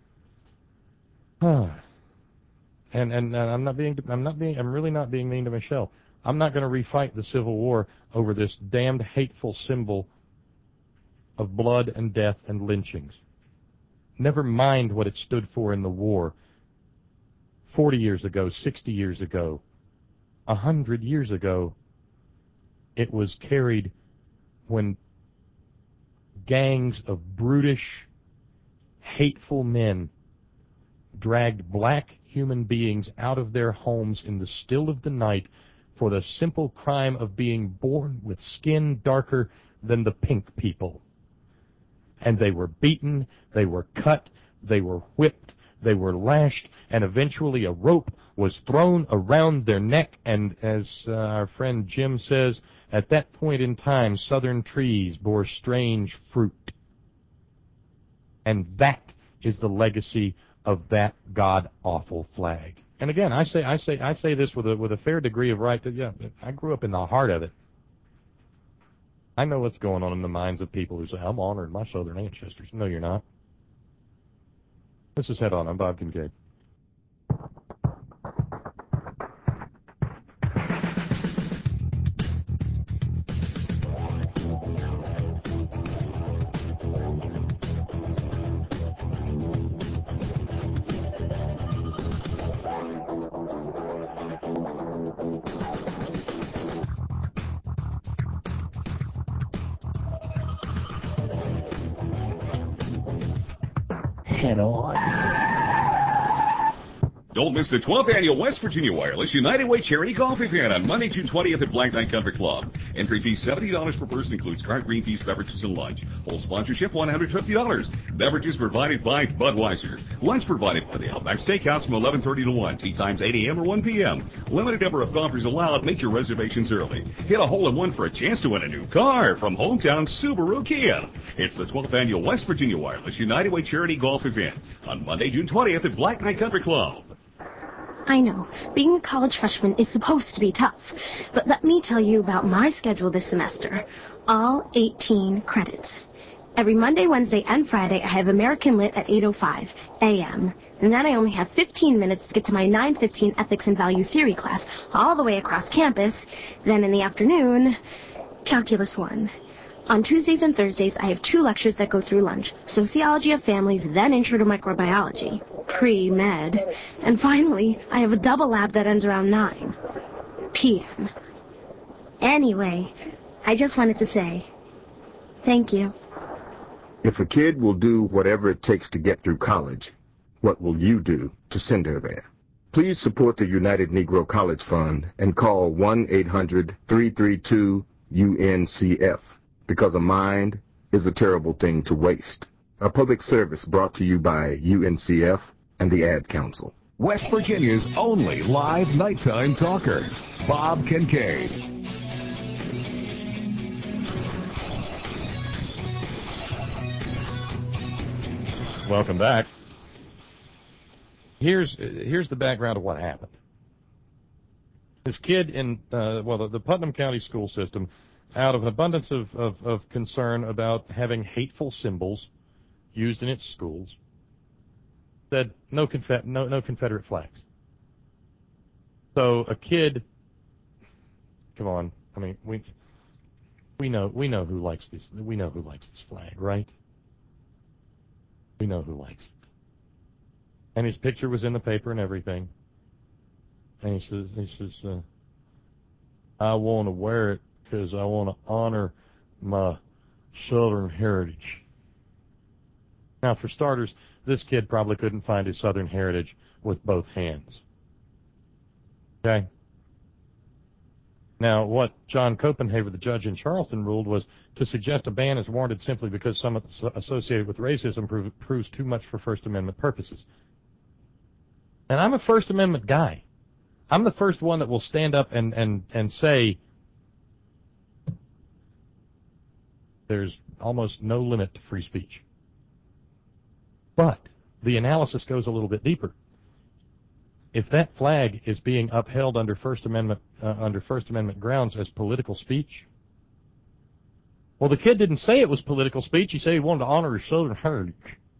And I'm really not being mean to Michelle. I'm not going to refight the Civil War over this damned hateful symbol of blood and death and lynchings. Never mind what it stood for in the war 40 years ago, 60 years ago, 100 years ago. It was carried when gangs of brutish, hateful men dragged black human beings out of their homes in the still of the night for the simple crime of being born with skin darker than the pink people. And they were beaten, they were cut, they were whipped, they were lashed, and eventually a rope was thrown around their neck, and as our friend Jim says, at that point in time, southern trees bore strange fruit. And that is the legacy of that god-awful flag. And again, I say this with a fair degree of right. That I grew up in the heart of it. I know what's going on in the minds of people who say, I'm honoring my southern ancestors. No, you're not. This is Head On. I'm Bob Kincaid. Head On. Don't miss the 12th Annual West Virginia Wireless United Way Charity Golf Event on Monday, June 20th at Black Knight Country Club. Entry fee $70 per person, includes cart, green fees, beverages, and lunch. Full sponsorship $150. Beverages provided by Budweiser. Lunch provided by the Outback Steakhouse from 11:30 to 1. Tea times 8 a.m. or 1 p.m. Limited number of golfers allowed. Make your reservations early. Hit a hole-in-one for a chance to win a new car from hometown Subaru Kia. It's the 12th Annual West Virginia Wireless United Way Charity Golf Event on Monday, June 20th at Black Knight Country Club. I know, being a college freshman is supposed to be tough, but let me tell you about my schedule this semester. All 18 credits. Every Monday, Wednesday, and Friday, I have American Lit at 8:05 a.m., and then I only have 15 minutes to get to my 9:15 Ethics and Value Theory class, all the way across campus. Then in the afternoon, Calculus 1. On Tuesdays and Thursdays, I have 2 lectures that go through lunch. Sociology of Families, then Intro to Microbiology. Pre-med. And finally, I have a double lab that ends around 9 p.m. Anyway, I just wanted to say thank you. If a kid will do whatever it takes to get through college, what will you do to send her there? Please support the United Negro College Fund and call 1-800-332-UNCF. Because a mind is a terrible thing to waste. A public service brought to you by UNCF and the Ad Council. West Virginia's only live nighttime talker, Bob Kincaid. Welcome back. Here's the background of what happened. This kid in the Putnam County school system, out of an abundance of concern about having hateful symbols used in its schools, said no Confederate flags. So a kid, come on, I mean we know who likes this. We know who likes this flag, right? We know who likes it. And his picture was in the paper and everything. And he says, I want to wear it because I want to honor my Southern heritage. Now, for starters, this kid probably couldn't find his Southern heritage with both hands. Okay? Now, what John Copenhaver, the judge in Charleston, ruled was to suggest a ban is warranted simply because some associated with racism proves too much for First Amendment purposes. And I'm a First Amendment guy. I'm the first one that will stand up and say there's almost no limit to free speech. But the analysis goes a little bit deeper. If that flag is being upheld under First Amendment grounds as political speech, well, the kid didn't say it was political speech. He said he wanted to honor his Southern heritage.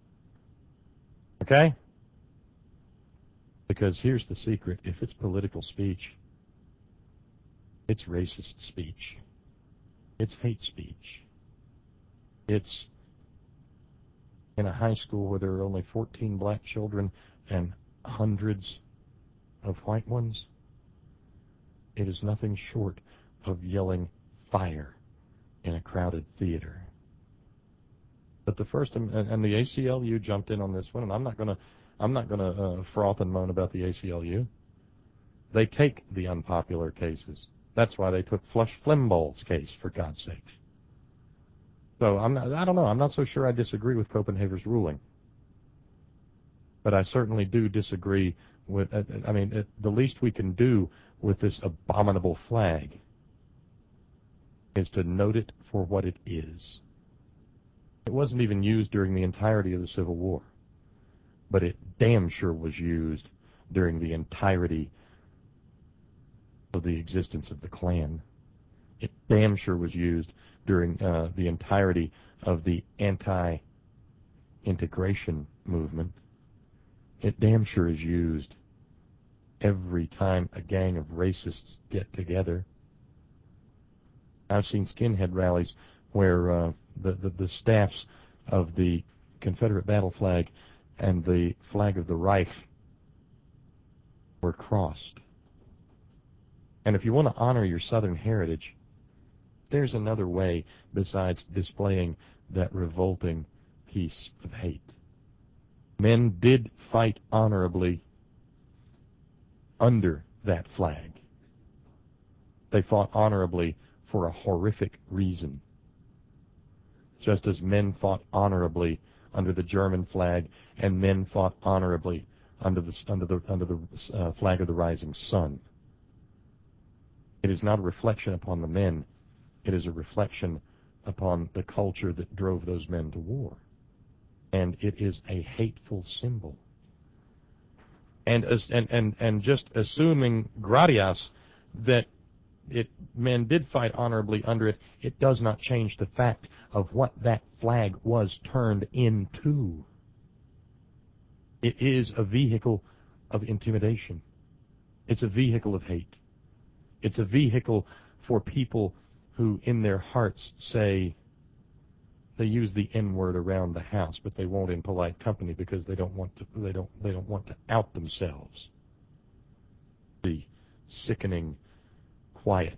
Okay? Because here's the secret. If it's political speech, it's racist speech. It's hate speech. It's in a high school where there are only 14 black children and hundreds of white ones. It is nothing short of yelling fire in a crowded theater. But the first, and the ACLU jumped in on this one, and I'm not going to froth and moan about the ACLU. They take the unpopular cases. That's why they took Flush Flimball's case, for God's sake. So I don't know. I'm not so sure I disagree with Copenhagen's ruling. But I certainly do disagree with, the least we can do with this abominable flag is to note it for what it is. It wasn't even used during the entirety of the Civil War, but it damn sure was used during the entirety of the existence of the Klan. It damn sure was used during the entirety of the anti-integration movement. It damn sure is used every time a gang of racists get together. I've seen skinhead rallies where the staffs of the Confederate battle flag and the flag of the Reich were crossed. And if you want to honor your Southern heritage, there's another way besides displaying that revolting piece of hate. Men did fight honorably under that flag. They fought honorably for a horrific reason. Just as men fought honorably under the German flag, and men fought honorably under the flag of the rising sun. It is not a reflection upon the men. It is a reflection upon the culture that drove those men to war. And it is a hateful symbol. And just assuming gratias that men did fight honorably under it, it does not change the fact of what that flag was turned into. It is a vehicle of intimidation. It's a vehicle of hate. It's a vehicle for people who in their hearts say they use the N-word around the house, but they won't in polite company because they don't want to out themselves. The sickening quiet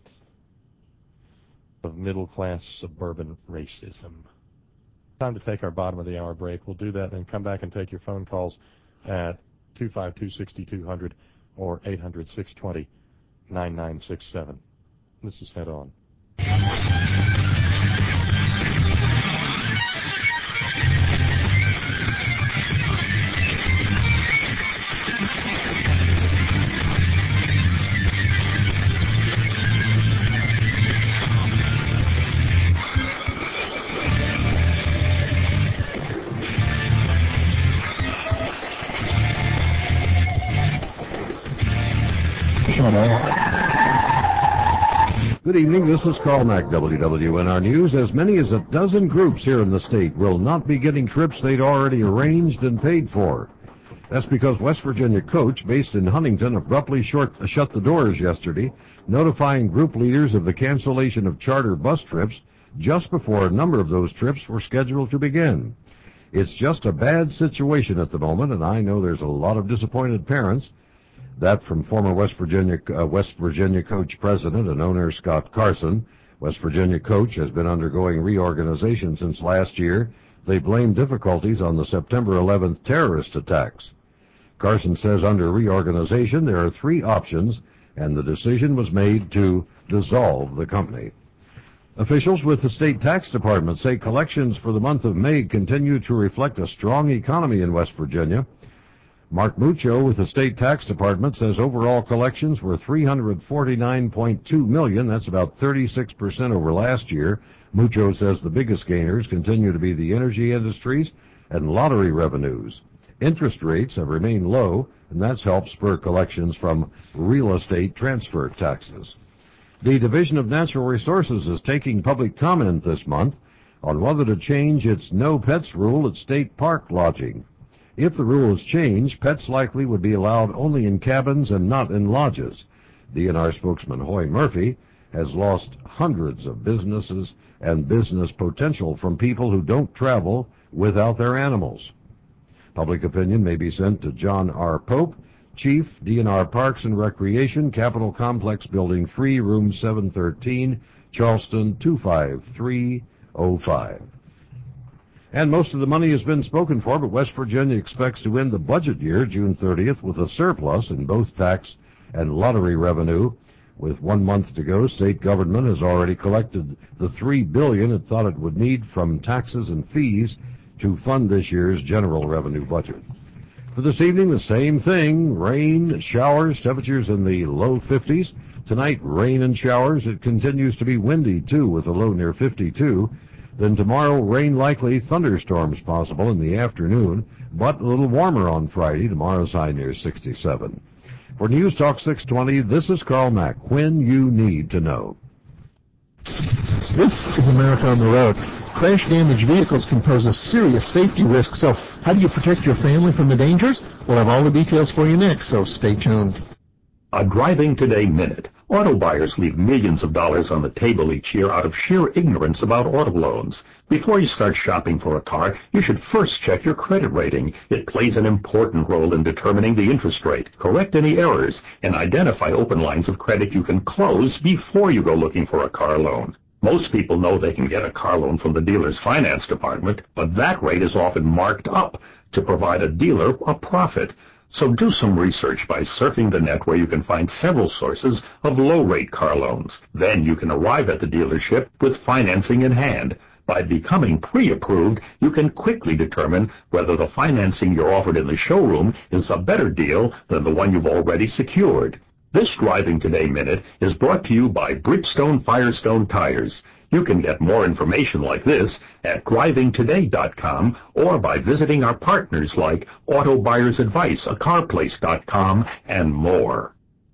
of middle-class suburban racism. Time to take our bottom of the hour break. We'll do that and then come back and take your phone calls at 252-6200 or 800-620-9967. This is Head On. Good evening, this is Carl Mack, WWNR News. As many as a dozen groups here in the state will not be getting trips they'd already arranged and paid for. That's because West Virginia Coach, based in Huntington, abruptly shut the doors yesterday, notifying group leaders of the cancellation of charter bus trips just before a number of those trips were scheduled to begin. It's just a bad situation at the moment, and I know there's a lot of disappointed parents. That from former West Virginia Coach president and owner Scott Carson. West Virginia Coach has been undergoing reorganization since last year. They blame difficulties on the September 11th terrorist attacks. Carson says under reorganization there are three options, and the decision was made to dissolve the company. Officials with the state tax department say collections for the month of May continue to reflect a strong economy in West Virginia. Mark Mucho with the State Tax Department says overall collections were $349.2 million. That's about 36% over last year. Mucho says the biggest gainers continue to be the energy industries and lottery revenues. Interest rates have remained low, and that's helped spur collections from real estate transfer taxes. The Division of Natural Resources is taking public comment this month on whether to change its no pets rule at state park lodging. If the rule is changed, pets likely would be allowed only in cabins and not in lodges. DNR spokesman Hoy Murphy has lost hundreds of businesses and business potential from people who don't travel without their animals. Public opinion may be sent to John R. Pope, Chief, DNR Parks and Recreation, Capitol Complex, Building 3, Room 713, Charleston 25305. And most of the money has been spoken for, but West Virginia expects to end the budget year, June 30th, with a surplus in both tax and lottery revenue. With 1 month to go, state government has already collected the $3 billion it thought it would need from taxes and fees to fund this year's general revenue budget. For this evening, the same thing, rain, showers, temperatures in the low 50s. Tonight, rain and showers. It continues to be windy, too, with a low near 52. Then tomorrow, rain likely, thunderstorms possible in the afternoon, but a little warmer on Friday. Tomorrow's high near 67. For News Talk 620, this is Carl Mack, when you need to know. This is America on the Road. Crash-damaged vehicles can pose a serious safety risk, so how do you protect your family from the dangers? We'll have all the details for you next, so stay tuned. A Driving Today Minute. Auto buyers leave millions of dollars on the table each year out of sheer ignorance about auto loans. Before you start shopping for a car, you should first check your credit rating. It plays an important role in determining the interest rate, correct any errors, and identify open lines of credit you can close before you go looking for a car loan. Most people know they can get a car loan from the dealer's finance department, but that rate is often marked up to provide a dealer a profit. So do some research by surfing the net where you can find several sources of low-rate car loans. Then you can arrive at the dealership with financing in hand. By becoming pre-approved, you can quickly determine whether the financing you're offered in the showroom is a better deal than the one you've already secured. This Driving Today Minute is brought to you by Bridgestone Firestone Tires. You can get more information like this at drivingtoday.com or by visiting our partners like Auto Buyers Advice, acarplace.com, and more.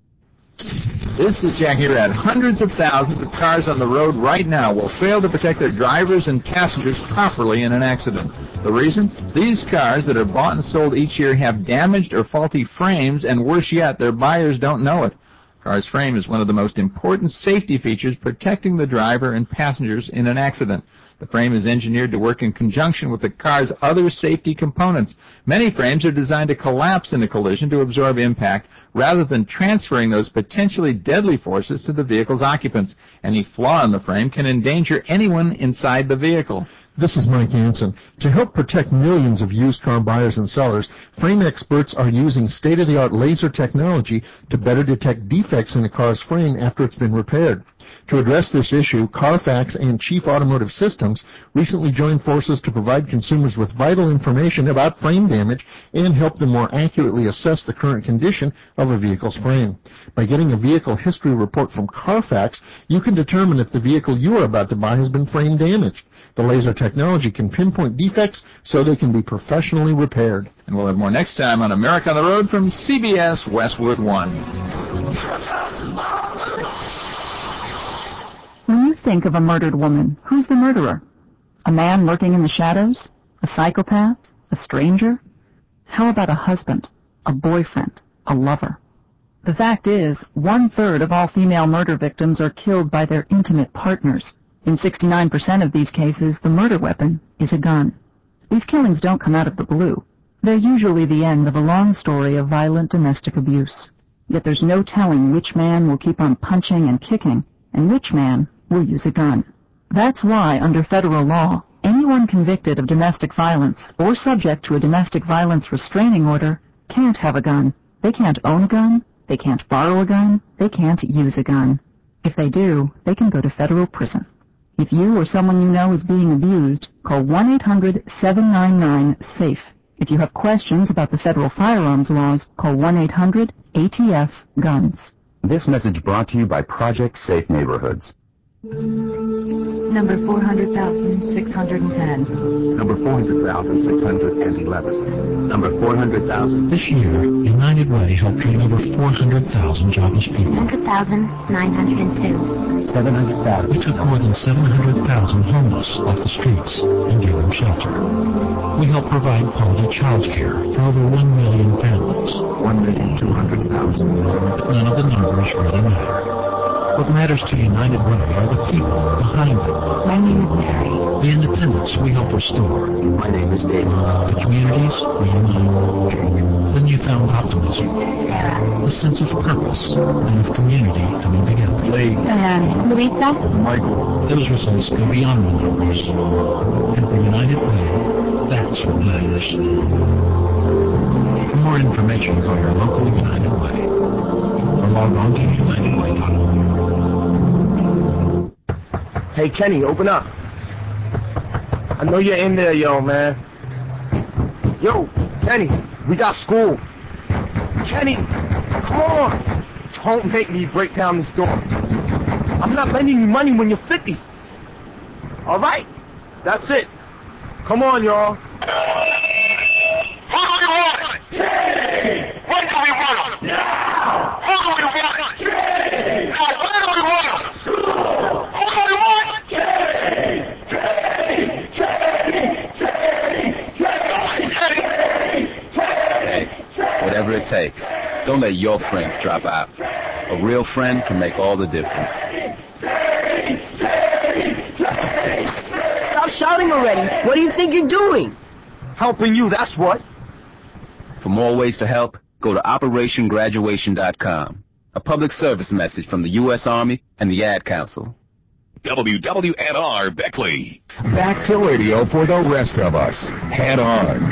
This is Jackie Rad. Hundreds of thousands of cars on the road right now will fail to protect their drivers and passengers properly in an accident. The reason? These cars that are bought and sold each year have damaged or faulty frames, and worse yet, their buyers don't know it. Car's frame is one of the most important safety features protecting the driver and passengers in an accident. The frame is engineered to work in conjunction with the car's other safety components. Many frames are designed to collapse in a collision to absorb impact rather than transferring those potentially deadly forces to the vehicle's occupants. Any flaw in the frame can endanger anyone inside the vehicle. This is Mike Hansen. To help protect millions of used car buyers and sellers, frame experts are using state-of-the-art laser technology to better detect defects in a car's frame after it's been repaired. To address this issue, Carfax and Chief Automotive Systems recently joined forces to provide consumers with vital information about frame damage and help them more accurately assess the current condition of a vehicle's frame. By getting a vehicle history report from Carfax, you can determine if the vehicle you are about to buy has been frame damaged. The laser technology can pinpoint defects so they can be professionally repaired. And we'll have more next time on America on the Road from CBS Westwood One. When you think of a murdered woman, who's the murderer? A man lurking in the shadows? A psychopath? A stranger? How about a husband? A boyfriend? A lover? The fact is, 1/3 of all female murder victims are killed by their intimate partners. In 69% of these cases, the murder weapon is a gun. These killings don't come out of the blue. They're usually the end of a long story of violent domestic abuse. Yet there's no telling which man will keep on punching and kicking, and which man will use a gun. That's why, under federal law, anyone convicted of domestic violence or subject to a domestic violence restraining order can't have a gun. They can't own a gun, they can't borrow a gun, they can't use a gun. If they do, they can go to federal prison. If you or someone you know is being abused, call 1-800-799-SAFE. If you have questions about the federal firearms laws, call 1-800-ATF-GUNS. This message brought to you by Project Safe Neighborhoods. Number 400,610. Number 400,611. Number 400,000. This year, United Way helped train over 400,000 jobless people. 100,902. 700,000. We took more than 700,000 homeless off the streets and gave them shelter. We helped provide quality child care for over 1 million families. 1,200,000. But none of the numbers really matter. What matters to United Way are the people behind them. My name is Mary. The independence we help restore. My name is David. The communities we unite. The newfound optimism. Sarah. The sense of purpose and of community coming together. Lee. And Louisa. Michael. Those results go beyond the numbers. And for United Way, that's what matters. For more information, call your local United Way. Or log on to UnitedWay.org. Hey, Kenny, open up. I know you're in there, yo, man. Yo, Kenny, we got school. Kenny, come on. Don't make me break down this door. I'm not lending you money when you're 50. All right? That's it. Come on, y'all. Who do we want? Change! When do we want them? Now! Who do we want? Change! Now, where do we want them? School! Who do we want? Change! Change! Change! Change! Whatever it takes. Don't let your friends drop out. A real friend can make all the difference. Stop shouting already. What do you think you're doing? Helping you, that's what. For more ways to help, go to OperationGraduation.com. A public service message from the U.S. Army and the Ad Council. WWNR Beckley. Back to radio for the rest of us. Head on.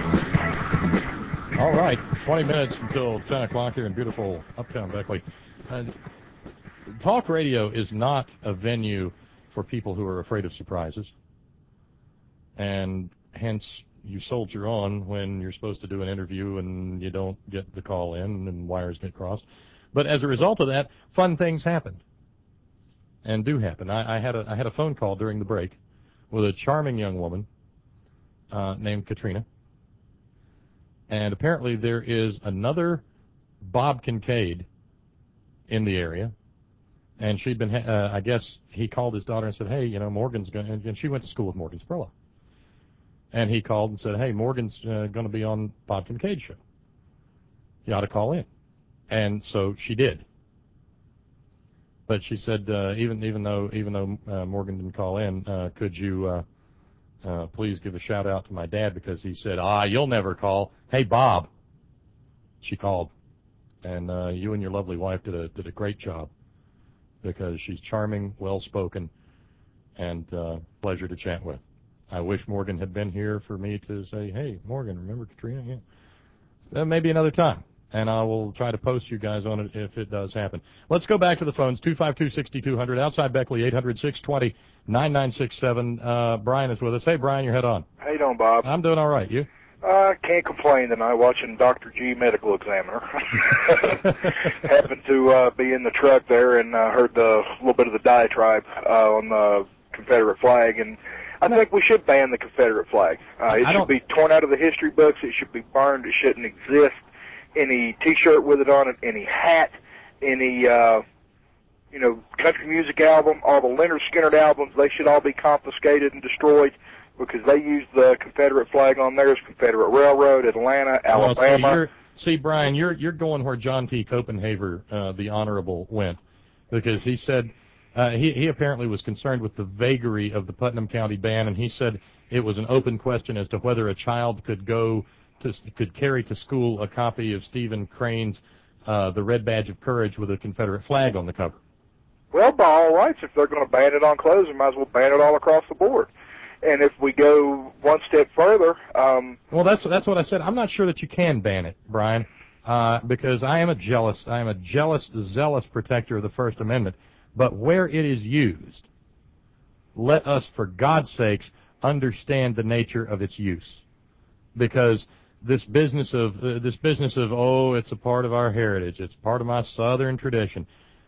All right, 20 minutes until 10 o'clock here in beautiful uptown Beckley. Talk radio is not a venue for people who are afraid of surprises. And hence, you soldier on when you're supposed to do an interview and you don't get the call in and wires get crossed. But as a result of that, fun things happened and do happen. I had a phone call during the break with a charming young woman named Katrina. And apparently there is another Bob Kincaid in the area. And she'd been, I guess he called his daughter and said, hey, you know, Morgan's going to, and she went to school with Morgan Spurlock. And he called and said, hey, Morgan's going to be on Bob Kincaid's show. You ought to call in. And so she did. But she said, even though Morgan didn't call in, could you please give a shout out to my dad, because he said, you'll never call. Hey, Bob. She called. And you and your lovely wife did a great job, because she's charming, well-spoken, and pleasure to chat with. I wish Morgan had been here for me to say, hey, Morgan, remember Katrina? Yeah. Maybe another time. And I will try to post you guys on it if it does happen. Let's go back to the phones, 252-6200, outside Beckley, 800-620-9967. Brian is with us. Hey, Brian, your head on. How you doing, Bob? I'm doing all right. You? Can't complain tonight watching Dr. G Medical Examiner. Happened to be in the truck there and heard a little bit of the diatribe on the Confederate flag, and I think we should ban the Confederate flag. It should be torn out of the history books. It should be burned. It shouldn't exist. Any T-shirt with it on it, any hat, any country music album, all the Leonard Skinner albums, they should all be confiscated and destroyed, because they used the Confederate flag on theirs. Confederate Railroad, Atlanta, Alabama. Well, see, Brian, you're going where John T. Copenhaver, the Honorable, went, because he said he apparently was concerned with the vagary of the Putnam County ban, and he said it was an open question as to whether a child could carry to school a copy of Stephen Crane's The Red Badge of Courage with a Confederate flag on the cover. Well, by all rights, if they're going to ban it on clothes, they might as well ban it all across the board. And if we go one step further... well, that's what I said. I'm not sure that you can ban it, Brian, because I am a jealous, zealous protector of the First Amendment. But where it is used, let us, for God's sakes, understand the nature of its use. because this business of oh, it's a part of our heritage, it's part of my Southern tradition.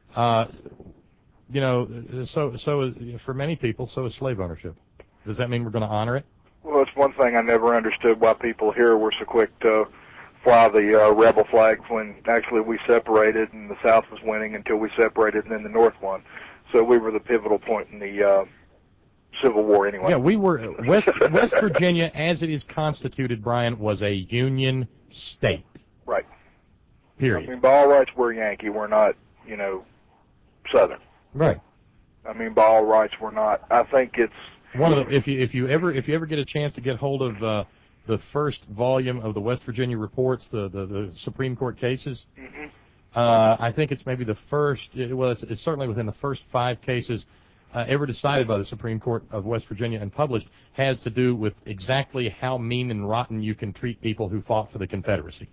You know, so for many people, so is slave ownership. Does that mean we're going to honor it? Well, it's one thing I never understood why people here were so quick to fly the rebel flag when actually we separated and the South was winning until we separated and then the North won. So we were the pivotal point in the Civil War anyway. Yeah, we were. West Virginia, as it is constituted, Brian, was a Union state. Right. Period. I mean, by all rights, we're Yankee. We're not, you know, Southern. Right. I mean, by all rights, we're not. I think it's one of the, if you ever get a chance to get hold of the first volume of the West Virginia reports, the Supreme Court cases. Mm-hmm. I think it's maybe the first. Well, it's certainly within the first 5 cases ever decided by the Supreme Court of West Virginia and published, has to do with exactly how mean and rotten you can treat people who fought for the Confederacy.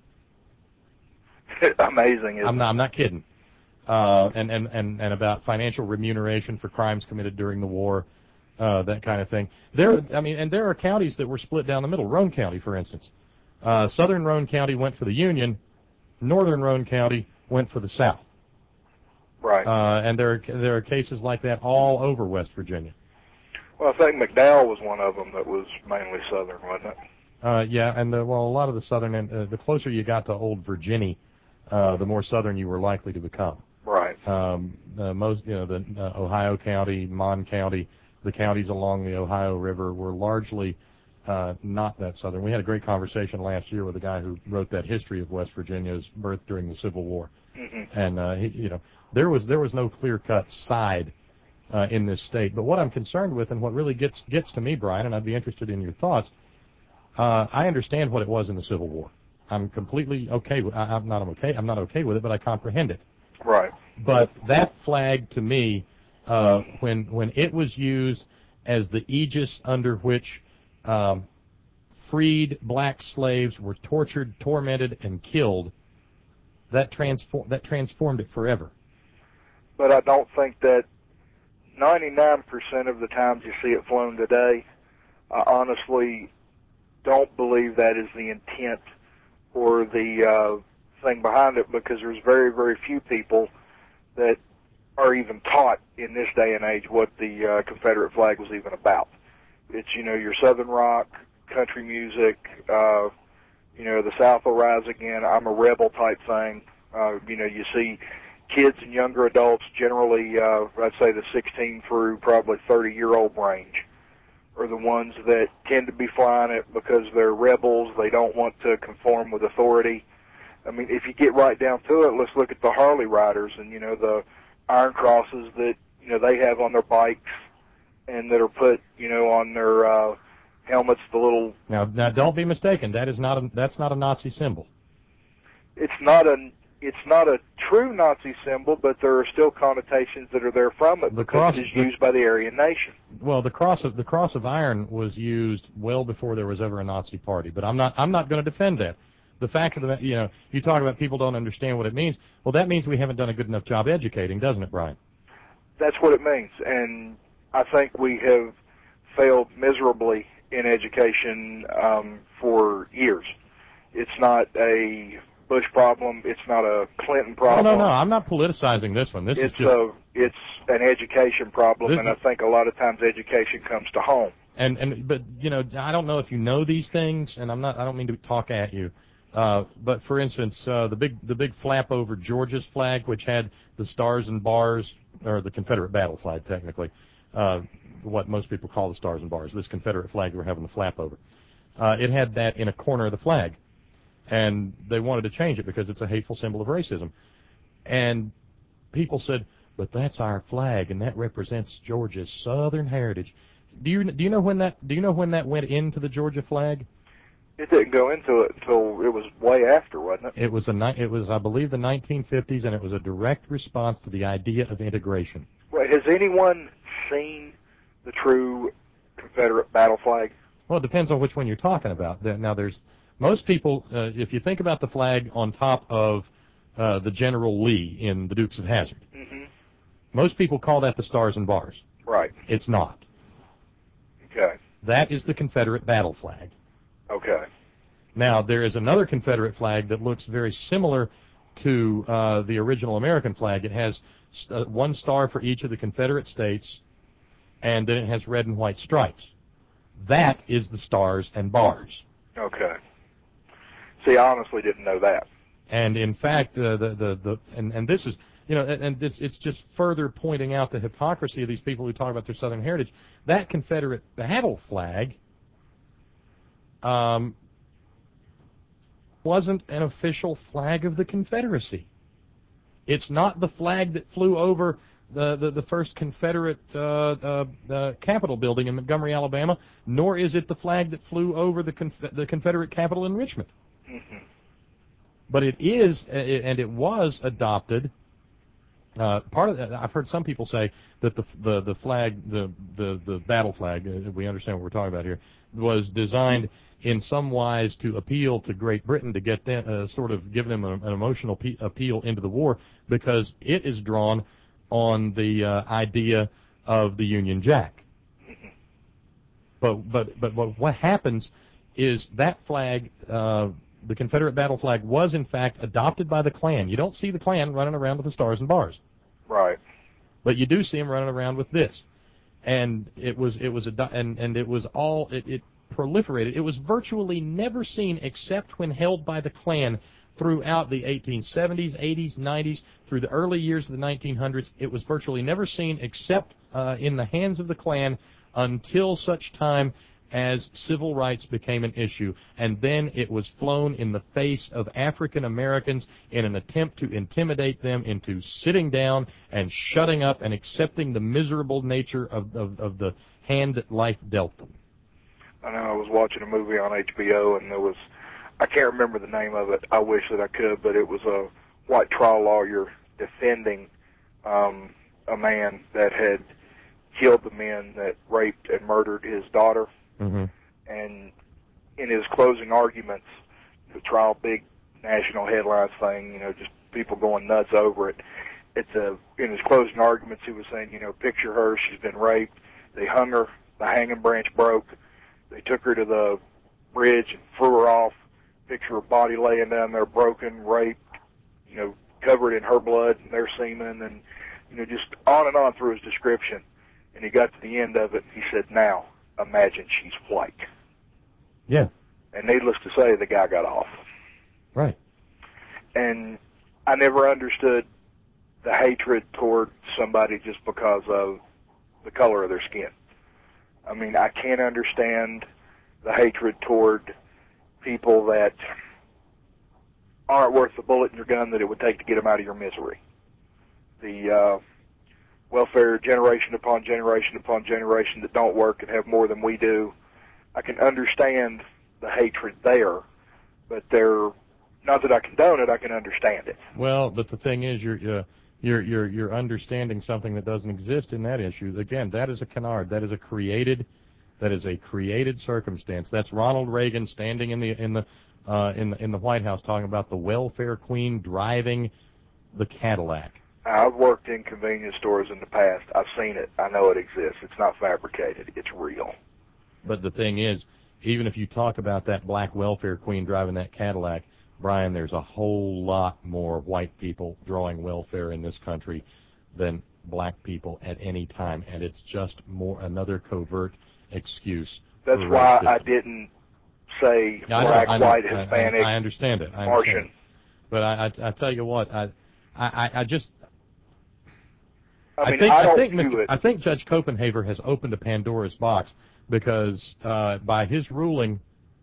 Amazing. Isn't I'm not kidding. And about financial remuneration for crimes committed during the war, that kind of thing. There are counties that were split down the middle. Roane County, for instance. Southern Roane County went for the Union. Northern Roane County went for the South. Right. And there are cases like that all over West Virginia. Well, I think McDowell was one of them that was mainly Southern, wasn't it? Yeah, and a lot of the Southern, and the closer you got to Old Virginia, the more Southern you were likely to become. Right. The Ohio County, Mon County, the counties along the Ohio River were largely not that Southern. We had a great conversation last year with a guy who wrote that history of West Virginia's birth during the Civil War, and there was no clear-cut side in this state. But what I'm concerned with, and what really gets to me, Brian, and I'd be interested in your thoughts. I understand what it was in the Civil War. I'm completely okay. I'm not okay with it, but I comprehend it. Right. But that flag, to me, when it was used as the aegis under which freed black slaves were tortured, tormented, and killed, that transformed it forever. But I don't think that 99% of the times you see it flown today, I honestly don't believe that is the intent or the thing behind it, because there's very, very few people that are even taught in this day and age what the Confederate flag was even about. It's, your Southern rock, country music, the South will rise again, I'm a rebel type thing. You see kids and younger adults, generally, I'd say the 16 through probably 30-year-old range, are the ones that tend to be flying it because they're rebels. They don't want to conform with authority. I mean, if you get right down to it, let's look at the Harley riders and, the iron crosses that, they have on their bikes and that are put, on their helmets, the little... Now, don't be mistaken. That's not a Nazi symbol. It's not a true Nazi symbol, but there are still connotations that are there from it because it's used by the Aryan nation. Well, the cross of iron was used well before there was ever a Nazi party, but I'm not going to defend that. The fact of the you talk about people don't understand what it means. Well, that means we haven't done a good enough job educating, doesn't it, Brian? That's what it means, and I think we have failed miserably in education for years. It's not a Bush problem. It's not a Clinton problem. No. I'm not politicizing this one. It's an education problem, and I think a lot of times education comes to home. But I don't know if you know these things, and I don't mean to talk at you. But for instance, the big flap over Georgia's flag, which had the stars and bars, or the Confederate battle flag, technically, what most people call the stars and bars. This Confederate flag we're having the flap over. It had that in a corner of the flag. And they wanted to change it because it's a hateful symbol of racism. And people said, but that's our flag, and that represents Georgia's Southern heritage. Do you know when that went into the Georgia flag? It didn't go into it until it was way after, wasn't it? It was I believe, the 1950s, and it was a direct response to the idea of integration. Wait, has anyone seen the true Confederate battle flag? Well, it depends on which one you're talking about. Now, most people, if you think about the flag on top of the General Lee in the Dukes of Hazzard, most people call that the stars and bars. Right. It's not. Okay. That is the Confederate battle flag. Okay. Now, there is another Confederate flag that looks very similar to the original American flag. It has one star for each of the Confederate states, and then it has red and white stripes. That is the Stars and Bars. Okay. See, I honestly didn't know that. And in fact, and this is, you know, and it's just further pointing out the hypocrisy of these people who talk about their Southern heritage. That Confederate battle flag wasn't an official flag of the Confederacy. It's not the flag that flew over the first Confederate Capitol building in Montgomery, Alabama, nor is it the flag that flew over the Confederate Capitol in Richmond. Mm-hmm. But it is, and it was adopted. Part of that, I've heard some people say that the flag, the battle flag, we understand what we're talking about here, was designed in some wise to appeal to Great Britain, to get them, sort of give them an emotional appeal into the war, because it is drawn on the idea of the Union Jack. But what happens is that flag, the Confederate battle flag, was in fact adopted by the Klan. You don't see the Klan running around with the Stars and Bars. Right. But you do see them running around with this. And it was all proliferated. It was virtually never seen except when held by the Klan throughout the 1870s, 80s, 90s, through the early years of the 1900s. It was virtually never seen except in the hands of the Klan until such time as civil rights became an issue. And then it was flown in the face of African Americans in an attempt to intimidate them into sitting down and shutting up and accepting the miserable nature of the hand that life dealt them. I know I was watching a movie on HBO, and there was, I can't remember the name of it. I wish that I could, but it was a white trial lawyer defending a man that had killed the men that raped and murdered his daughter. Mm-hmm. And in his closing arguments, the trial, big national headlines thing, you know, just people going nuts over it. In his closing arguments, he was saying, you know, picture her, she's been raped. They hung her, the hanging branch broke. They took her to the bridge and threw her off. Picture her body laying down there, broken, raped, you know, covered in her blood and their semen, and, you know, just on and on through his description. And he got to the end of it, and he said, now, imagine she's white. Yeah. And needless to say, the guy got off. Right. And I never understood the hatred toward somebody just because of the color of their skin. I mean, I can't understand the hatred toward people that aren't worth the bullet in your gun that it would take to get them out of your misery. The welfare generation upon generation upon generation that don't work and have more than we do, I can understand the hatred there, but they're not that I condone it, I can understand it. Well, but the thing is, you're understanding something that doesn't exist in that issue. Again, that is a canard. That is a created circumstance. That's Ronald Reagan standing in the White House talking about the welfare queen driving the Cadillac. I've worked in convenience stores in the past. I've seen it. I know it exists. It's not fabricated. It's real. But the thing is, even if you talk about that black welfare queen driving that Cadillac, Brian, there's a whole lot more white people drawing welfare in this country than black people at any time, and it's just another covert excuse. That's why I didn't say black, white, Hispanic, I understand it. Martian. But I tell you what, I think Judge Copenhaver has opened a Pandora's box, because by his ruling,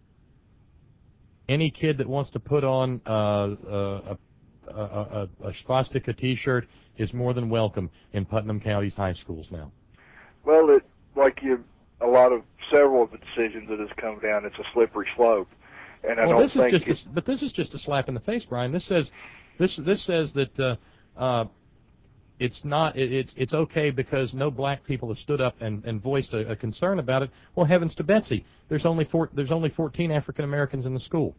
any kid that wants to put on a swastika T-shirt is more than welcome in Putnam County's high schools now. Well, several of the decisions that has come down, it's a slippery slope, and but this is just a slap in the face, Brian. This says that it's okay because no black people have stood up and voiced a concern about it. Well, heavens to Betsy, there's only 14 African Americans in the school.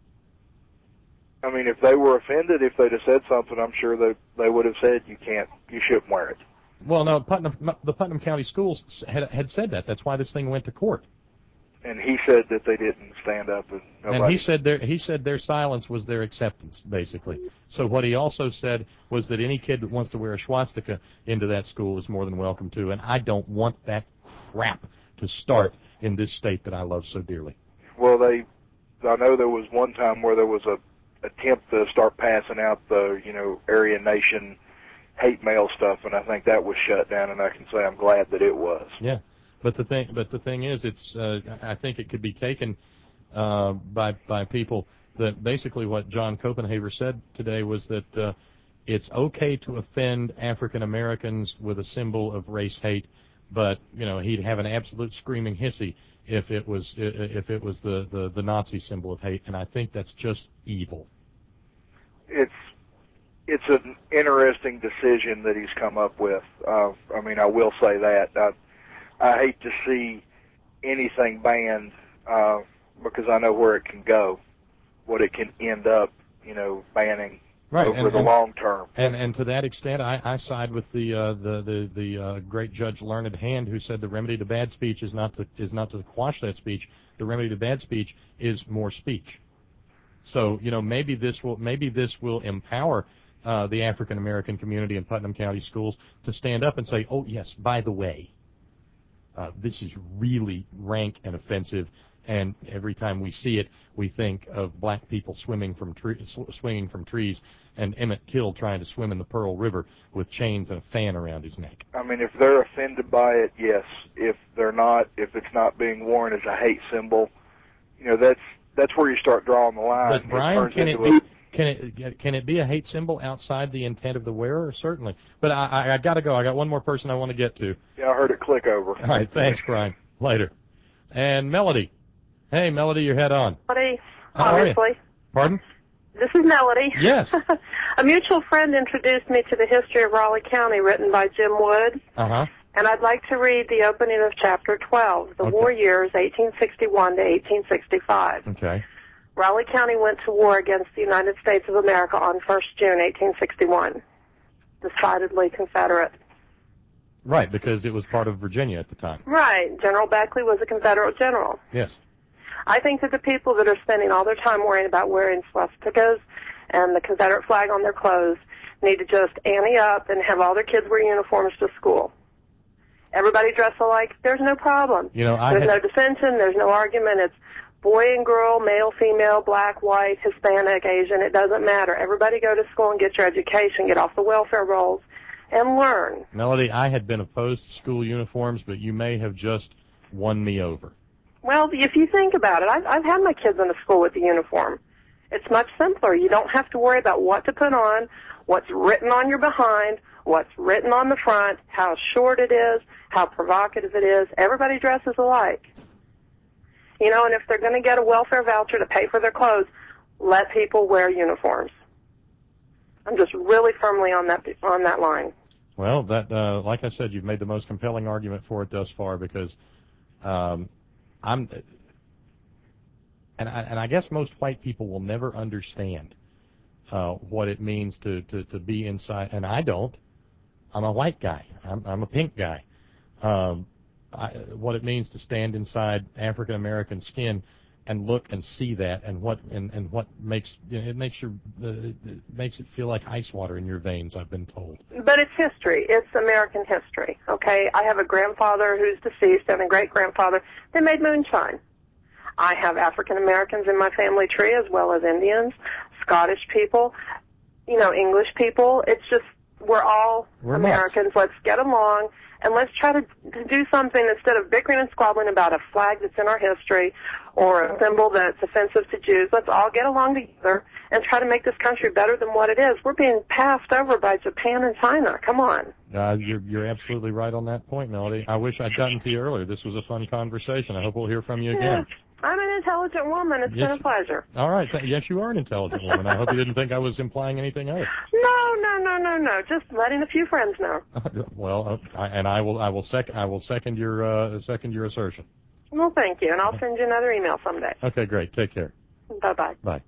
I mean, if they were offended, if they'd have said something, I'm sure they would have said you shouldn't wear it. Well, no, the Putnam County schools had said that. That's why this thing went to court. And he said that they didn't stand up, and nobody. And he said their silence was their acceptance, basically. So what he also said was that any kid that wants to wear a swastika into that school is more than welcome to, and I don't want that crap to start in this state that I love so dearly. Well, I know there was one time where there was a attempt to start passing out the, Aryan Nation hate mail stuff, and I think that was shut down, and I can say I'm glad that it was. Yeah, but the thing is, it's I think it could be taken by people that basically what John Copenhaver said today was that it's okay to offend African Americans with a symbol of race hate, but he'd have an absolute screaming hissy if it was the Nazi symbol of hate, and I think that's just evil. It's an interesting decision that he's come up with. I will say that. I hate to see anything banned because I know where it can go, what it can end up, banning over the long term. And to that extent, I side with the great Judge Learned Hand, who said the remedy to bad speech is not to quash that speech. The remedy to bad speech is more speech. So maybe this will empower the African American community in Putnam County schools to stand up and say, oh yes, by the way, this is really rank and offensive. And every time we see it, we think of black people swinging from trees, and Emmett Till trying to swim in the Pearl River with chains and a fan around his neck. If they're offended by it, yes. If they're not, if it's not being worn as a hate symbol, that's where you start drawing the line. But Brian, can it be a hate symbol outside the intent of the wearer? Certainly. But I got to go. I got one more person I want to get to. Yeah, I heard it click over. All right, thanks, Brian. Later. And Melody. Hey, Melody, your head on. Melody, obviously. Pardon? This is Melody. Yes. A mutual friend introduced me to the history of Raleigh County, written by Jim Wood. Uh-huh. And I'd like to read the opening of Chapter 12, the war years 1861 to 1865. Okay. Raleigh County went to war against the United States of America on 1st June 1861. Decidedly Confederate. Right, because it was part of Virginia at the time. Right. General Beckley was a Confederate general. Yes. I think that the people that are spending all their time worrying about wearing swastikas and the Confederate flag on their clothes need to just ante up and have all their kids wear uniforms to school. Everybody dress alike, there's no problem. There's no dissension, there's no argument. It's boy and girl, male, female, black, white, Hispanic, Asian, it doesn't matter. Everybody go to school and get your education, get off the welfare rolls, and learn. Melody, I had been opposed to school uniforms, but you may have just won me over. Well, if you think about it, I've had my kids in a school with a uniform. It's much simpler. You don't have to worry about what to put on, what's written on your behind, what's written on the front, how short it is, how provocative it is. Everybody dresses alike. And if they're going to get a welfare voucher to pay for their clothes, let people wear uniforms. I'm just really firmly on that line. Well, that like I said, you've made the most compelling argument for it thus far, because I guess most white people will never understand what it means to be inside, and I don't. I'm a white guy. I'm a pink guy. What it means to stand inside African American skin and look and see that, and what makes it makes it feel like ice water in your veins, I've been told. But it's history. It's American history. Okay, I have a grandfather who's deceased and a great grandfather. They made moonshine. I have African Americans in my family tree, as well as Indians, Scottish people, English people. It's just we're Americans. Let's get along. And let's try to do something instead of bickering and squabbling about a flag that's in our history or a symbol that's offensive to Jews. Let's all get along together and try to make this country better than what it is. We're being passed over by Japan and China. Come on. You're absolutely right on that point, Melody. I wish I'd gotten to you earlier. This was a fun conversation. I hope we'll hear from you again. I'm an intelligent woman. It's been a pleasure. All right. Yes, you are an intelligent woman. I hope you didn't think I was implying anything else. No. Just letting a few friends know. Well, I will second your assertion. Well, thank you, and I'll send you another email someday. Okay, great. Take care. Bye-bye. Bye.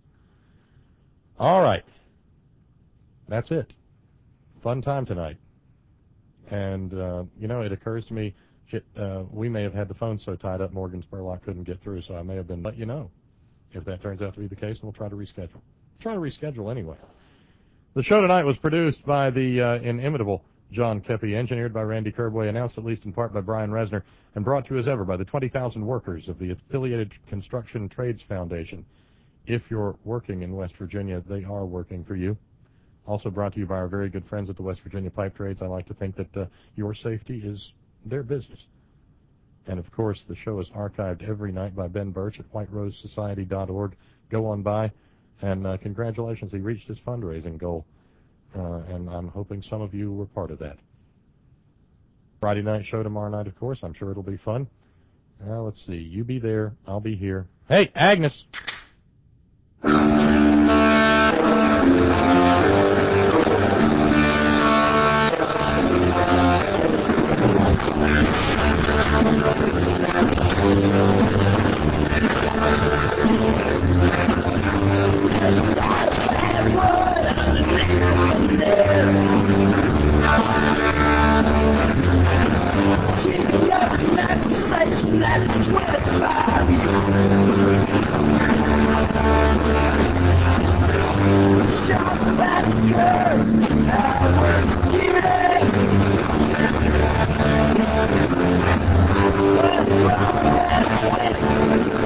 All right. That's it. Fun time tonight. And, it occurs to me, we may have had the phone so tied up Morgan Spurlock couldn't get through, so I may have been let you know if that turns out to be the case, and we'll try to reschedule. Try to reschedule anyway. The show tonight was produced by the inimitable John Kepi, engineered by Randy Kerbway, announced at least in part by Brian Resner, and brought to you as ever by the 20,000 workers of the Affiliated Construction Trades Foundation. If you're working in West Virginia, they are working for you. Also brought to you by our very good friends at the West Virginia Pipe Trades. I like to think that your safety is their business. And, of course, the show is archived every night by Ben Birch at whiterosesociety.org. Go on by, and congratulations, he reached his fundraising goal. And I'm hoping some of you were part of that. Friday night show tomorrow night, of course. I'm sure it'll be fun. Let's see. You be there. I'll be here. Hey, Agnes!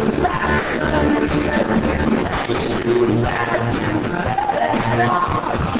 Thank you.